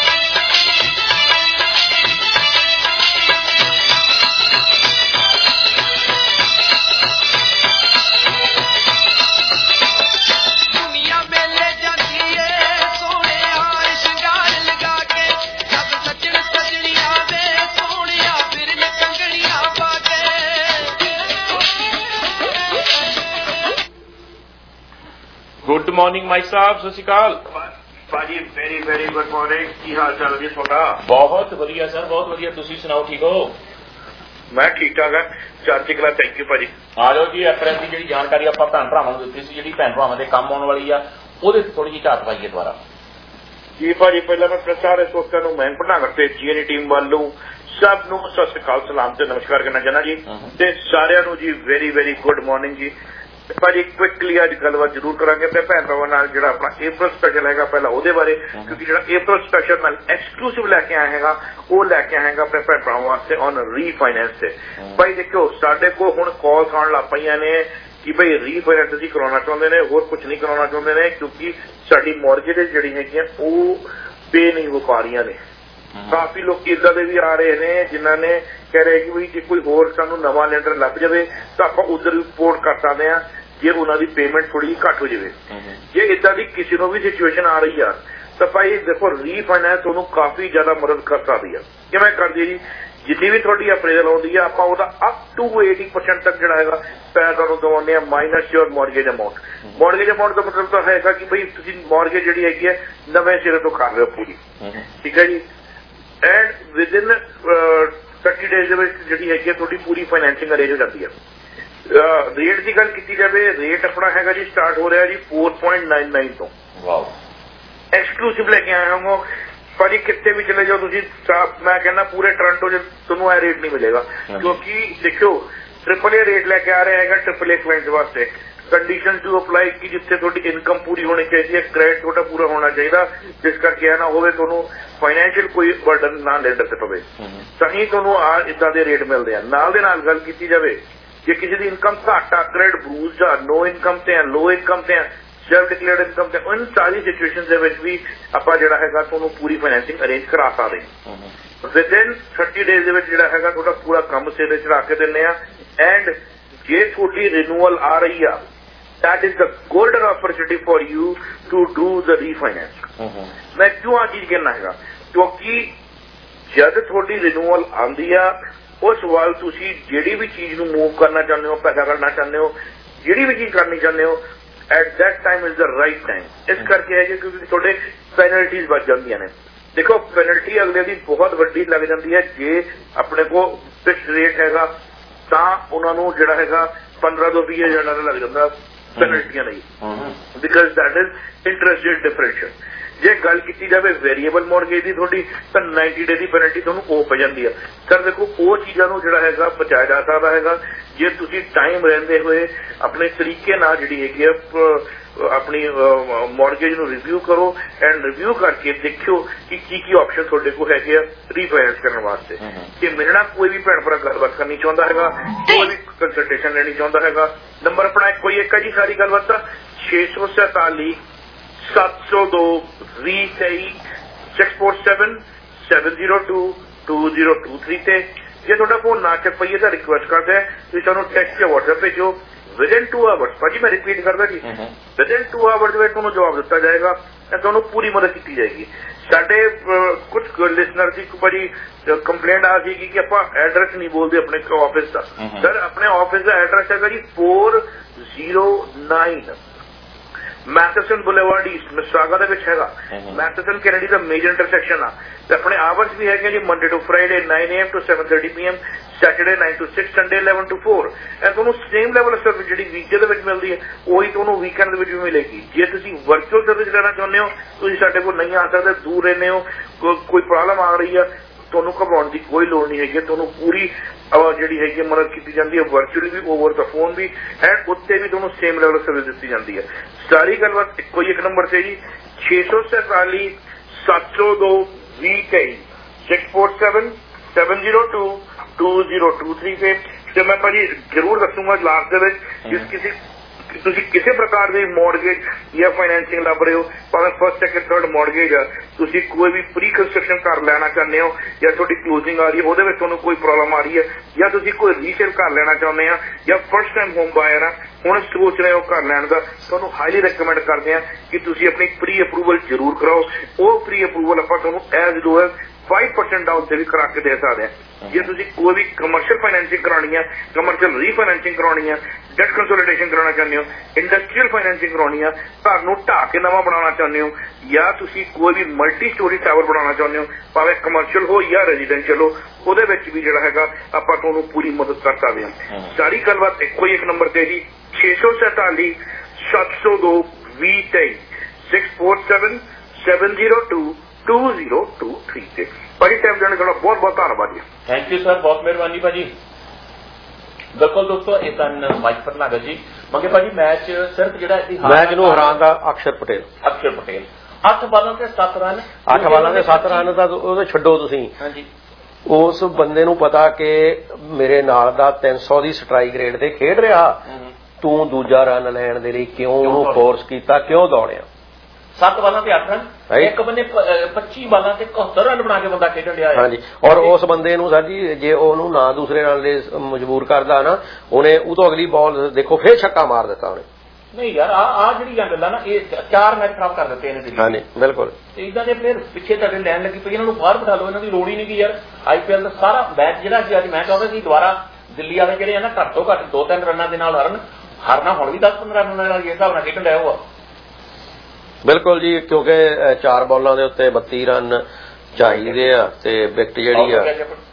ਗੁੱਡ ਮਾਰਨਿੰਗ ਮਾਈ ਸਾਹਿਬ, ਸਤਿ ਸ਼੍ਰੀ ਅਕਾਲ ਭਾਜੀ। Very good morning. ਕੀ ਹਾਲ ਚਾਲ ਹੈ ਤੁਹਾਡਾ? ਬਹੁਤ ਵਧੀਆ ਸਰ, ਬਹੁਤ ਵਧੀਆ। ਤੁਸੀਂ ਸੁਣਾਓ, ਠੀਕ ਹੋ? ਮੈਂ ਠੀਕ ਠਾਕ ਹਾਂ, ਚੜ੍ਹਦੀ ਕਲਾ। ਥੈਂਕ ਯੂ ਭਾਜੀ। ਆ ਜਾਓ ਜੀ। ਐਫਐਮ ਦੀ ਜਿਹੜੀ ਜਾਣਕਾਰੀ ਆਪਾਂ ਭੈਣ ਭਰਾਵਾਂ ਨੂੰ ਦਿੱਤੀ ਸੀ ਜਿਹੜੀ ਭੈਣ ਭਰਾਵਾਂ ਦੇ ਕੰਮ ਆਉਣ ਵਾਲੀ ਆ ਉਹਦੇ ਤੇ ਥੋੜੀ ਜਿਹੀ ਝਾਤ ਪਾਈਏ ਦੁਬਾਰਾ। ਜੀ ਭਾਜੀ ਪਹਿਲਾਂ ਮੈਂ ਸਾਰੇ ਦੋਸਤਾਂ ਨੂੰ ਮੈਂ ਭਟਨਾਗਰ ਤੇ ਜੀਐਨਈ ਟੀਮ ਵੱਲੋਂ ਸਭ ਨੂੰ ਸਤਿ ਸ਼੍ਰੀ ਅਕਾਲ, ਸਲਾਮ ਤੇ ਨਮਸਕਾਰ ਕਰਨਾ ਚਾਹੁੰਦਾ ਜੀ ਤੇ ਸਾਰਿਆਂ ਨੂੰ ਜੀ ਵੈਰੀ ਗੁੱਡ ਮਾਰਨਿੰਗ ਜੀ। ਭਾਜੀ ਕੁਇਕਲੀ ਅੱਜ ਗੱਲਬਾਤ ਜ਼ਰੂਰ ਕਰਾਂਗੇ ਆਪਣੇ ਭੈਣ ਭਰਾਵਾਂ ਨਾਲ ਜਿਹੜਾ ਆਪਣਾ April ਸਪੈਸ਼ਲ ਹੈਗਾ ਪਹਿਲਾਂ ਉਹਦੇ ਬਾਰੇ, ਕਿਉਂਕਿ ਜਿਹੜਾ April ਸਪੈਸ਼ਲ ਮੈਂ ਐਕਸਕਲੂਸਿਵ ਲੈ ਕੇ ਆਇਆ ਹੈਗਾ ਉਹ ਲੈ ਕੇ ਆਏਗਾ ਆਪਣੇ ਭੈਣ ਭਰਾਵਾਂ ਵਾਸਤੇ ਔਨ ਰੀਫਾਈਨੈਂਸ ਤੇ। ਭਾਈ ਦੇਖੋ ਸਾਡੇ ਕੋਲ ਹੁਣ ਕਾਲਸ ਆਉਣ ਲੱਗ ਪਈਆਂ ਨੇ ਕਿ ਭਾਈ ਰੀਫਾਈਨੈਂਸ ਅਸੀਂ ਕਰਾਉਣਾ ਚਾਹੁੰਦੇ ਨੇ, ਹੋਰ ਕੁਝ ਨਹੀਂ ਕਰਾਉਣਾ ਚਾਹੁੰਦੇ ਨੇ ਕਿਉਂਕਿ ਸਾਡੀ ਮੌਰਗੇਜ ਜਿਹੜੀ ਹੈਗੀਆਂ ਉਹ ਪੇ ਨਹੀਂ ਹੋ ਪਾ ਰਹੀਆਂ ਨੇ। ਕਾਫੀ ਲੋਕ ਇਦਾਂ ਦੇ ਵੀ ਆ ਰਹੇ ਨੇ ਜਿਨ੍ਹਾਂ ਨੇ ਕਹਿ ਰਹੇ ਕਿ ਵੀ ਜੇ ਕੋਈ ਹੋਰ ਸਾਨੂੰ ਨਵਾਂ ਲੈਂਡਰ ਲੱਭ ਜਾਵੇ ਤਾਂ ਆਪਾਂ ਉਧਰ ਵੀ ਪੋਰਟ ਕਰ ਸਕਦੇ ਹਾਂ ਜੇ ਉਹਨਾਂ ਦੀ ਪੇਮੈਂਟ ਥੋੜੀ ਜਿਹੀ ਘੱਟ ਹੋ ਜਾਵੇ। ਜੇ ਇਦਾਂ ਦੀ ਕਿਸੇ ਨੂੰ ਵੀ ਸਿਚੁਏਸ਼ਨ ਆ ਰਹੀ ਆ ਤਾਂ ਭਾਈ ਦੇਖੋ ਰੀਫਾਈਨੈਂਸ ਉਹਨੂੰ ਕਾਫੀ ਜ਼ਿਆਦਾ ਮਦਦ ਕਰ ਸਕਦੀ ਆ। ਕਿਵੇਂ ਕਰਦੀ ਜੀ? ਜਿੰਨੀ ਵੀ ਤੁਹਾਡੀ ਅਪਰੇਜ਼ਲ ਆਉਂਦੀ ਆ ਆਪਾਂ ਉਹਦਾ ਅਪ ਟੂ 80% ਤੱਕ ਜਿਹੜਾ ਹੈਗਾ ਪੈਸਾ ਤੁਹਾਨੂੰ ਦਵਾਉਂਦੇ ਆ minus your mortgage amount. Mortgage amount ਦਾ ਮਤਲਬ ਤਾਂ ਹੈਗਾ ਕਿ ਭਾਈ ਤੁਸੀਂ ਮੌਰਗੇਜ ਜਿਹੜੀ ਹੈਗੀ ਹੈ ਨਵੇਂ ਸਿਰੇ ਤੋਂ ਕਰ ਰਹੇ ਹੋ ਪੂਰੀ, ਠੀਕ ਹੈ ਜੀ। ਐਂਡ ਵਿਦਿਨ 30 ਡੇਜ਼ ਦੇ ਵਿੱਚ ਜਿਹੜੀ ਹੈਗੀ ਤੁਹਾਡੀ ਪੂਰੀ ਫਾਈਨੈਂਸਿੰਗ ਅਰੇਂਜ ਹੋ ਜਾਂਦੀ ਹੈ। ਰੇਟ ਦੀ ਗੱਲ ਕੀਤੀ ਜਾਵੇ ਰੇਟ ਆਪਣਾ ਹੈਗਾ ਜੀ ਸਟਾਰਟ ਹੋ ਰਿਹਾ ਜੀ 4.99 ਤੋਂ। ਵਾਓ ਐਕਸਕਲੂਸਿਵ ਲੈ ਕੇ ਆਇਆ ਹਾਂ ਭਾਜੀ। ਕਿਤੇ ਵੀ ਚਲੇ ਜਾਓ ਤੁਸੀਂ ਮੈਂ ਕਹਿੰਦਾ ਪੂਰੇ ਟੋਰਾਂਟੋ 'ਚ ਤੁਹਾਨੂੰ ਇਹ ਰੇਟ ਨਹੀਂ ਮਿਲੇਗਾ ਕਿਉਂਕਿ ਦੇਖਿਓ AAA ਰੇਟ ਲੈ ਕੇ ਆ ਰਿਹਾ ਹੈਗਾ AAA ਕਲਾਇੰਟਸ ਵਾਸਤੇ। ਕੰਡੀਸ਼ਨ ਟੂ ਅਪਲਾਈ ਕਿ ਜਿੱਥੇ ਤੁਹਾਡੀ ਇਨਕਮ ਪੂਰੀ ਹੋਣੀ ਚਾਹੀਦੀ ਹੈ, ਕ੍ਰੈਡਿਟ ਤੁਹਾਡਾ ਪੂਰਾ ਹੋਣਾ ਚਾਹੀਦਾ ਜਿਸ ਕਰਕੇ ਇਹ ਨਾ ਹੋਵੇ ਤੁਹਾਨੂੰ ਫਾਈਨੈਂਸ਼ੀਅਲ ਕੋਈ ਬਰਡਨ ਨਾ ਲੈਂਡਰ ਤੇ ਪਵੇ, ਤਾਂ ਹੀ ਤੁਹਾਨੂੰ ਇਦਾਂ ਦੇ ਰੇਟ ਮਿਲਦੇ ਆ। ਨਾਲ ਦੇ ਨਾਲ ਗੱਲ ਕੀਤੀ ਜਾਵੇ ਜੇ ਕਿਸੇ ਦੀ ਇਨਕਮ ਘੱਟ ਆ, ਕ੍ਰੈਡਿਟ ਬਰੂਜ਼ ਆ, ਨੋ ਇਨਕਮ ਤੇ ਆ, ਲੋ ਇਨਕਮ ਤੇ ਆ, ਸੈਲਫ ਡਿਕਲੇਅਰਡ ਇਨਕਮ ਤੇ, ਉਹਨਾਂ ਸਾਰੀ ਸਿਚੁਏਸ਼ਨ ਦੇ ਵਿੱਚ ਵੀ ਆਪਾਂ ਜਿਹੜਾ ਹੈਗਾ ਤੁਹਾਨੂੰ ਪੂਰੀ ਫਾਈਨੈਂਸਿੰਗ ਅਰੇਂਜ ਕਰਾ ਸਕਦੇ ਹਾਂ। ਵਿਦਿਨ 30 ਡੇਜ਼ ਦੇ ਵਿੱਚ ਜਿਹੜਾ ਹੈਗਾ ਤੁਹਾਡਾ ਪੂਰਾ ਕੰਮ ਸਿਰੇ ਚੜਾ ਕੇ ਦਿੰਦੇ ਆ। ਐਂਡ ਜੇ ਤੁਹਾਡੀ ਰਿਨੂਅਲ ਆ ਰਹੀ ਆ that is the golden opportunity for you to do the refinance। ਮੈਂ ਕਿਉਂ ਆ ਚੀਜ਼ ਕਹਿਣਾ ਹੈਗਾ ਕਿਉਂਕਿ ਜਦ ਤੁਹਾਡੀ ਰਿਨੂਅਲ ਆਉਂਦੀ ਆ ਉਸ ਵੱਲ ਤੁਸੀਂ ਜਿਹੜੀ ਵੀ ਚੀਜ਼ ਨੂੰ ਮੂਵ ਕਰਨਾ ਚਾਹੁੰਦੇ ਹੋ, ਪੈਸਾ ਕਰਨਾ ਚਾਹੁੰਦੇ ਹੋ, ਜਿਹੜੀ ਵੀ ਚੀਜ਼ ਕਰਨੀ ਚਾਹੁੰਦੇ ਹੋ at that time is the right time। ਇਸ ਕਰਕੇ ਹੈ ਕਿਉਂਕਿ ਤੁਹਾਡੇ ਪੈਨਲਟੀਜ਼ ਵੱਧ ਜਾਂਦੀਆਂ ਨੇ। ਦੇਖੋ ਪੈਨਲਟੀ ਅਗਲੇ ਦੀ ਬਹੁਤ ਵੱਡੀ ਲੱਗ ਜਾਂਦੀ ਹੈ ਜੇ ਆਪਣੇ ਕੋਲ ਫਿਕਸ ਰੇਟ ਹੈਗਾ ਤਾਂ ਉਹਨਾਂ ਨੂੰ ਜਿਹੜਾ ਹੈਗਾ 15 ਤੋਂ 20 ਹਜ਼ਾਰ ਲੱਗ ਜਾਂਦਾ ਪੈਨਲਟੀਆਂ ਲਈ because that is interest rate differential. ਜੇ ਗੱਲ ਕੀਤੀ ਜਾਵੇ ਵੇਰੀਏਬਲ ਮੌਰਗੇਜ ਦੀ ਤੁਹਾਡੀ ਤਾਂ 90 ਡੇ ਦੀ ਪੈਨਲਟੀ ਤੁਹਾਨੂੰ ਉਹ ਪੈ ਜਾਂਦੀ ਆ। ਸਰ ਦੇਖੋ ਉਹ ਚੀਜ਼ਾਂ ਨੂੰ ਜਿਹੜਾ ਹੈਗਾ ਬਚਾਇਆ ਜਾ ਸਕਦਾ ਹੈਗਾ ਜੇ ਤੁਸੀਂ ਟਾਈਮ ਰਹਿੰਦੇ ਹੋਏ ਆਪਣੇ ਤਰੀਕੇ ਨਾਲ ਜਿਹੜੀ ਹੈਗੀ ਆ ਆਪਣੀ ਮੌਰਗੇਜ ਨੂੰ ਰਿਵਿਊ ਕਰੋ ਐਂਡ ਰਿਵਿਊ ਕਰਕੇ ਦੇਖਿਓ ਕਿ ਕੀ ਆਪਸ਼ਨ ਤੁਹਾਡੇ ਕੋਲ ਹੈਗੇ ਆ ਰੀਫਾਈਨੈਂਸ ਕਰਨ ਵਾਸਤੇ। ਜੇ ਮੇਰੇ ਨਾਲ ਕੋਈ ਵੀ ਭੈਣ ਭਰਾ ਗੱਲਬਾਤ ਕਰਨੀ ਚਾਹੁੰਦਾ ਹੈਗਾ, ਕੋਈ ਵੀ ਕੰਸਲਟੇਸ਼ਨ ਲੈਣੀ ਚਾਹੁੰਦਾ ਹੈਗਾ, ਨੰਬਰ ਆਪਣਾ ਕੋਈ ਇੱਕ ਹੈ ਜੀ। ਸਾਰੀ ਗੱਲਬਾਤ ਤਾਂ 647 702 2023 647 702 2023 ਤੇ। ਜੇ ਤੁਹਾਡਾ ਫੋਨ ਨਾ ਚੱਕ ਪਈਏ ਤਾਂ ਰਿਕੁਐਸਟ ਕਰਦੇ ਆ ਤੁਸੀਂ ਸਾਨੂੰ ਟੈਕਸਟ ਜਾਂ WhatsApp ਭੇਜੋ within 2 hours। ਭਾਜੀ ਮੈਂ ਰਿਪੀਟ ਕਰਦਾ ਜੀ, within 2 hours ਦੇ ਵਿੱਚ ਤੁਹਾਨੂੰ ਜਵਾਬ ਦਿੱਤਾ ਜਾਏਗਾ ਤੇ ਤੁਹਾਨੂੰ ਪੂਰੀ ਮਦਦ ਕੀਤੀ ਜਾਏਗੀ। ਸਾਡੇ ਕੁਝ ਲਿਸਨਰ ਦੀ ਬੜੀ ਕੰਪਲੇਂਟ ਆ ਸੀਗੀ ਕਿ ਆਪਾਂ ਐਡਰੈਸ ਨਹੀਂ ਬੋਲਦੇ ਆਪਣੇ ਆਫਿਸ ਦਾ। ਸਰ ਆਪਣੇ ਆਫਿਸ ਦਾ ਐਡਰੈਸ ਹੈਗਾ ਜੀ 409 ਮੈਥਸਨ ਬੁਲੇਵਾਰਡ ਈਸਟ ਮਿਸਾਗਾ ਦੇ ਵਿੱਚ ਹੈਗਾ। ਮੈਥਸਨ ਕੈਨੇਡੀ ਦਾ ਮੇਜਰ ਇੰਟਰਸੈਕਸ਼ਨ ਆ ਤੇ ਆਪਣੇ ਆਵਰਸ ਵੀ ਹੈਗੇ ਜੀ Monday to Friday 9 AM to 7:30 PM, Saturday 9 to 6, Sunday 11 to 4। ਇਹ ਤੁਹਾਨੂੰ ਸੇਮ ਲੈਵਲ ਸਰਵਿਸ ਜਿਹੜੀ ਵੀਕਡੇ ਦੇ ਵਿੱਚ ਮਿਲਦੀ ਹੈ ਉਹੀ ਤੁਹਾਨੂੰ ਵੀਕਐਂਡ ਦੇ ਵਿੱਚ ਵੀ ਮਿਲੇਗੀ। ਜੇ ਤੁਸੀਂ ਵਰਚੁਅਲ ਸਰਵਿਸ ਲੈਣਾ ਚਾਹੁੰਦੇ ਹੋ ਤੁਸੀਂ ਸਾਡੇ ਕੋਲ ਨਹੀਂ ਆ ਸਕਦੇ, ਦੂਰ ਰਹਿੰਦੇ ਹੋ, ਕੋਈ ਪ੍ਰੋਬਲਮ ਆ ਰਹੀ ਆ, ਤੁਹਾਨੂੰ ਘਬਰਾਉਣ ਦੀ ਕੋਈ ਲੋੜ ਨਹੀਂ ਹੈਗੀ। ਤੁਹਾਨੂੰ ਪੂਰੀ ਜਿਹੜੀ ਹੈਗੀ ਮਦਦ ਕੀਤੀ ਜਾਂਦੀ ਹੈ ਵਰਚੁਅਲੀ ਵੀ, ਓਵਰ ਦਾ ਫੋਨ ਵੀ, ਐਂਡ ਉੱਤੇ ਵੀ ਤੁਹਾਨੂੰ ਸੇਮ ਲੈਵਲ ਸਰਵਿਸ ਦਿੱਤੀ ਜਾਂਦੀ ਹੈ। ਸਾਰੀ ਗੱਲਬਾਤ ਇੱਕੋ ਹੀ ਇੱਕ ਨੰਬਰ ਤੇ ਜੀ 647 702 2023 647 702 2023 ਤੇ। ਤੇ ਮੈਂ ਭਾਜੀ ਜ਼ਰੂਰ ਦੱਸੂਗਾ ਲਾਸਟ ਦੇ ਵਿੱਚ ਤੁਸੀਂ ਕਿਸੇ ਪ੍ਰਕਾਰ ਦੀ ਮੌਰਗੇਜ ਜਾਂ ਫਾਈਨੈਂਸਿੰਗ ਲੱਭ ਰਹੇ ਹੋ, ਭਾਵੇਂ ਫਸਟ ਸੈਕਿੰਡ ਥਰਡ ਮੌਰਗੇਜ ਆ, ਤੁਸੀਂ ਕੋਈ ਵੀ ਪ੍ਰੀ ਕੰਸਟਰਕਸ਼ਨ ਘਰ ਲੈਣਾ ਚਾਹੁੰਦੇ ਹੋ ਜਾਂ ਤੁਹਾਡੀ ਕਲੋਜ਼ਿੰਗ ਆ ਰਹੀ ਹੈ ਉਹਦੇ ਵਿੱਚ ਤੁਹਾਨੂੰ ਕੋਈ ਪ੍ਰੋਬਲਮ ਆ ਰਹੀ ਹੈ, ਜਾਂ ਤੁਸੀਂ ਕੋਈ ਰੀਸੇਲ ਘਰ ਲੈਣਾ ਚਾਹੁੰਦੇ ਆ ਜਾਂ ਫਸਟ ਟਾਈਮ ਹੋਮ ਬਾਇਰ ਆ ਹੁਣ ਸੋਚ ਰਹੇ ਹੋ ਘਰ ਲੈਣ ਦਾ, ਤੁਹਾਨੂੰ ਹਾਈਲੀ ਰეკਮੈਂਡ ਕਰਦੇ ਆ ਕਿ ਤੁਸੀਂ ਆਪਣੀ ਪ੍ਰੀ ਅਪਰੂਵਲ ਜ਼ਰੂਰ ਕਰਾਓ। ਉਹ ਪ੍ਰੀ ਅਪਰੂਵਲ ਆਪਾਂ ਤੁਹਾਨੂੰ ਐਜ਼ ਲੋ ਐਜ਼ 5% ਡਾਊਨ ਤੇ ਵੀ ਕਰਾ ਕੇ ਦੇ ਸਕਦੇ ਆ। ਜੇ ਤੁਸੀਂ ਕੋਈ ਵੀ ਕਮਰਸ਼ੀਅਲ ਫਾਈਨੈਂਸਿੰਗ ਕਰਾਉਣੀ ਹੈ, ਕਮਰਸ਼ੀਅਲ ਰੀਫਾਈਨੈਂਸਿੰਗ ਕਰਾਉਣੀ ਹੈ, ਡੈਟ ਕੰਸੋਲੀਡੇਸ਼ਨ ਕਰਾਉਣਾ ਚਾਹੁੰਦੇ ਹੋ, ਇੰਡਸਟਰੀਅਲ ਫਾਈਨੈਂਸਿੰਗ ਕਰਾਉਣੀ ਹੈ, ਘਰ ਨੂੰ ਢਾਹ ਕੇ ਨਵਾਂ ਬਣਾਉਣਾ ਚਾਹੁੰਦੇ ਹੋ, ਜਾਂ ਤੁਸੀਂ ਕੋਈ ਵੀ ਮਲਟੀ ਸਟੋਰੀ ਟਾਵਰ ਬਣਾਉਣਾ ਚਾਹੁੰਦੇ ਹੋ, ਭਾਵੇਂ ਕਮਰਸ਼ੀਅਲ ਹੋ ਜਾਂ ਰੈਜ਼ੀਡੈਂਸ਼ੀਅਲ ਹੋ, ਉਹਦੇ ਵਿੱਚ ਵੀ ਜਿਹੜਾ ਹੈਗਾ ਆਪਾਂ ਤੁਹਾਨੂੰ ਪੂਰੀ ਮਦਦ ਕਰ ਸਕਦੇ ਹਾਂ। ਸਾਰੀ ਗੱਲਬਾਤ ਇੱਕੋ ਹੀ ਇੱਕ ਨੰਬਰ ਤੇ ਜੀ 647 702 2023 647 702 2023 ਤੇ। ਭਾਜੀ ਟਾਈਮ ਦੇਣ ਦਾ ਬਹੁਤ ਬਹੁਤ ਧੰਨਵਾਦ ਜੀ। ਥੈਂਕ ਯੂ ਸਰ, ਬਹੁਤ ਮਿਹਰਬਾਨੀ ਭਾਜੀ। ਬਿਲਕੁਲ ਦੋਸਤੋ ਇਹ ਸਨ ਮਾਈਕ ਫਰਨਾਗਰ ਜੀ। ਮੰਗੇ ਭਾਜੀ ਮੈਚ ਸਿਰਫ ਜਿਹੜਾ ਮੈਚ ਨੂੰ ਹਰਾਉਂਦਾ ਅਕਸ਼ਰ ਪਟੇਲ 8 ਬਾਲਾਂ ਤੇ 7 ਰਨ 8 ਬਾਲਾਂ ਤੇ 7 ਰਨ ਦਾ ਉਹਦੇ ਛੱਡੋ ਤੁਸੀਂ। ਹਾਂਜੀ ਉਸ ਬੰਦੇ ਨੂੰ ਪਤਾ ਕਿ ਮੇਰੇ ਨਾਲ ਦਾ 300 ਦੀ ਸਟ੍ਰਾਈਕ ਰੇਟ ਤੇ ਖੇਡ ਰਿਹਾ, ਤੂੰ ਦੂਜਾ ਰਨ ਲੈਣ ਦੇ ਲਈ ਕਿਉਂ ਉਹਨੂੰ ਫੋਰਸ ਕੀਤਾ, ਕਿਉਂ ਦੌੜਿਆ। 7 ਬਾਲਾਂ ਤੇ 8 ਰਨ, ਇੱਕ ਬੰਨੇ 25 ਬਾਲਾਂ ਤੇ 71 ਰਨ ਬਣਾ ਕੇ ਬੰਦਾ ਖੇਡਣ ਡਿਆ। ਹਾਂਜੀ, ਔਰ ਉਸ ਬੰਦੇ ਨੂੰ ਸਰ ਜੀ ਜੇ ਉਹਨੂੰ ਨਾ ਦੂਸਰੇ ਰਨ ਲਈ ਮਜਬੂਰ ਕਰਦਾ ਨਾ, ਉਹਨੇ ਉਹ ਤੋਂ ਅਗਲੀ ਬਾਲ ਦੇਖੋ ਫੇਰ ਛੱਕਾ ਮਾਰ ਦਿੱਤਾ ਉਹਨੇ। ਨਹੀਂ ਯਾਰ ਆ ਜਿਹੜੀਆਂ ਗੱਲਾਂ ਨਾ ਇਹ 4 ਮੈਚ ਖਰਾਬ ਕਰ ਦਿੱਤੇ ਇਹਨੇ। ਹਾਂਜੀ ਬਿਲਕੁਲ। ਇਦਾਂ ਦੇ ਪਲੇਅਰ ਪਿੱਛੇ ਤੁਹਾਡੇ ਲੈਣ ਲੱਗੀ ਪਈ, ਇਹਨਾਂ ਨੂੰ ਬਾਹਰ ਬਿਠਾ ਲਓ, ਇਹਨਾਂ ਦੀ ਲੋੜ ਹੀ ਨਹੀਂ ਗੀ ਯਾਰ। IPL ਦਾ ਸਾਰਾ ਮੈਚ ਜਿਹੜਾ ਸੀ ਅੱਜ ਮੈਂ ਚਾਹੁੰਦਾ ਸੀ ਦੁਬਾਰਾ ਦਿੱਲੀ ਵਾਲੇ ਜਿਹੜੇ ਆ ਨਾ ਘੱਟ ਤੋਂ ਘੱਟ 2-3 ਰਨਾਂ ਦੇ ਨਾਲ ਹਾਰਨਾ ਹੁਣ ਵੀ 10-15 ਰਨਾਂ ਨਾਲ ਇਸ ਹਿਸਾਬ ਨਾਲ ਖੇਡਣ ਡਿਆ ਹੋਊਗਾ। ਬਿਲਕੁਲ ਜੀ, ਕਿਉਂਕਿ 4 ਬਾਲਾਂ ਦੇ ਉੱਤੇ 32 ਰਨ ਚਾਹੀਦੇ ਆ ਤੇ ਵਿਕਟ ਜਿਹੜੀ ਆ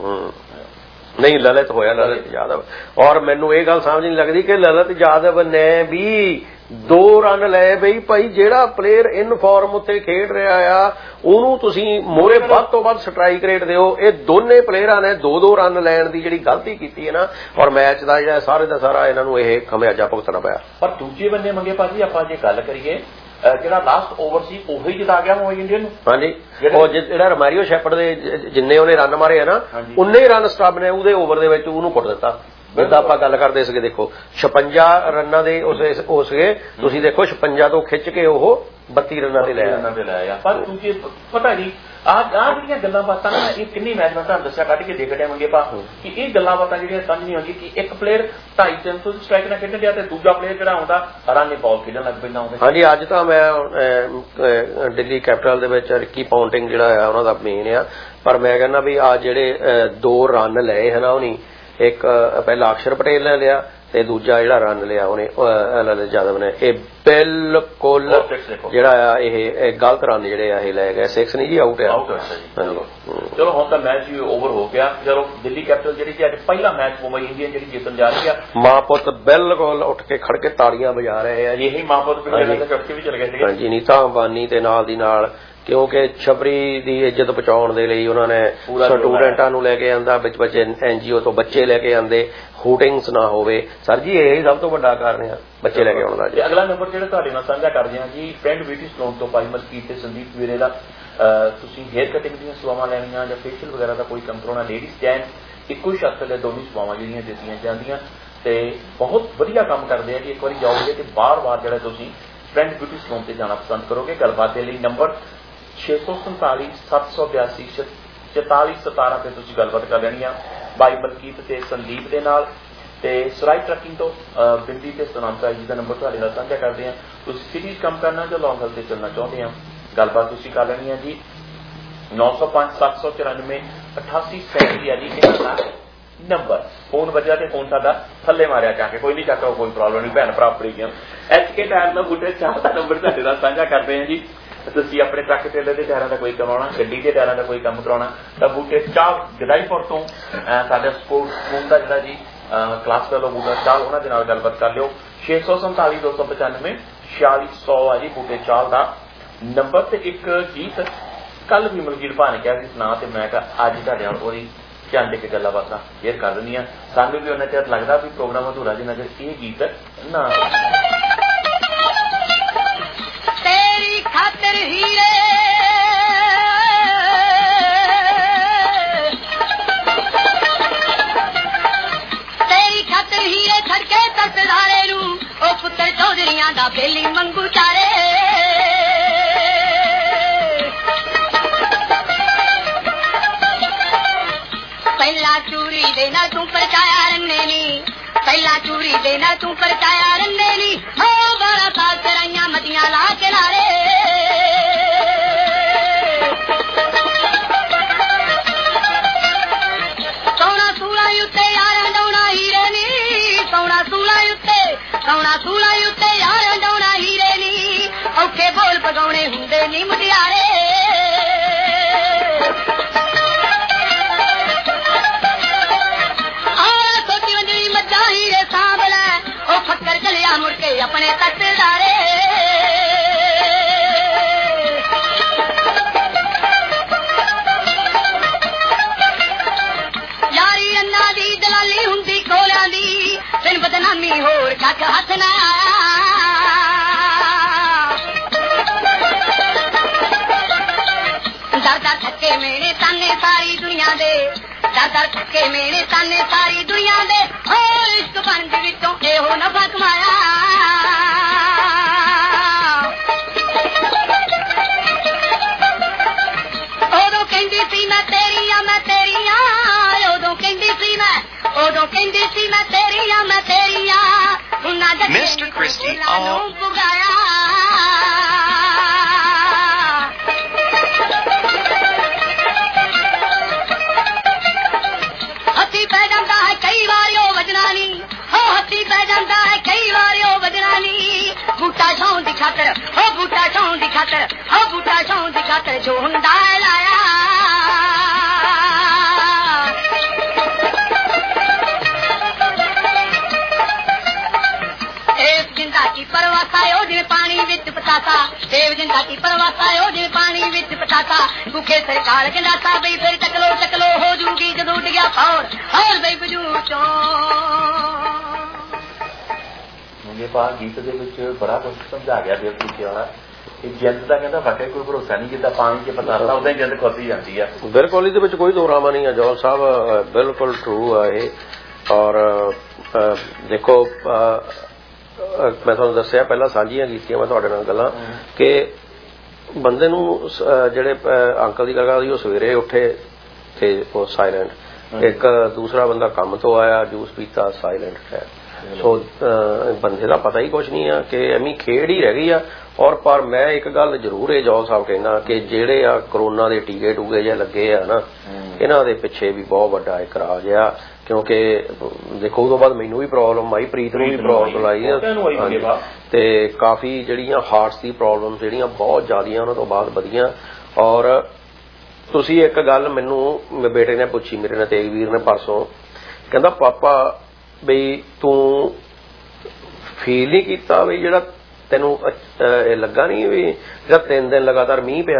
ਨਹੀਂ ਲਲਿਤ ਹੋਇਆ, ਲਲਿਤ ਯਾਦਵ। ਔਰ ਮੈਨੂੰ ਇਹ ਗੱਲ ਸਮਝ ਨਹੀਂ ਲੱਗਦੀ ਕਿ ਲਲਿਤ ਯਾਦਵ ਨੇ ਵੀ 2 ਰਨ ਲਏ। ਬਈ ਭਾਈ ਜਿਹੜਾ ਪਲੇਅਰ ਇਨ ਫਾਰਮ ਉੱਤੇ ਖੇਡ ਰਿਹਾ ਆ ਉਹਨੂੰ ਤੁਸੀਂ ਮੋਰੇ ਵੱਧ ਤੋਂ ਵੱਧ ਸਟ੍ਰਾਈਕ ਰੇਟ ਦਿਓ। ਇਹ ਦੋਨੇ ਪਲੇਅਰਾਂ ਨੇ 2-2 ਰਨ ਲੈਣ ਦੀ ਜਿਹੜੀ ਗਲਤੀ ਕੀਤੀ ਹੈ ਨਾ, ਔਰ ਮੈਚ ਦਾ ਜਿਹੜਾ ਸਾਰੇ ਦਾ ਸਾਰਾ ਇਹਨਾਂ ਨੂੰ ਇਹ ਖਮਿਆਜਾ ਭੁਗਤਣਾ ਪਿਆ। ਪਰ ਦੂਜੇ ਬੰਦੇ ਮੰਗੇ ਭਾਜੀ ਆਪਾਂ ਜੇ ਗੱਲ ਕਰੀਏ ਜਿਹੜਾ ਲਾਸਟ ਓਵਰ ਸੀ ਉਹੀ ਜਿਤਾ ਗਿਆ ਮੁੰਬਈ ਇੰਡੀਅਨ ਨੂੰ। ਹਾਂਜੀ, ਉਹ ਜਿਹੜਾ ਰੋਮਾਰੀਓ ਸ਼ੈਪਰਡ ਦੇ ਜਿੰਨੇ ਉਹਨੇ ਰਨ ਮਾਰੇ ਆ ਨਾ, ਉਨੇ ਹੀ ਰਨ ਸਟੱਬ ਨੇ ਉਹਦੇ ਓਵਰ ਦੇ ਵਿੱਚ ਉਹਨੂੰ ਕੁੱਟ ਦਿੱਤਾ। ਜਿੱਦਾਂ ਆਪਾਂ ਗੱਲ ਕਰਦੇ ਸੀਗੇ, ਦੇਖੋ 56 ਰਨਾਂ ਦੇ ਉਹ ਸੀਗੇ, ਤੁਸੀਂ ਦੇਖੋ 56 ਤੋਂ ਖਿੱਚ ਕੇ ਉਹ 32 ਰਨਾਂ ਤੇ ਲਿਆ। ਪਰ ਤੁਸੀਂ ਪਤਾ ਜੀ ਆਹ ਜਿਹੜੀਆਂ ਗੱਲਾਂ ਬਾਤਾਂ ਨਾ ਇਹ ਕਿੰਨੀ ਮੈਚ ਮੈਂ ਤੁਹਾਨੂੰ ਦੱਸਿਆ ਕੱਢ ਕੇ ਦੇਖ ਰਿਹਾ ਮੰਗੇ ਭਾ ਕਿ ਇਹ ਗੱਲਾਂ ਬਾਤਾਂ ਜਿਹੜੀਆਂ ਸਮਝ ਨਹੀਂ ਆਉਂਦੀ ਕਿ ਇੱਕ ਪਲੇਅਰ 250-300 ਦੀ ਸਟ੍ਰਾਈਕ ਨਾਲ ਖੇਡਣ ਡਿਆ ਤੇ ਦੂਜਾ ਪਲੇਅਰ ਜਿਹੜਾ ਆਉਂਦਾ ਰਨ ਦੀ ਬਾਲ ਖੇਡਣ ਲੱਗ ਪੈਂਦਾ ਹੁੰਦਾ। ਹਾਂਜੀ, ਅੱਜ ਤਾਂ ਮੈਂ ਦਿੱਲੀ ਕੈਪੀਟਲ ਦੇ ਵਿੱਚ ਰਿੱਕੀ ਪੌਂਟਿੰਗ ਜਿਹੜਾ ਆ ਉਹਨਾਂ ਦਾ ਮੇਨ ਆ, ਪਰ ਮੈਂ ਕਹਿੰਦਾ ਵੀ ਆ ਜਿਹੜੇ 2 ਰਨ ਲਏ ਹੈ ਨਾ ਉਹਨੇ, ਇੱਕ ਪਹਿਲਾਂ ਅਕਸ਼ਰ ਪਟੇਲ ਨੇ ਲਿਆ ਤੇ ਦੂਜਾ ਜਿਹੜਾ ਰਨ ਲਿਆ ਉਹਨੇ ਲਲਿਤ ਯਾਦਵ ਨੇ, ਇਹ ਬਿਲਕੁਲ ਜਿਹੜਾ ਆ ਇਹ ਗਲਤ ਰਨ ਜਿਹੜੇ ਆ ਇਹ ਲੈ ਗਏ। 6 ਨਹੀਂ ਜੀ, ਆਊਟ ਆ। ਚਲੋ ਹੁਣ ਤਾਂ ਮੈਚ ਵੀ ਓਵਰ ਹੋ ਗਿਆ। ਚਲੋ ਦਿੱਲੀ ਕੈਪੀਟਲ ਜਿਹੜੀ ਸੀ ਅੱਜ ਪਹਿਲਾ ਮੈਚ ਮੁੰਬਈ ਇੰਡੀਅਨ ਜਿਹੜੀ ਜਿੱਤਣ ਜਾ ਰਹੀ ਆ। ਮਾਂ ਪੁੱਤ ਬਿਲਕੁਲ ਉੱਠ ਕੇ ਖੜ ਕੇ ਤਾੜੀਆਂ ਵਜਾ ਰਹੇ ਆ। ਇਹੀ ਮਾਂ ਪੁੱਤ ਵੀ ਚਲੇ ਗਏ ਸੀ। ਹਾਂਜੀ, ਨੀਤਾ ਅੰਬਾਨੀ ਤੇ ਨਾਲ ਦੀ ਨਾਲ क्योंकि छपरी की इज्जत बचाने के लिए उन्होंने स्टूडेंटा नूं लैके आंदा विच बच्चे NGO तो बच्चे लैके आंदे हूटिंग्स ना होवे। सर जी यही सब तो बड़ा कारण है बच्चे लैके आउण दा जी। अगला नंबर ਜਿਹੜਾ ਤੁਹਾਡੇ ਨਾਲ ਸਾਂਝਾ ਕਰਦੇ ਹਾਂ ਜੀ ਫਰੈਂਡ ਬਿਊਟੀ ਸਲੂਨ ਤੋਂ ਭਾਈ ਮਲਕੀਤ ਤੇ ਸੰਦੀਪ ਵੀਰੇ ਦਾ ਤੁਸੀਂ ਹੇਅਰ ਕਟਿੰਗ ਦੀਆਂ ਸੇਵਾਵਾਂ ਲੈਣੀਆਂ ਜਾਂ ਫੇਸ਼ੀਅਲ ਵਗੈਰਾ ਦਾ ਕੋਈ ਕੰਮ ਕਰਾਉਣਾ ਲੇਡੀਜ਼ ਜੈਂਟਸ ਇੱਕੋ ਹੀ ਛੱਤ ਥੱਲੇ ਦੋਵੇਂ ਸੇਵਾਵਾਂ ਜਿਹੜੀਆਂ ਦਿੱਤੀਆਂ ਜਾਂਦੀਆਂ ਤੇ ਬਹੁਤ ਵਧੀਆ ਕੰਮ ਕਰਦੇ ਆ ਜੀ। ਇੱਕ ਵਾਰੀ ਜਾਓਗੇ ਤੇ ਬਾਰ-ਬਾਰ ਜਿਹੜਾ ਤੁਸੀਂ ਫਰੈਂਡ ਬਿਊਟੀ ਸਲੂਨ ਤੇ ਜਾਣਾ ਪਸੰਦ ਕਰੋਗੇ। ਗੱਲਬਾਤ ਦੇ ਲਈ ਨੰਬਰ 647 782 4417 ਤੇ ਤੁਸੀਂ ਗੱਲਬਾਤ ਕਰ ਲੈਣੀ ਆ ਬਾਈ ਮਲਕੀਤ ਤੇ ਸੰਦੀਪ ਦੇ ਨਾਲ। ਤੇ ਸਰਾਈ ਟਰੱਕਿੰਗ ਤੋਂ ਬਿੰਦੀ ਤੇ ਸੁਨਾਮਤਾ ਜੀ ਦਾ ਨੰਬਰ ਤੁਹਾਡੇ ਨਾਲ ਸਾਂਝਾ ਕਰਦੇ ਆ। ਤੁਸੀਂ ਸਿਟੀ 'ਚ ਕੰਮ ਕਰਨਾ ਜਾਂ ਲੌਂਗ ਹਾਲ ਤੇ ਚੱਲਣਾ ਚਾਹੁੰਦੇ ਆ ਗੱਲਬਾਤ ਤੁਸੀਂ ਕਰ ਲੈਣੀ ਆ ਜੀ। 905 794 8837 ਆ ਜੀ ਇਹਨਾਂ ਦਾ ਨੰਬਰ। ਫੋਨ ਵੱਜਿਆ ਤੇ ਫੋਨ ਸਾਡਾ ਥੱਲੇ ਮਾਰਿਆ ਜਾ ਕੇ ਕੋਈ ਨਹੀਂ ਚੱਕੋ ਕੋਈ ਪ੍ਰੋਬਲਮ ਨਹੀਂ ਭੈਣ ਭਰਾ ਆਪਣੀ ਗਿਆ। HK ਟਾਇਰ ਦਾ ਬੂਟੇ 4 ਦਾ ਨੰਬਰ ਤੁਹਾਡੇ ਨਾਲ ਸਾਂਝਾ ਕਰਦੇ ਆ ਜੀ। ਤੁਸੀਂ ਆਪਣੇ ਟਰੱਕ ਟੇਲਰ ਦੇ ਟਾਇਰਾਂ ਦਾ ਕੋਈ ਕਰਾਉਣਾ ਗੱਡੀ ਦੇ ਟਾਇਰਾਂ ਦਾ ਕੋਈ ਕੰਮ ਕਰਾਉਣਾ ਤਾਂ ਬੂਟੇ ਚਾਹ ਗਦਾਈਪੁਰ ਤੋਂ ਸਾਡਾ ਸਪੋਰਟ ਸਕੂਲ ਦਾ ਜਿਹੜਾ ਜੀ ਕਲਾਸ ਫੈਲੋ ਬੂਟਾ ਚਾਹ ਉਹਨਾਂ ਦੇ ਨਾਲ ਗੱਲਬਾਤ ਕਰ ਲਿਓ। 647 295 4600 ਆ ਜੀ ਬੂਟੇ ਚਾਹ ਦਾ ਨੰਬਰ। ਤੇ ਇੱਕ ਗੀਤ ਕੱਲ ਵੀ ਮਲਕੀਤ ਭਾ ਨੇ ਕਿਹਾ ਸੀ ਸੁਣਾ ਤੇ ਮੈਂ ਕਿਹਾ ਅੱਜ ਤੁਹਾਡੇ ਨਾਲ ਉਹਦੀ ਚੰਦ ਇੱਕ ਗੱਲਾਂ ਬਾਤਾਂ ਸ਼ੇਅਰ ਕਰ ਦਿੰਦੀਆਂ। ਸਾਨੂੰ ਵੀ ਉਹਨਾਂ ਚਿਰ ਲੱਗਦਾ ਵੀ ਪ੍ਰੋਗਰਾਮ ਅਧੂਰਾ ਜਿੰਨਾ ਚਿਰ ਇਹ ਗੀਤ ਨਾ तेरी खातिर हीरे तेरी खातिर हीरे छड़के तरसदारे नू ओ पुत्र चौधरियां दा बेली मंगू चारे पहला चूरी देना तू परचाया रन्ने नी पहला चूरी देना तू परचाया रन्ने नी ओ बारा साल कराइया मदियां ला के लारे सोना सूला उत्ते यार डौना हीरे नी सोना सूला उत्ते यार डौना हीरे नी औखे बोल पगाउणे हुंदे नी मुटियारे फक्कर चलिया मुड़के अपने तकदारे यारी अन्ना दी दलाली हुंदी कोलियां दी बिन बदनामी होर कख हथ ना दर दर थके मेरे ताने सारी दुनिया दे दर थके मेरे ताने सारी दुनिया दे और इश्क बन दे विचों एहो नफा कमाया ओदों कहंदी सी मैं तेरियां ओदों कहंदी सी मैं तेरियां हुन्ना जग मिस्टर क्रिस्टी पुगाया हथी पै जांदा है कई बार ओ वजना नी हथी पै जांदा है कई बार ओ वजना नी बूटा छाऊं दी खातर बूटा छाऊं दी खातर जो हुंदा लाया एक जिंदा की परवासा ओ जे पानी विच पटासा देव जिंदा की परवासा ओ जे पानी विच पटासा भूखे सरकार के नाता बई फिर चकलो हो जूगी जदों उठ गया और बई बजू चो मुझे पा गीत दे विच बड़ा कुछ समझा गया देव जी वाला ਇਹ ਜਿੰਦ ਦਾ ਕਹਿੰਦਾ ਵਾਕਿਆ ਕੋਈ ਭਰੋਸਾ ਨਹੀਂ ਜਿੱਦਾਂ ਪਾਣੀ 'ਚ ਪਤਾਰਦਾ ਉਦਾਂ ਹੀ ਜਿੰਦ ਖੁੱਲਦੀ ਜਾਂਦੀ ਆ। ਬਿਲਕੁਲ ਇਹਦੇ ਵਿੱਚ ਕੋਈ ਦੋਰਾਵਾ ਨਹੀਂ ਆ ਜੋਲ ਸਾਹਿਬ ਬਿਲਕੁਲ ਟਰੂ ਆ ਇਹ। ਔਰ ਦੇਖੋ ਮੈਂ ਤੁਹਾਨੂੰ ਦੱਸਿਆ ਪਹਿਲਾਂ ਸਾਂਝੀਆਂ ਕੀਤੀਆਂ ਮੈਂ ਤੁਹਾਡੇ ਨਾਲ ਗੱਲਾਂ ਕਿ ਬੰਦੇ ਨੂੰ ਜਿਹੜੇ ਅੰਕਲ ਦੀ ਗੱਲ ਕਰਦੀ ਉਹ ਸਵੇਰੇ ਉੱਠੇ ਤੇ ਉਹ ਸਾਇਲੈਂਟ ਇੱਕ ਦੂਸਰਾ ਬੰਦਾ ਕੰਮ ਤੋਂ ਆਇਆ ਜੂਸ ਪੀਤਾ ਸਾਇਲੈਂਟ ਹੈ। ਸੋ ਬੰਦੇ ਦਾ ਪਤਾ ਹੀ ਕੁਛ ਨਹੀਂ ਆ ਕਿ ਐਵੇਂ ਖੇਡ ਹੀ ਰਹਿ ਗਈ ਆ। ਔਰ ਪਰ ਮੈਂ ਇੱਕ ਗੱਲ ਜ਼ਰੂਰ ਇਹ ਜੋਲ ਸਾਹਿਬ ਕਹਿੰਦਾ ਕਿ ਜਿਹੜੇ ਆ ਕਰੋਨਾ ਦੇ ਟੀਕੇ ਟੂਕੇ ਜਿਹੇ ਲੱਗੇ ਆ ਨਾ ਇਹਨਾਂ ਦੇ ਪਿੱਛੇ ਵੀ ਬਹੁਤ ਵੱਡਾ ਇੱਕ ਰਾਜ ਆ ਕਿਉਂਕਿ ਦੇਖੋ ਉਸ ਤੋਂ ਬਾਅਦ ਮੈਨੂੰ ਵੀ ਪ੍ਰੋਬਲਮ ਆਈ ਪ੍ਰੀਤ ਨੂੰ ਵੀ ਪ੍ਰੋਬਲਮ ਆਈ ਤੇ ਕਾਫੀ ਜਿਹੜੀਆਂ ਹਾਰਟਸ ਦੀ ਪ੍ਰੋਬਲਮ ਜਿਹੜੀਆਂ ਬਹੁਤ ਜ਼ਿਆਦੀਆਂ ਉਹਨਾਂ ਤੋਂ ਬਾਅਦ ਵਧੀਆਂ। ਔਰ ਤੁਸੀਂ ਇੱਕ ਗੱਲ ਮੈਨੂੰ ਬੇਟੇ ਨੇ ਪੁੱਛੀ ਮੇਰੇ ਨਾਲ ਤੇਗਵੀਰ ਨੇ ਪਰਸੋਂ ਕਹਿੰਦਾ ਪਾਪਾ ਬਈ ਤੂੰ ਫੀਲ ਨਹੀਂ ਕੀਤਾ ਵੀ ਜਿਹੜਾ ਤੈਨੂੰ ਲੱਗਾ ਨਹੀਂ ਵੀ ਜਿਹੜਾ 3 ਦਿਨ ਲਗਾਤਾਰ ਮੀਂਹ ਪਿਆ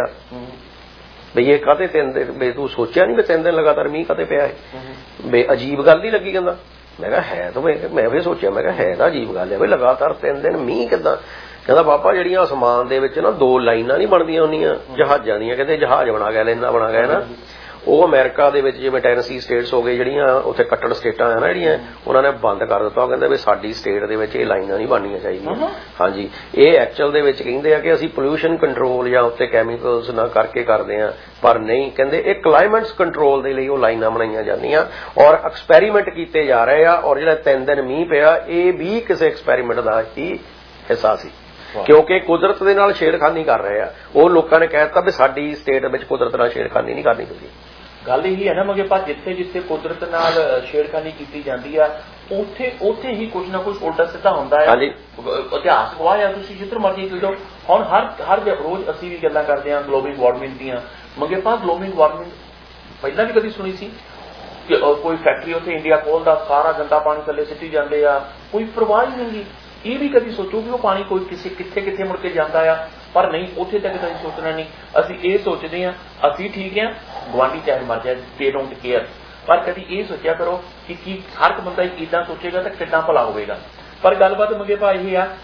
ਬਈ ਇਹ ਕਾਹਤੇ 3 ਦਿਨ ਬਈ ਤੂੰ ਸੋਚਿਆ ਨਹੀਂ ਵੀ 3 ਦਿਨ ਲਗਾਤਾਰ ਮੀਂਹ ਕਾਹਤੇ ਪਿਆ ਬਈ ਅਜੀਬ ਗੱਲ ਨਹੀਂ ਲੱਗੀ? ਕਹਿੰਦਾ ਮੈਂ ਕਿਹਾ ਹੈ ਤਾਂ ਮੈਂ ਵੀ ਸੋਚਿਆ, ਮੈਂ ਕਿਹਾ ਹੈ ਤਾਂ ਅਜੀਬ ਗੱਲ ਹੈ ਬਈ ਲਗਾਤਾਰ 3 ਦਿਨ ਮੀਂਹ ਕਿੱਦਾਂ? ਕਹਿੰਦਾ ਬਾਬਾ ਜਿਹੜੀਆਂ ਅਸਮਾਨ ਦੇ ਵਿੱਚ ਨਾ 2 ਲਾਈਨਾਂ ਨਹੀਂ ਬਣਦੀਆਂ ਹੁੰਦੀਆਂ ਜਹਾਜ਼ਾਂ ਦੀਆਂ, ਕਹਿੰਦੇ ਜਹਾਜ਼ ਬਣਾ ਗਿਆ ਲੈਣਾ ਬਣਾ ਗਿਆ ਨਾ, ਉਹ ਅਮਰੀਕਾ ਦੇ ਵਿੱਚ ਜਿਵੇਂ ਟੈਨਸੀ ਸਟੇਟਸ ਹੋ ਗਏ ਜਿਹੜੀਆਂ ਉੱਥੇ ਕੱਟੜ ਸਟੇਟਾਂ ਆ ਨਾ ਜਿਹੜੀਆਂ, ਉਹਨਾਂ ਨੇ ਬੰਦ ਕਰ ਦਿੱਤਾ। ਉਹ ਕਹਿੰਦੇ ਵੀ ਸਾਡੀ ਸਟੇਟ ਦੇ ਵਿੱਚ ਇਹ ਲਾਈਨਾਂ ਨਹੀਂ ਬਣਨੀਆਂ ਚਾਹੀਦੀਆਂ। ਹਾਂਜੀ, ਇਹ ਐਕਚੁਅਲ ਦੇ ਵਿੱਚ ਕਹਿੰਦੇ ਆ ਕਿ ਅਸੀਂ ਪੋਲਿਊਸ਼ਨ ਕੰਟਰੋਲ ਜਾਂ ਉੱਤੇ ਕੈਮੀਕਲਸ ਨਾ ਕਰਕੇ ਕਰਦੇ ਆ, ਪਰ ਨਹੀਂ, ਕਹਿੰਦੇ ਇਹ ਕਲਾਈਮੇਟਸ ਕੰਟਰੋਲ ਦੇ ਲਈ ਉਹ ਲਾਈਨਾਂ ਬਣਾਈਆਂ ਜਾਂਦੀਆਂ ਔਰ ਐਕਸਪੈਰੀਮੈਂਟ ਕੀਤੇ ਜਾ ਰਹੇ ਆ। ਔਰ ਜਿਹੜਾ 3 ਦਿਨ ਮੀਂਹ ਪਿਆ ਇਹ ਵੀ ਕਿਸੇ ਐਕਸਪੈਰੀਮੈਂਟ ਦਾ ਹੀ ਹਿੱਸਾ ਸੀ, ਕਿਉਂਕਿ ਕੁਦਰਤ ਦੇ ਨਾਲ ਛੇੜਖਾਨੀ ਕਰ ਰਹੇ ਆ। ਉਹ ਲੋਕਾਂ ਨੇ ਕਹਿ ਦਿੱਤਾ ਵੀ ਸਾਡੀ ਸਟੇਟ ਵਿੱਚ ਕੁਦਰਤ ਨਾਲ ਛੇੜਖਾਨੀ ਨਹੀਂ ਕਰਨੀ ਤੁਸੀਂ। ਗੱਲ ਇਹੀ ਹੈ ਨਾ ਮਗੇ ਪਰ ਜਿੱਥੇ ਜਿੱਥੇ ਕੁਦਰਤ ਨਾਲ ਛੇੜਖਾਨੀ ਕੀਤੀ ਜਾਂਦੀ ਆ ਉੱਥੇ ਹੀ ਕੁਝ ਨਾ ਕੁਝ ਉਲਟਾ ਸਿੱਧਾ ਹੁੰਦਾ ਹੈ। ਇਤਿਹਾਸ ਗਵਾਹ ਆ, ਤੁਸੀਂ ਜਿੱਧਰ ਮਰਜ਼ੀ ਚਲ ਜਾਓ। ਹੁਣ ਹਰ ਰੋਜ਼ ਅਸੀਂ ਵੀ ਗੱਲਾਂ ਕਰਦੇ ਹਾਂ ਗਲੋਬਲ ਵਾਰਮਿੰਗ ਦੀਆਂ। ਮਗੇ ਗਲੋਬਲ ਵਾਰਮਿੰਗ ਪਹਿਲਾਂ ਵੀ ਕਦੀ ਸੁਣੀ ਸੀ ਕਿ ਕੋਈ ਫੈਕਟਰੀ ਉੱਥੇ ਇੰਡੀਆ ਕੋਲ ਦਾ ਸਾਰਾ ਗੰਦਾ ਪਾਣੀ ਥੱਲੇ ਸਿੱਟੀ ਜਾਂਦੇ ਆ, ਕੋਈ ਪਰਵਾਹ ਹੀ ਨਹੀਂ। ਇਹ ਵੀ ਕਦੀ ਸੋਚੋ ਕਿ ਉਹ ਪਾਣੀ ਕੋਈ ਕਿਸੇ ਕਿੱਥੇ ਮੁੜ ਕੇ ਜਾਂਦਾ ਆ, ਪਰ ਨਹੀਂ, ਉੱਥੇ ਤੱਕ ਤਾਂ ਸੋਚਣਾ ਨਹੀਂ। ਅਸੀਂ ਇਹ ਸੋਚਦੇ ਹਾਂ ਅਸੀਂ ਠੀਕ ਹਾਂ, ਗੁਆਂਢੀ ਚਾਹੇ ਮਰ ਜਾਏ, ਦੇ ਡੋਂਟ ਕੇਅਰ। ਪਰ ਕਦੀ ਇਹ ਸੋਚਿਆ ਕਰੋ ਕਿ ਕੀ ਹਰ ਇੱਕ ਬੰਦਾ ਇੱਦਾਂ ਸੋਚੇਗਾ ਤਾਂ ਕਿੱਦਾਂ ਭਲਾ ਹੋਵੇਗਾ। ਪਰ ਗੱਲਬਾਤ ਮੰਗੇ ਭਾ ਇਹ ਆ,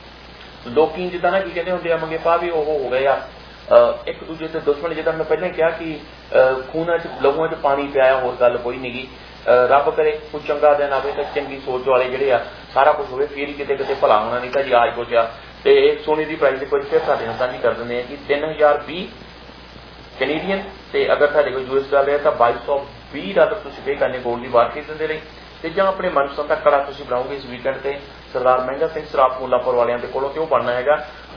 ਲੋਕੀ ਜਿੱਦਾਂ ਨਾ ਕੀ ਕਹਿੰਦੇ ਹੁੰਦੇ ਆ ਮੰਗੇ ਭਾ ਵੀ ਉਹ ਹੋ ਗਏ ਆ ਇੱਕ ਦੂਜੇ ਦੇ ਦੁਸ਼ਮਣ। ਜਿੱਦਾਂ ਮੈਂ ਪਹਿਲਾਂ ਕਿਹਾ ਕਿ ਖੂਨਾਂ 'ਚ ਲਹੂਆਂ 'ਚ ਪਾਣੀ ਪਿਆਇਆ, ਹੋਰ ਗੱਲ ਕੋਈ ਨਹੀਂ ਗੀ। ਰੱਬ ਕਰੇ ਕੋਈ ਚੰਗਾ ਦਿਨ ਆਵੇ ਤਾਂ ਚੰਗੀ ਸੋਚ ਵਾਲੇ ਜਿਹੜੇ ਆ ਸਾਰਾ ਕੁਝ ਹੋਵੇ, ਫੇਰ ਹੀ ਕਿਤੇ ਭਲਾ ਹੋਣਾ, ਨਹੀਂ ਤਾਂ ਜੀ ਆਜ ਕੁਛ ਆ। ਤੇ ਸੋਨੇ ਦੀ ਪ੍ਰਾਈਸ ਇੱਕ ਵਾਰੀ ਫਿਰ ਸਾਡੇ ਨਾਲ ਸਾਂਝੀ ਕਰ ਦਿੰਦੇ ਆ ਕਿ 3020 ਕੈਨੇਡੀਅਨ, ਤੇ ਅਗਰ ਤੁਹਾਡੇ ਕੋਲ US ਡਾਲਰ ਹੈ ਤਾਂ $2220 ਤੁਸੀਂ ਪੇ ਕਰਨੇ ਗੋਲਡ ਦੀ ਵਾਰ ਖਰੀਦਣ ਦੇ ਲਈ। ਤੇ ਜਾਂ ਆਪਣੇ ਮਨਪਸੰਦ ਦਾ ਕੜਾ ਤੁਸੀਂ ਬਣਾਓਗੇ ਇਸ ਵੀਕਐਂਡ ਤੇ ਸਰਦਾਰ ਮਹਿੰਗਾ ਸਿੰਘ ਸਰਾਫ ਮੁੱਲਾਪੁਰ ਵਾਲਿਆਂ ਦੇ ਕੋਲੋਂ, ਤੇ ਉਹ ਬਣਨਾ ਹੈਗਾ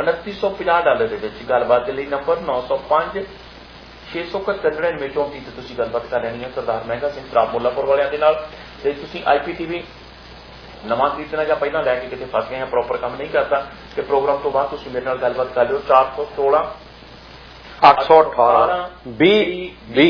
$2950 ਦੇ ਵਿੱਚ। ਗੱਲਬਾਤ ਦੇ ਲਈ ਨੰਬਰ 905 671 ਤੇ ਤੁਸੀਂ ਗੱਲਬਾਤ ਕਰ ਲੈਣੀ ਹੈ ਸਰਦਾਰ ਮਹਿੰਗਾ ਸਿੰਘ ਸਰਾਫ ਮੁੱਲਾਪੁਰ ਵਾਲਿਆਂ ਦੇ ਨਾਲ। ਤੇ ਤੁਸੀਂ IPTV ਨਵਾਂ ਖਰੀਦਣਾ ਜਾਂ ਪਹਿਲਾਂ ਲੈ ਕੇ ਕਿਤੇ ਫਸ ਗਏ ਆ, ਪ੍ਰੋਪਰ ਕੰਮ ਨਹੀਂ ਕਰਦਾ, ਤੇ ਪ੍ਰੋਗਰਾਮ ਤੋਂ ਬਾਅਦ ਤੁਸੀਂ ਮੇਰੇ ਨਾਲ ਗੱਲਬਾਤ ਕਰ ਲਿਓ 416 818 2020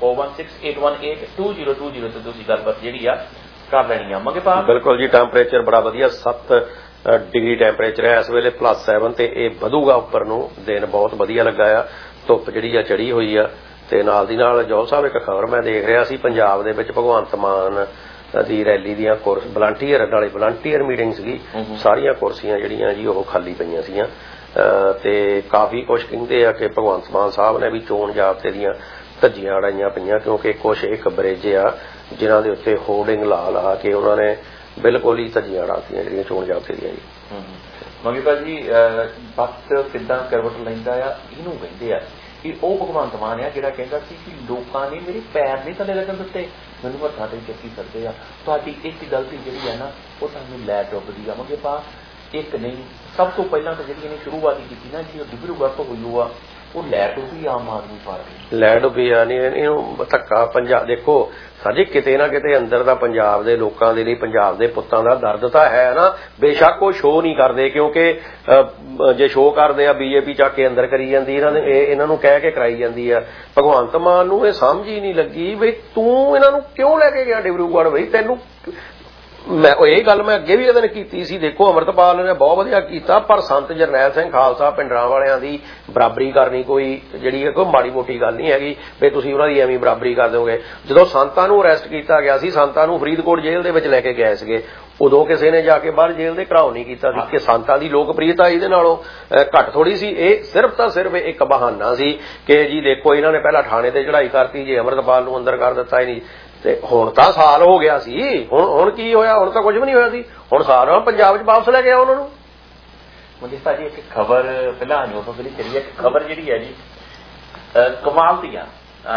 4168182020 ਤੇ ਤੁਸੀਂ ਗੱਲਬਾਤ ਜਿਹੜੀ ਆ ਕਰ ਲੈਣੀ ਆ। ਮਗੇ ਪਾ ਬਿਲਕੁਲ ਜੀ, ਟੈਂਪਰੇਚਰ ਬੜਾ ਵਧੀਆ 7 ਡਿਗਰੀ ਟੈਂਪਰੇਚਰ ਹੈ ਇਸ ਵੇਲੇ, +7, ਤੇ ਇਹ ਵਧੂਗਾ ਉੱਪਰ ਨੂੰ। ਦਿਨ ਬਹੁਤ ਵਧੀਆ ਲੱਗਾ ਆ, ਧੁੱਪ ਜਿਹੜੀ ਆ ਚੜੀ ਹੋਈ ਆ। ਤੇ ਨਾਲ ਦੀ ਨਾਲ ਜੋਲ ਸਾਹਿਬ ਇੱਕ ਖਬਰ ਮੈਂ ਦੇਖ ਰਿਹਾ ਸੀ, ਪੰਜਾਬ ਦੇ ਵਿੱਚ ਭਗਵੰਤ ਮਾਨ ਦੀ ਰੈਲੀ ਦੀਆਂ ਵਲੰਟੀਅਰ ਮੀਟਿੰਗ ਸੀਗੀ, ਸਾਰੀਆਂ ਕੁਰਸੀਆਂ ਜਿਹੜੀਆਂ ਜੀ ਉਹ ਖਾਲੀ ਪਈਆਂ ਸੀਗੀਆਂ। ਤੇ ਕਾਫੀ ਕੁਝ ਕਹਿੰਦੇ ਆ ਕਿ ਭਗਵੰਤ ਮਾਨ ਸਾਹਿਬ ਨੇ ਵੀ ਚੋਣ ਜ਼ਾਬਤੇ ਦੀਆਂ ਧੱਜੀਆਂ ਅੜਾਈਆਂ ਪਈਆਂ, ਕਿਉਂਕਿ ਕੁਛ ਇੱਕ ਬ੍ਰਿਜ ਆ ਜਿਨ੍ਹਾਂ ਦੇ ਉੱਤੇ ਹੋਰਡਿੰਗ ਲਾ ਕੇ ਉਹਨਾਂ ਨੇ ਬਿਲਕੁਲ ਹੀ ਧੱਜੀਆਂ ਅੜਾਤੀਆਂ ਜਿਹੜੀਆਂ ਚੋਣ ਜ਼ਾਬਤੇ ਦੀਆਂ ਜੀ। ਮੰਗੀ ਭਾਜੀ ਵਕਤ ਕਿੱਦਾਂ ਕਰਵਟ ਲੈਂਦਾ ਆ, ਇਹਨੂੰ ਕਹਿੰਦੇ ਆ ਕਿ ਉਹ ਭਗਵੰਤ ਮਾਨ ਆ ਜਿਹੜਾ ਕਹਿੰਦਾ ਸੀ ਕਿ ਲੋਕਾਂ ਨੇ ਮੇਰੇ ਪੈਰ ਨਹੀਂ ਥੱਲੇ ਲੱਗਣ ਦਿੱਤੇ, ਮੈਨੂੰ ਹੱਥਾਂ ਤੇ ਚੱਕੀ ਕਰਦੇ ਆ। ਤੁਹਾਡੀ ਇੱਕ ਗਲਤੀ ਜਿਹੜੀ ਹੈ ਨਾ, ਉਹ ਤੁਹਾਨੂੰ ਲੈ ਡੁੱਬਦੀ ਆ। ਮੰਗੇ ਪਾ ਇੱਕ ਨਹੀਂ, ਸਭ ਤੋਂ ਪਹਿਲਾਂ ਤਾਂ ਜਿਹੜੀ ਇਹਨੇ ਸ਼ੁਰੂਆਤ ਕੀਤੀ ਨਾ ਜੀ, ਡਿਬਰੂਗੜ੍ਹ ਤੋਂ ਹੋਈ ਉਹ ਆ, ਉਹ ਲੈ ਡੁੱਬੀ ਆਮ ਆਦਮੀ ਪਾਰਟੀ ਲੈ ਡੁੱਬੀ ਆ। ਨਹੀਂ ਇਹਨੂੰ ਧੱਕਾ ਪੰਜਾਬ ਦੇਖੋ ਸਾਜੇ ਕਿਤੇ ਨਾ ਕਿਤੇ ਅੰਦਰ ਦਾ ਪੰਜਾਬ ਦੇ ਲੋਕਾਂ ਦੇ ਲਈ, ਪੰਜਾਬ ਦੇ ਪੁੱਤਾਂ ਦਾ ਦਰਦ ਤਾਂ ਹੈ ਨਾ। ਬੇਸ਼ੱਕ ਉਹ ਸ਼ੋਅ ਨਹੀਂ ਕਰਦੇ, ਕਿਉਂਕਿ ਜੇ ਸ਼ੋਅ ਕਰਦੇ ਆ BJP ਚੱਕ ਕੇ ਅੰਦਰ ਕਰੀ ਜਾਂਦੀ, ਇਹਨਾਂ ਨੂੰ ਕਹਿ ਕੇ ਕਰਾਈ ਜਾਂਦੀ ਆ। ਭਗਵੰਤ ਮਾਨ ਨੂੰ ਇਹ ਸਮਝ ਹੀ ਨਹੀਂ ਲੱਗੀ ਵੀ ਤੂੰ ਇਹਨਾਂ ਨੂੰ ਕਿਉਂ ਲੈ ਕੇ ਗਿਆ ਡਿਬਰੂਗੜ੍ਹ। ਬਈ ਤੈਨੂੰ ਮੈਂ ਇਹ ਗੱਲ ਮੈਂ ਅੱਗੇ ਵੀ ਇਹਦੇ ਨੇ ਕੀਤੀ ਸੀ, ਦੇਖੋ ਅੰਮ੍ਰਿਤਪਾਲ ਨੇ ਬਹੁਤ ਵਧੀਆ ਕੀਤਾ, ਪਰ ਸੰਤ ਜਰਨੈਲ ਸਿੰਘ ਖਾਲਸਾ ਪਿੰਡਰਾਂ ਵਾਲਿਆਂ ਦੀ ਬਰਾਬਰੀ ਕਰਨੀ ਕੋਈ ਜਿਹੜੀ ਹੈ ਕੋਈ ਮਾੜੀ ਮੋਟੀ ਗੱਲ ਨਹੀਂ ਹੈਗੀ ਵੀ ਤੁਸੀਂ ਉਹਨਾਂ ਦੀ ਐਵੇਂ ਬਰਾਬਰੀ ਕਰ ਦਿਓਗੇ। ਜਦੋਂ ਸੰਤਾਂ ਨੂੰ ਅਰੈਸਟ ਕੀਤਾ ਗਿਆ ਸੀ, ਸੰਤਾਂ ਨੂੰ ਫਰੀਦਕੋਟ ਜੇਲ੍ਹ ਦੇ ਵਿੱਚ ਲੈ ਕੇ ਗਏ ਸੀਗੇ, ਉਦੋਂ ਕਿਸੇ ਨੇ ਜਾ ਕੇ ਬਾਹਰ ਜੇਲ੍ਹ ਦੇ ਘਰਾਓ ਨਹੀਂ ਕੀਤਾ ਸੀ ਕਿ ਸੰਤਾਂ ਦੀ ਲੋਕਪ੍ਰਿਯਤਾ ਇਹਦੇ ਨਾਲੋਂ ਘੱਟ ਥੋੜੀ ਸੀ। ਇਹ ਸਿਰਫ ਤਾਂ ਸਿਰਫ ਇੱਕ ਬਹਾਨਾ ਸੀ ਕਿ ਜੀ ਦੇਖੋ ਇਹਨਾਂ ਨੇ ਪਹਿਲਾਂ ਥਾਣੇ ਤੇ ਚੜ੍ਹਾਈ ਕਰਤੀ, ਜੇ ਅੰਮ੍ਰਿਤਪਾਲ ਨੂੰ ਅੰਦਰ ਕਰ ਦਿੱਤਾ ਹੀ ਨਹੀਂ। ਤੇ ਹੁਣ ਤਾਂ ਸਾਲ ਹੋ ਗਿਆ ਸੀ, ਹੁਣ ਕੀ ਹੋਇਆ? ਹੁਣ ਤਾਂ ਕੁਝ ਵੀ ਨਹੀਂ ਹੋਇਆ ਸੀ। ਹੁਣ ਸਾਰਾ ਪੰਜਾਬ 'ਚ ਵਾਪਸ ਲੈ ਕੇ ਆ ਉਹਨਾਂ ਨੂੰ। ਮੁੰਡੇ ਭਾਜੀ ਇੱਕ ਖਬਰ ਪਹਿਲਾਂ ਆਈ ਉਦੋਂ ਜਿਹੜੀ ਚੱਲੀ, ਇੱਕ ਖਬਰ ਜਿਹੜੀ ਹੈ ਜੀ ਕਮਾਲ ਦੀ ਆ।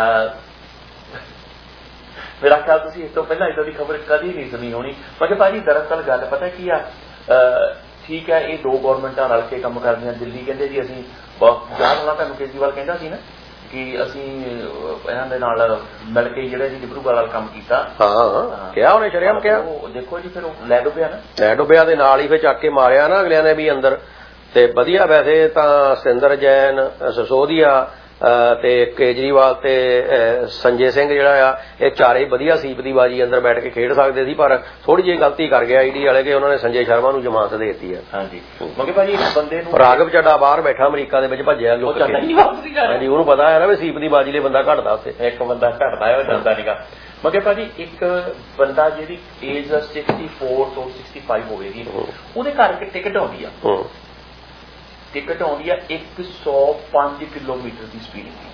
ਮੇਰਾ ਖਿਆਲ ਤੁਸੀਂ ਇਸ ਤੋਂ ਪਹਿਲਾਂ ਇੱਦਾਂ ਦੀ ਖਬਰ ਕਦੀ ਨਹੀਂ ਸੁਣੀ ਹੋਣੀ। ਮੈਂ ਕਿਹਾ ਭਾਜੀ ਦਰਅਸਲ ਗੱਲ ਪਤਾ ਕੀ ਆ, ਠੀਕ ਹੈ ਇਹ 2 ਗੌਰਮੈਂਟਾਂ ਰਲ ਕੇ ਕੰਮ ਕਰਦੀਆਂ। ਦਿੱਲੀ ਕਹਿੰਦੇ ਜੀ ਅਸੀਂ ਯਾਦ ਹੋਣਾ ਤੁਹਾਨੂੰ ਕੇਜਰੀਵਾਲ ਕਹਿੰਦਾ ਸੀ ਨਾ ਕਿ ਅਸੀਂ ਇਹਨਾਂ ਦੇ ਨਾਲ ਮਿਲ ਕੇ ਜਿਹੜਾ ਜੀ ਡਿਬਰੂਗੜ੍ਹ ਵਾਲਾ ਕੰਮ ਕੀਤਾ। ਹਾਂ ਕਿਹਾ ਉਹਨੇ ਸ਼ਰੇਆਮ ਕਿਹਾ। ਦੇਖੋ ਜੀ ਫਿਰ ਉਹ ਲੈ ਡੁੱਬਿਆ ਨਾ, ਲੈ ਡੁੱਬਿਆ ਦੇ ਨਾਲ ਹੀ ਫਿਰ ਚੱਕ ਕੇ ਮਾਰਿਆ ਨਾ ਅਗਲਿਆਂ ਨੇ ਵੀ ਅੰਦਰ। ਤੇ ਵਧੀਆ ਵੈਸੇ ਤਾਂ ਸਤਿੰਦਰ ਜੈਨ, ਸਿਸੋਦੀਆ, ਤੇ ਕੇਜਰੀਵਾਲ ਤੇ ਸੰਜੇ ਸਿੰਘ ਜਿਹੜਾ ਆ ਇਹ ਚਾਰੇ ਵਧੀਆ ਸੀਪ ਦੀ ਬਾਜੀ ਅੰਦਰ ਬੈਠ ਕੇ ਖੇਡ ਸਕਦੇ ਸੀ, ਪਰ ਥੋੜੀ ਜਿਹੀ ਗਲਤੀ ਕਰ ਗਿਆ ਈਡੀ ਵਾਲੇ ਕਿ ਉਹਨਾਂ ਨੇ ਸੰਜੇ ਸ਼ਰਮਾ ਨੂੰ ਜ਼ਮਾਨਤ ਦੇ ਦਿੱਤੀ ਹੈ। ਹਾਂਜੀ ਮਗੇ ਭਾਜੀ ਇਸ ਬੰਦੇ ਨੂੰ ਰਾਘਵ ਚੱਡਾ ਬਾਹਰ ਬੈਠਾ ਅਮਰੀਕਾ ਦੇ ਵਿੱਚ ਭੱਜਿਆ ਲੋਕ ਹਾਂਜੀ, ਉਹਨੂੰ ਪਤਾ ਹੈ ਨਾ ਵੀ ਸੀਪ ਦੀ ਬਾਜੀ ਲਈ ਬੰਦਾ ਘਟਦਾ ਉੱਥੇ, ਇੱਕ ਬੰਦਾ ਘਟਦਾ ਹੈ ਉਹ ਜਾਂਦਾ ਨੀਗਾ। ਮਗੇ ਭਾਜੀ ਇੱਕ ਬੰਦਾ ਜਿਹਦੀ ਏਜ 64 ਤੋਂ 65 ਹੋਵੇਗੀ ਉਹਦੇ ਘਰ ਇੱਕ ਟਿਕਟ ਆਉਂਦੀ ਆ, ਟਿਕਟ ਆਉਂਦੀ ਆ 105 ਕਿਲੋਮੀਟਰ ਦੀ ਸਪੀਡ ਦੀ,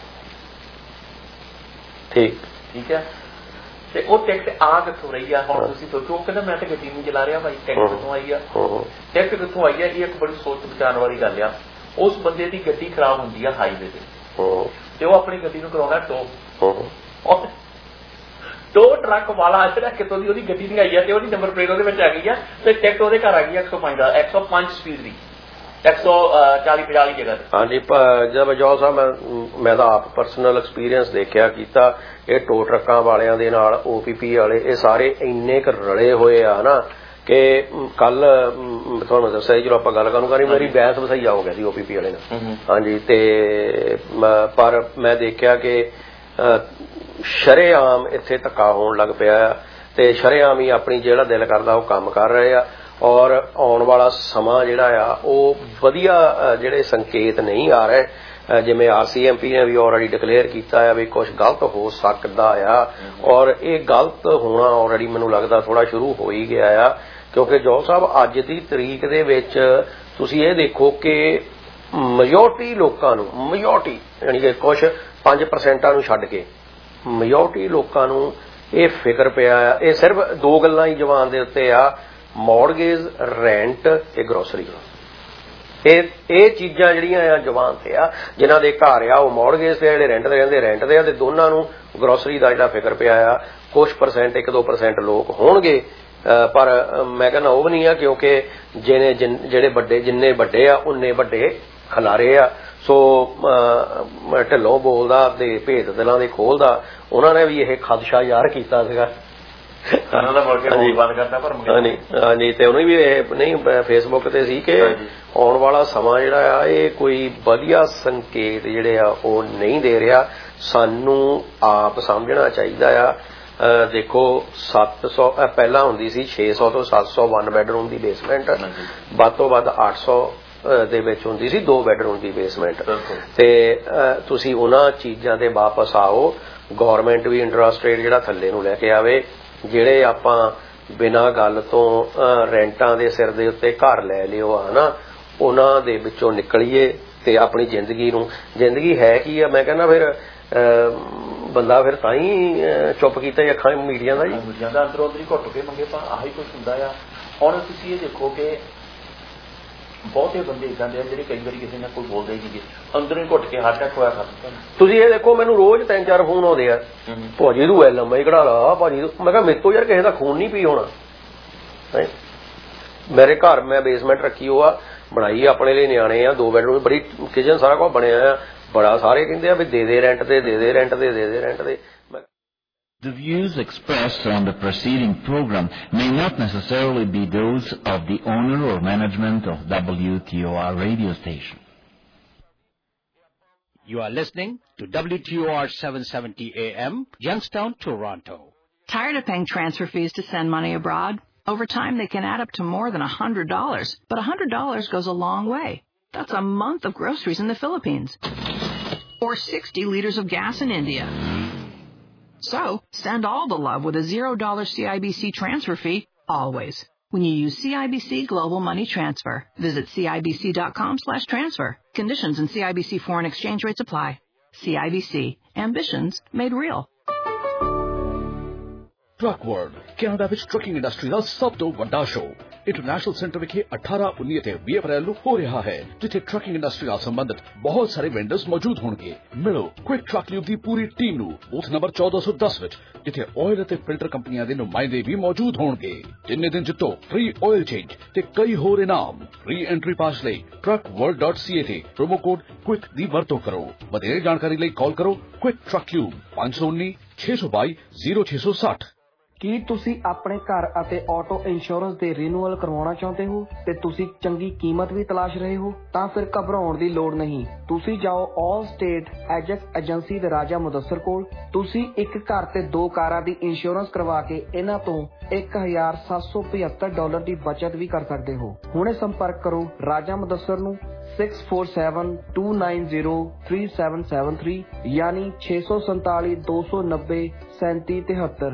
ਠੀਕ ਹੈ। ਤੇ ਉਹ ਟਿਕਟ ਆ ਕਿੱਥੋਂ ਰਹੀ ਆ ਹੁਣ ਤੁਸੀਂ ਸੋਚੋ, ਉਹ ਕਹਿੰਦਾ ਮੈਂ ਤਾਂ ਗੱਡੀ ਨਹੀਂ ਚਲਾ ਰਿਹਾ ਭਾਈ, ਟਿਕਟ ਕਿੱਥੋਂ ਆਈ ਆ, ਟਿਕਟ ਕਿੱਥੋਂ ਆਈ ਆ, ਇਹ ਇੱਕ ਬੜੀ ਸੋਚ ਵਿਚਾਰਨ ਵਾਲੀ ਗੱਲ ਆ। ਉਸ ਬੰਦੇ ਦੀ ਗੱਡੀ ਖਰਾਬ ਹੁੰਦੀ ਆ ਹਾਈਵੇ ਤੇ ਉਹ ਆਪਣੀ ਗੱਡੀ ਨੂੰ ਕਰਾਉਣਾ ਟੋ ਟਰੱਕ ਵਾਲਾ ਜਿਹੜਾ ਕਿਤੋਂ ਦੀ ਉਹਦੀ ਗੱਡੀ ਨਹੀਂ ਆਈ ਆ ਤੇ ਉਹਦੀ ਨੰਬਰ ਪਲੇਟ ਉਹਦੇ ਵਿੱਚ ਆ ਗਈ ਆ ਤੇ ਟਿਕਟ ਉਹਦੇ ਘਰ ਆ ਗਈ 105 ਸਪੀਡ ਦੀ, 140-50 ਜਗ੍ਹਾ ਤੇ। ਹਾਂਜੀ ਜਦ ਜੋਲ ਸਾਹਿਬ ਮੈਂ ਤਾਂ ਆਪ ਪਰਸਨਲ ਐਕਸਪੀਰੀਅੰਸ ਦੇਖਿਆ ਕੀਤਾ, ਇਹ ਟੋ ਟਰੱਕਾਂ ਵਾਲਿਆਂ ਦੇ ਨਾਲ OPP ਵਾਲੇ ਇਹ ਸਾਰੇ ਇੰਨੇ ਕੁ ਰਲੇ ਹੋਏ ਆ ਨਾ ਕਿ ਕੱਲ ਤੁਹਾਨੂੰ ਦੱਸਿਆ ਚਲੋ ਆਪਾਂ ਗੱਲ ਕਰੀ ਮੇਰੀ ਬਹਿਸ ਵਸਈਆ ਹੋ ਗਿਆ ਸੀ OPP ਵਾਲੇ ਨਾਲ। ਹਾਂਜੀ ਤੇ ਪਰ ਮੈਂ ਦੇਖਿਆ ਕਿ ਸ਼ਰੇਆਮ ਇੱਥੇ ਧੱਕਾ ਹੋਣ ਲੱਗ ਪਿਆ ਤੇ ਸ਼ਰੇਆਮ ਹੀ ਆਪਣੀ ਜਿਹੜਾ ਦਿਲ ਕਰਦਾ ਉਹ ਕੰਮ ਕਰ ਰਹੇ ਆ, ਔਰ ਆਉਣ ਵਾਲਾ ਸਮਾਂ ਜਿਹੜਾ ਆ ਉਹ ਵਧੀਆ ਜਿਹੜੇ ਸੰਕੇਤ ਨਹੀਂ ਆ ਰਹੇ, ਜਿਵੇਂ RCMP ਨੇ ਵੀ ਆਲਰੇਡੀ ਡਿਕਲੇਅਰ ਕੀਤਾ ਆ ਵੀ ਕੁਝ ਗਲਤ ਹੋ ਸਕਦਾ ਆ, ਔਰ ਇਹ ਗਲਤ ਹੋਣਾ ਆਲਰੇਡੀ ਮੈਨੂੰ ਲੱਗਦਾ ਥੋੜਾ ਸ਼ੁਰੂ ਹੋ ਹੀ ਗਿਆ ਆ, ਕਿਉਂਕਿ ਜੋਲ ਸਾਹਿਬ ਅੱਜ ਦੀ ਤਰੀਕ ਦੇ ਵਿੱਚ ਤੁਸੀਂ ਇਹ ਦੇਖੋ ਕਿ ਮੈਜੋਰਟੀ ਲੋਕਾਂ ਨੂੰ, ਮੈਜੋਰਟੀ ਯਾਨੀ ਕਿ ਕੁਝ 5% ਨੂੰ ਛੱਡ ਕੇ ਮੈਜੋਰਟੀ ਲੋਕਾਂ ਨੂੰ ਇਹ ਫਿਕਰ ਪਿਆ ਆ, ਇਹ ਸਿਰਫ ਦੋ ਗੱਲਾਂ ਹੀ ਜਵਾਨ ਦੇ ਉੱਤੇ ਆ, ਮੌਰਗੇਜ, ਰੈਂਟ ਤੇ ਗਰੋਸਰੀ। ਇਹ ਚੀਜ਼ਾਂ ਜਿਹੜੀਆਂ ਆ ਜਵਾਨ ਤੇ ਆ, ਜਿਨ੍ਹਾਂ ਦੇ ਘਰ ਆ ਉਹ ਮੌਰਗੇਜ ਤੇ ਜਿਹੜੇ ਰੈਂਟ ਤੇ ਰਹਿੰਦੇ ਰੈਂਟ ਤੇ ਆ, ਤੇ ਦੋਨਾਂ ਨੂੰ ਗਰੋਸਰੀ ਦਾ ਜਿਹੜਾ ਫਿਕਰ ਪਿਆ ਆ। ਕੁਛ % 1-2% ਲੋਕ ਹੋਣਗੇ, ਪਰ ਮੈਂ ਕਹਿੰਦਾ ਉਹ ਵੀ ਨਹੀਂ ਆ, ਕਿਉਂਕਿ ਜਿਹੜੇ ਵੱਡੇ ਜਿੰਨੇ ਵੱਡੇ ਆ ਉਨੇ ਵੱਡੇ ਖਿਲਾਰੇ ਆ। ਸੋ ਢਿੱਲੋਂ ਬੋਲਦਾ ਤੇ ਭੇਦ ਦਿਲਾਂ ਦੇ ਖੋਲਦਾ, ਉਹਨਾਂ ਨੇ ਵੀ ਇਹ ਖਦਸ਼ਾ ਜ਼ਾਹਰ ਕੀਤਾ ਸੀਗਾ। ਹਾਂਜੀ ਤੇ ਉਹਨੇ ਵੀ ਇਹ ਨਹੀਂ ਫੇਸਬੁੱਕ ਤੇ ਸੀ ਕਿ ਆਉਣ ਵਾਲਾ ਸਮਾਂ ਜਿਹੜਾ ਆ ਇਹ ਕੋਈ ਵਧੀਆ ਸੰਕੇਤ ਜਿਹੜੇ ਆ ਉਹ ਨਹੀਂ ਦੇ ਰਿਹਾ, ਸਾਨੂੰ ਆਪ ਸਮਝਣਾ ਚਾਹੀਦਾ ਆ। ਦੇਖੋ 700 ਪਹਿਲਾਂ ਹੁੰਦੀ ਸੀ 600 ਤੋਂ 700 1 ਬੈਡਰੂਮ ਦੀ ਬੇਸਮੈਂਟ, ਵੱਧ ਤੋਂ ਵੱਧ 800 ਦੇ ਵਿੱਚ ਹੁੰਦੀ ਸੀ 2 ਬੈਡਰੂਮ ਦੀ ਬੇਸਮੈਂਟ, ਤੇ ਤੁਸੀਂ ਉਹਨਾਂ ਚੀਜ਼ਾਂ ਤੇ ਵਾਪਸ ਆਓ। ਗੌਰਮੈਂਟ ਵੀ ਇੰਟਰਸਟ ਰੇਟ ਜਿਹੜਾ ਥੱਲੇ ਨੂੰ ਲੈ ਕੇ ਆਵੇ, ਜਿਹੜੇ ਆਪਾਂ ਬਿਨਾਂ ਗੱਲ ਤੋਂ ਰੈਂਟਾਂ ਦੇ ਸਿਰ ਦੇ ਉੱਤੇ ਘਰ ਲੈ ਲਿਓ ਹਨਾ, ਉਹਨਾਂ ਦੇ ਵਿੱਚੋਂ ਨਿਕਲੀਏ ਤੇ ਆਪਣੀ ਜ਼ਿੰਦਗੀ ਹੈ ਕੀ ਆ। ਮੈਂ ਕਹਿੰਦਾ ਫਿਰ ਬੰਦਾ ਫਿਰ ਤਾਂ ਹੀ ਚੁੱਪ ਕੀਤਾ ਅੱਖਾਂ ਮੀਡੀਆ ਦਾ ਅੰਦਰੋਂ ਅੰਦਰ ਹੀ ਘੁੱਟ ਕੇ ਮੰਗੇ ਪਾ ਆਹੀ ਕੁਛ ਹੁੰਦਾ ਆ। ਹੁਣ ਤੁਸੀਂ ਇਹ ਦੇਖੋ ਕਿ ਬਹੁਤੇ ਬੰਦੇ ਇਦਾਂ ਦੇ ਆ ਜਿਹੜੇ ਕਈ ਵਾਰੀ ਕਿਸੇ ਨਾਲ ਕੋਈ ਬੋਲਦੇ ਸੀਗੇ ਅੰਦਰੋਂ ਹੀ ਘੁੱਟ ਕੇ ਹਾਰਟ ਅਟੈਕ ਹੋਇਆ ਖਾਤਾ। ਤੁਸੀਂ ਇਹ ਦੇਖੋ ਮੈਨੂੰ ਰੋਜ਼ 3-4 ਫੋਨ ਆਉਂਦੇ ਆ, ਭਾਜੀ ਤੂੰ ਲੰਮਾ ਹੀ ਕਢਾ ਲਾ ਭਾਜੀ, ਮੈਂ ਕਿਹਾ ਮੇਰੇ ਤੋਂ ਯਾਰ ਕਿਸੇ ਦਾ ਖੂਨ ਨਹੀਂ ਪੀ ਹੋਣਾ। ਮੇਰੇ ਘਰ ਮੈਂ ਬੇਸਮੈਂਟ ਰੱਖੀ ਉਹ ਆ, ਬਣਾਈ ਆਪਣੇ ਲਈ, ਨਿਆਣੇ ਆ, 2 ਬੈਡਰੂਮ, ਬੜੀ ਕਿਚਨ, ਸਾਰਾ ਕੁਝ ਬਣਿਆ ਆ, ਬੜਾ ਸਾਰੇ ਕਹਿੰਦੇ ਆ ਵੀ ਦੇ ਦੇ ਰੈਂਟ ਤੇ, ਦੇ ਦੇ ਰੈਂਟ ਤੇ, ਦੇ ਦੇ ਰੈਂਟ ਤੇ। The views expressed on the preceding program may not necessarily be those of the owner or management of WTOR radio station. You are listening to WTOR 770 AM, Youngstown, Toronto. Tired of paying transfer fees to send money abroad? Over time, they can add up to more than $100. But $100 goes a long way. That's a month of groceries in the Philippines. Or 60 liters of gas in India. So, send all the love with a $0 CIBC transfer fee, always. When you use CIBC Global Money Transfer, visit CIBC.com/transfer. Conditions and CIBC foreign exchange rates apply. CIBC. Ambitions made real. Truck world Canada ਵਿੱਚ trucking industry ਦਾ ਸਭ ਤੋਂ ਵੱਡਾ show international centre ਵਿਖੇ 18, 19 ਤੇ 20 ਅਪ੍ਰੈਲ ਨੂੰ ਹੋ ਰਿਹਾ ਹੈ, ਜਿੱਥੇ ਟਰੱਕਿੰਗ ਇੰਡਸਟਰੀ ਨਾਲ ਸੰਬੰਧਿਤ ਬਹੁਤ ਸਾਰੇ ਵੈਂਡਰਸ ਮੌਜੂਦ ਹੋਣਗੇ। ਮਿਲੋ ਕੁਇਕ ਟਰੱਕ ਲਿਊਬ ਦੀ ਪੂਰੀ ਟੀਮ ਨੂੰ ਬੂਥ ਨੰਬਰ 1410 ਵਿੱਚ, ਜਿੱਥੇ ਆਇਲ ਅਤੇ ਫਿਲਟਰ ਕੰਪਨੀਆਂ ਦੇ ਨੁਮਾਇੰਦੇ ਵੀ ਮੌਜੂਦ ਹੋਣਗੇ। ਜਿੰਨੇ ਦਿਨ ਜਿੱਤੋ ਫ੍ਰੀ ਆਇਲ ਚੇਂਜ ਤੇ ਕਈ ਹੋਰ ਇਨਾਮ। ਰੀ ਐਂਟਰੀ ਪਾਸ ਲਈ truckworld.ca ਤੇ ਪ੍ਰੋਮੋ ਕੋਡ ਕੁਇਕ ਦੀ ਵਰਤੋਂ ਕਰੋ। ਵਧੇਰੇ ਜਾਣਕਾਰੀ ਲਈ ਕਾਲ ਕਰੋ ਕੁਇਕ ਟਰੱਕ ਲਿਊਬ 519 622 0660। ਕੀ ਤੁਸੀਂ ਆਪਣੇ ਘਰ ਅਤੇ ਆਟੋ ਇੰਸ਼ੋਰੈਂਸ ਦੇ ਰੀਨਿਊਅਲ ਕਰਵਾਉਣਾ ਚਾਹੁੰਦੇ ਹੋ ਤੇ ਤੁਸੀਂ ਚੰਗੀ ਕੀਮਤ ਵੀ ਤਲਾਸ਼ ਰਹੇ ਹੋ? ਤਾਂ ਫਿਰ ਘਬਰਾਉਣ ਦੀ ਲੋੜ ਨਹੀਂ। ਤੁਸੀਂ ਜਾਓ ਆਲ ਸਟੇਟ ਐਜੈਕਸ ਏਜੰਸੀ ਦੇ ਰਾਜਾ ਮੁਦੱਸਰ ਕੋਲ। ਤੁਸੀਂ ਇੱਕ ਘਰ ਤੇ 2 ਕਾਰਾਂ ਦੀ ਇੰਸ਼ੋਰੈਂਸ ਕਰਵਾ ਕੇ ਇਹਨਾਂ ਤੋਂ $1,775 ਦੀ ਬਚਤ ਵੀ ਕਰ ਸਕਦੇ ਹੋ। ਹੁਣੇ ਸੰਪਰਕ ਕਰੋ ਰਾਜਾ ਮੁਦੱਸਰ ਨੂੰ 6472903773 ਯਾਨੀ 647-290-3773।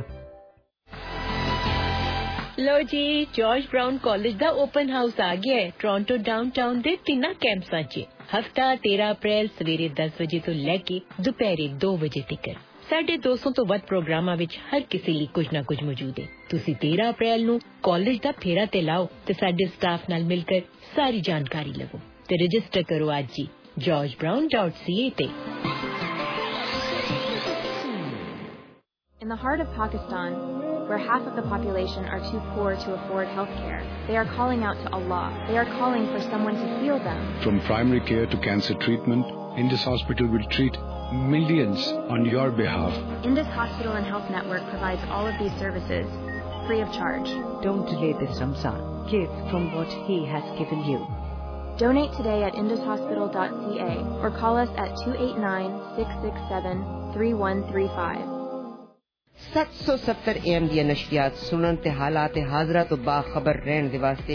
ਲੋ ਜੀ, ਜਾਰਜ ਬਰਾਊਨ ਕਾਲਜ ਦਾ ਓਪਨ ਹਾਊਸ ਆ ਗਿਆ ਹੈ ਟੋਰਾਂਟੋ ਡਾਊਨਟਾਊਨ ਦੇ 3 ਕੈਂਪਸਾਂ 'ਚ। ਹਫਤਾ 13 ਅਪ੍ਰੈਲ ਸਵੇਰੇ 10 ਵਜੇ ਤੋਂ ਲੈ ਕੇ ਦੁਪਹਿਰੇ 2 ਵਜੇ ਤੱਕ। 250 ਤੋਂ ਵੱਧ ਪ੍ਰੋਗਰਾਮਾਂ ਵਿੱਚ ਹਰ ਕਿਸੇ ਲਈ ਕੁਝ ਨਾ ਕੁਝ ਮੌਜੂਦ ਹੈ। ਤੁਸੀਂ 13 ਅਪ੍ਰੈਲ ਨੂੰ ਕਾਲਜ ਦਾ ਫੇਰਾ ਤੇ ਲਾਓ ਤੇ ਸਾਡੇ ਸਟਾਫ ਨਾਲ ਮਿਲ ਕੇ ਸਾਰੀ ਜਾਣਕਾਰੀ ਲਵੋ ਤੇ ਰਜਿਸਟਰ ਕਰੋ ਅੱਜ ਹੀ georgebrown.ca ਤੇ। In the heart of Pakistan, where half of the population are too poor to afford health care, they are calling out to Allah. They are calling for someone to heal them. From primary care to cancer treatment, Indus Hospital will treat millions on your behalf. Indus Hospital and Health Network provides all of these services free of charge. Don't delay this Ramzan. Give from what He has given you. Donate today at indushospital.ca or call us at 289-667-3135. 770 AM ਦੀਆਂ ਨਸ਼ਰੀਆਤ ਸੁਣਨ ਤੇ ਹਾਲਾਤ ਹਾਜ਼ਰਾ ਤੋਂ ਬਾਖਬਰ ਰਹਿਣ ਦੇ ਵਾਸਤੇ